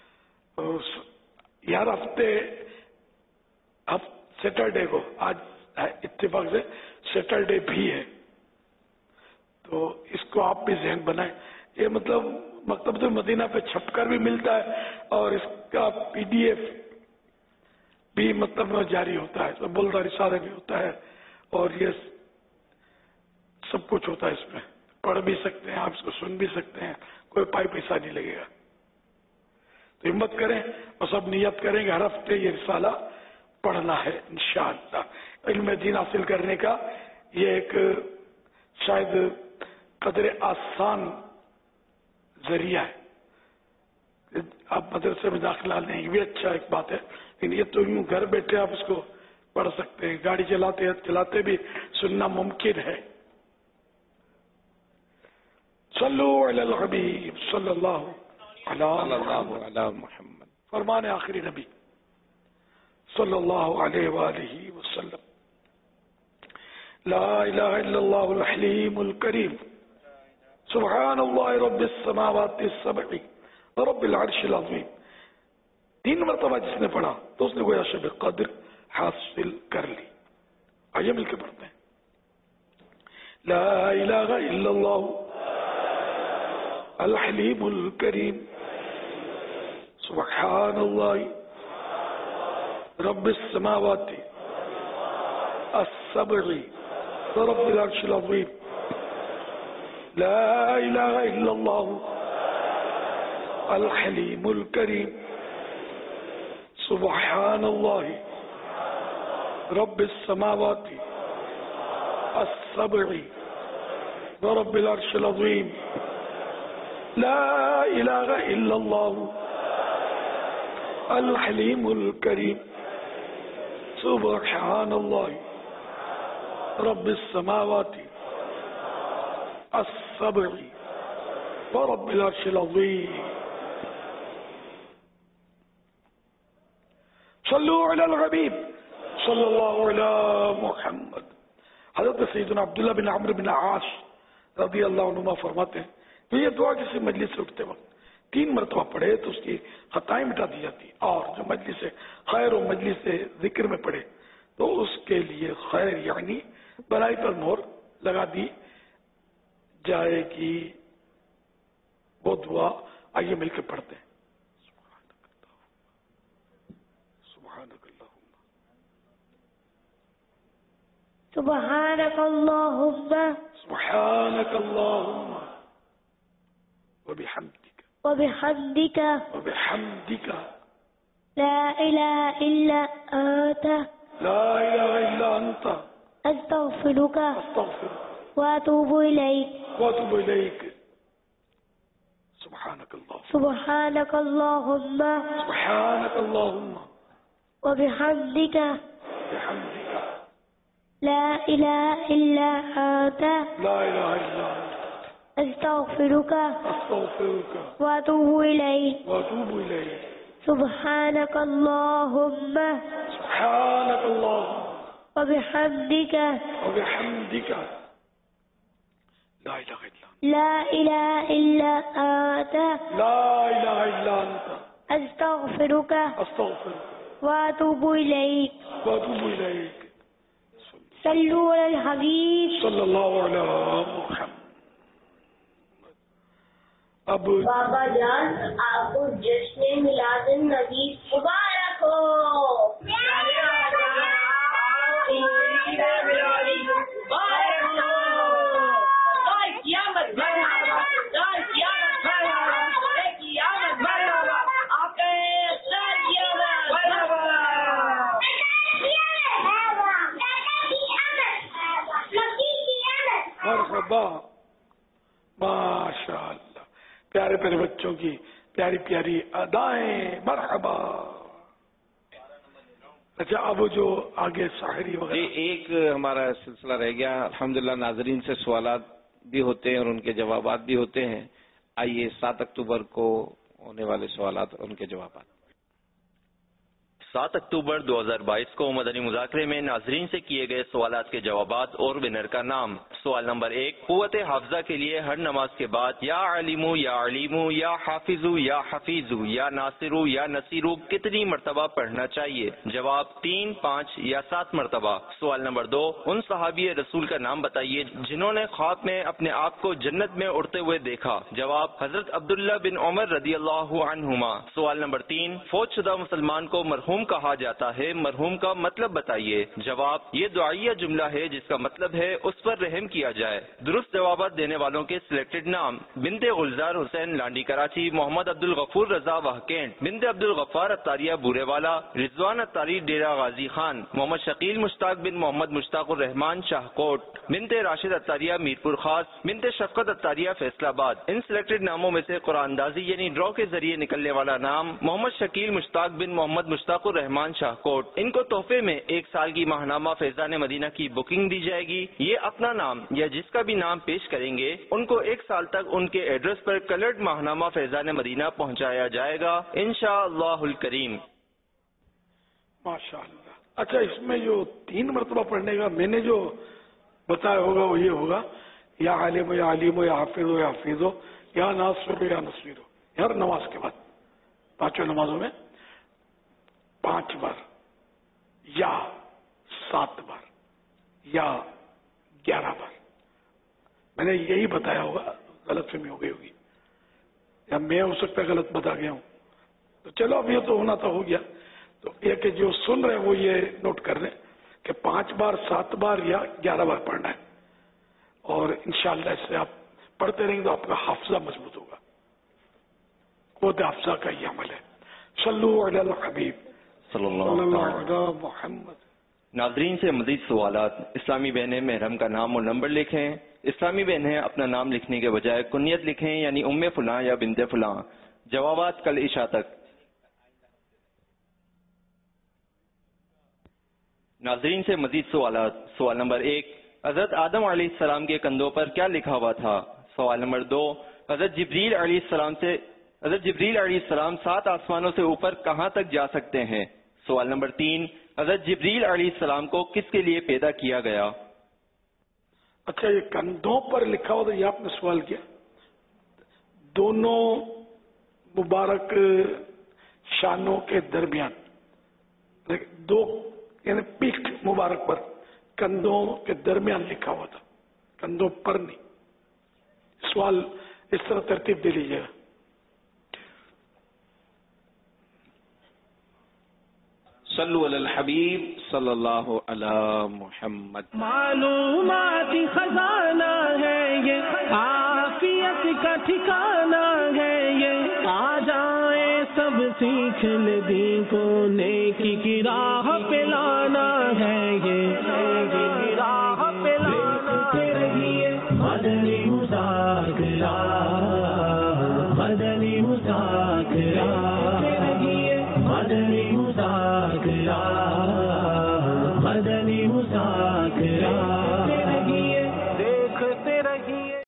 یار ہفتے سیٹرڈے کو، آج اتفاق سے سیٹرڈے بھی ہے، تو اس کو آپ بھی ذہن بنائیں. یہ مطلب مکتبۃ المدینہ پہ چھپ کر بھی ملتا ہے اور اس کا پی ڈی ایف بھی مطلب جاری ہوتا ہے، تو بولتا رسالہ بھی ہوتا ہے، اور یہ سب کچھ ہوتا ہے. اس میں پڑھ بھی سکتے ہیں آپ، اس کو سن بھی سکتے ہیں، کوئی پائی پیسہ نہیں لگے گا. تو ہمت کریں اور سب نیت کریں کہ ہر ہفتے یہ رسالہ پڑھنا ہے انشاءاللہ. علم دین حاصل کرنے کا یہ ایک شاید قدر آسان ذریعہ ہے. آپ مدرسے میں داخلہ لیں، یہ بھی اچھا ایک بات ہے، لیکن یہ تو یوں گھر بیٹھے آپ اس کو پڑھ سکتے ہیں، گاڑی چلاتے چلاتے بھی سننا ممکن ہے. صلو علی الحبیب صلی اللہ علی محمد. فرمان آخری نبی صلی اللہ علیہ وآلہ وسلم. لا الہ الا اللہ الحلیم الکریم سبحان اللہ رب السماوات السبع رب العرش العظیم. تین مرتبہ جس نے پڑھا تو اس نے گویا شب قدر حاصل کر لی. آئیے مل کے پڑھتے ہیں. لا الہ الا اللہ الحلیم الکریم سبحان اللہ رب السماوات السبع رب العرش العظیم. لا الہ الا اللہ الحلیم الکریم سبحان اللہ رب السماوات السبع ورب العرش العظیم. لا الہ الا اللہ الحلیم الکریم سبحان اللہ رب السماوات السبع ورب العرش العظیم. صلو علی الحبیب صلی اللہ علی محمد. حضرت سیدنا عبداللہ بن عمرو بن عاص رضی اللہ عنہما فرماتے ہیں کہ یہ دعا کسی مجلس سے اٹھتے وقت تین مرتبہ پڑھے تو اس کی خطائیں مٹا دی جاتی، اور جو مجلس سے خیر و مجلس سے ذکر میں پڑھے تو اس کے لیے خیر یعنی بھلائی پر مہر لگا دی جائے گی. وہ دعا آئیے مل کے پڑھتے ہیں.
سبحانك اللهم
سبحانك اللهم وبحمدك
وبحمدك
وبحمدك
لا إله إلا أنت
لا إله إلا أنت
أستغفرك
أستغفرك
وأتوب إليك
وأتوب إليك. سبحانك اللهم
سبحانك اللهم
سبحانك اللهم
وبحمدك
وبحمدك
لا إله إلا أنت
لا إله إلا أنت
أستغفرك
أستغفرك
وأتوب إليك
وأتوب إليك.
سبحانك اللهم
سبحانك اللهم
وبحمدك
وبحمدك لا إله إلا أنت
لا الہ الا انت
لا الہ الا انت
استغفرک
استغفرک
واتوب الیک
واتوب الیک
صلو علی الحبیب
صلی اللہ علیہ محمد. اب
بابا جان آپ کو جشن میلاد النبی مبارک ہو.
مرحبا ماشاء اللہ. پیارے پیارے بچوں کی پیاری پیاری ادائیں. مرحبا. اچھا اب جو آگے شاعری وغیرہ
ایک ہمارا سلسلہ رہ گیا. الحمدللہ ناظرین سے سوالات بھی ہوتے ہیں اور ان کے جوابات بھی ہوتے ہیں. آئیے سات اکتوبر کو ہونے والے سوالات اور ان کے جوابات.
سات اکتوبر دو ہزار بائیس کو مدنی مذاکرے میں ناظرین سے کیے گئے سوالات کے جوابات اور ونر کا نام. سوال نمبر ایک، قوت حافظہ کے لیے ہر نماز کے بعد یا علیمو یا علیمو یا حافظو یا حفیظو یا ناصرو یا نصیرو کتنی مرتبہ پڑھنا چاہیے؟ جواب تین، پانچ یا سات مرتبہ. سوال نمبر دو، ان صحابی رسول کا نام بتائیے جنہوں نے خواب میں اپنے آپ کو جنت میں اڑتے ہوئے دیکھا. جواب حضرت عبداللہ بن عمر رضی اللہ عنہما. سوال نمبر تین، فوت شدہ مسلمان کو مرحوم کہا جاتا ہے، مرحوم کا مطلب بتائیے. جواب یہ دعائیہ جملہ ہے جس کا مطلب ہے اس پر رحم کیا جائے. درست جوابات دینے والوں کے سلیکٹڈ نام: بنت گلزار حسین لانڈی کراچی، محمد عبد الغفور رضا واہکینٹ، بنت عبد الغفار اتاریہ بورے والا، رضوان اتاری ڈیرہ غازی خان، محمد شکیل مشتاق بن محمد مشتاق الرحمان شاہ کوٹ، بنت راشد اتاریہ میرپور خاص، بنت شفقت اتاریہ فیصل آباد. ان سلیکٹڈ ناموں میں سے قرآن اندازی یعنی ڈرا کے ذریعے نکلنے والا نام محمد شکیل مشتاق بن محمد مشتاق الرحمان شاہ کوٹ. ان کو تحفے میں ایک سال کی ماہنامہ فیضان مدینہ کی بکنگ دی جائے گی. یہ اپنا نام یا جس کا بھی نام پیش کریں گے ان کو ایک سال تک ان کے ایڈریس پر کلرڈ ماہنامہ فیضان مدینہ پہنچایا جائے گا انشاءاللہ الکریم.
ماشاء اللہ. اچھا اس میں جو تین مرتبہ پڑھنے کا میں نے جو بتایا ہوگا وہ یہ ہوگا: یا عالم یا علیم یا حافظ یا حفیظ ہو یا ناصر یا نصیر ہو. ہر نماز کے بعد پانچوں نمازوں میں پانچ بار یا سات بار یا گیارہ بار. میں نے یہی بتایا ہوگا، غلط فہمی ہو گئی ہوگی یا میں ہو سکتا ہے غلط بتا گیا ہوں. تو چلو اب یہ تو ہونا تو ہو گیا. تو یہ کہ جو سن رہے وہ یہ نوٹ کر لیں کہ پانچ بار، سات بار یا گیارہ بار پڑھنا ہے. اور انشاءاللہ اس سے آپ پڑھتے رہیں گے تو آپ کا حافظہ مضبوط ہوگا. قوت حافظہ کا یہ عمل ہے. صلو علی الحبیب
صلی اللہ علیہ
محمد.
ناظرین سے مزید سوالات. اسلامی بہنیں محرم کا نام اور نمبر لکھیں. اسلامی بہنیں اپنا نام لکھنے کے بجائے کنیت لکھیں یعنی ام فلاں یا بنت فلاں. جوابات کل عشاء تک. ناظرین سے مزید سوالات. سوال نمبر ایک، حضرت آدم علیہ السلام کے کندھوں پر کیا لکھا ہوا تھا؟ سوال نمبر دو، حضرت جبریل علیہ السلام سے حضرت جبریل علیہ السلام سات آسمانوں سے اوپر کہاں تک جا سکتے ہیں؟ سوال نمبر تین، حضرت جبریل علیہ السلام کو کس کے لیے پیدا کیا گیا؟
اچھا یہ کندھوں پر لکھا ہوا تھا، یہ آپ نے سوال کیا. دونوں مبارک شانوں کے درمیان دو یعنی پیٹھ مبارک پر کندھوں کے درمیان لکھا ہوا تھا، کندھوں پر نہیں. سوال اس طرح ترتیب دے لیجیے گا.
صلو علی الحبیب صلی اللہ علی محمد.
معلومات خزانہ ہے یہ، عافیت کا ٹھکانہ ہے یہ، آ جائیں سب سیکھ لے دین کو، نیکی کی راہ پہ لانا ہے یہ، نیکی کی راہ پہ لانا ہے. مدنی مذاکرہ مدنی مذاکرہ مدنی مذاکرہ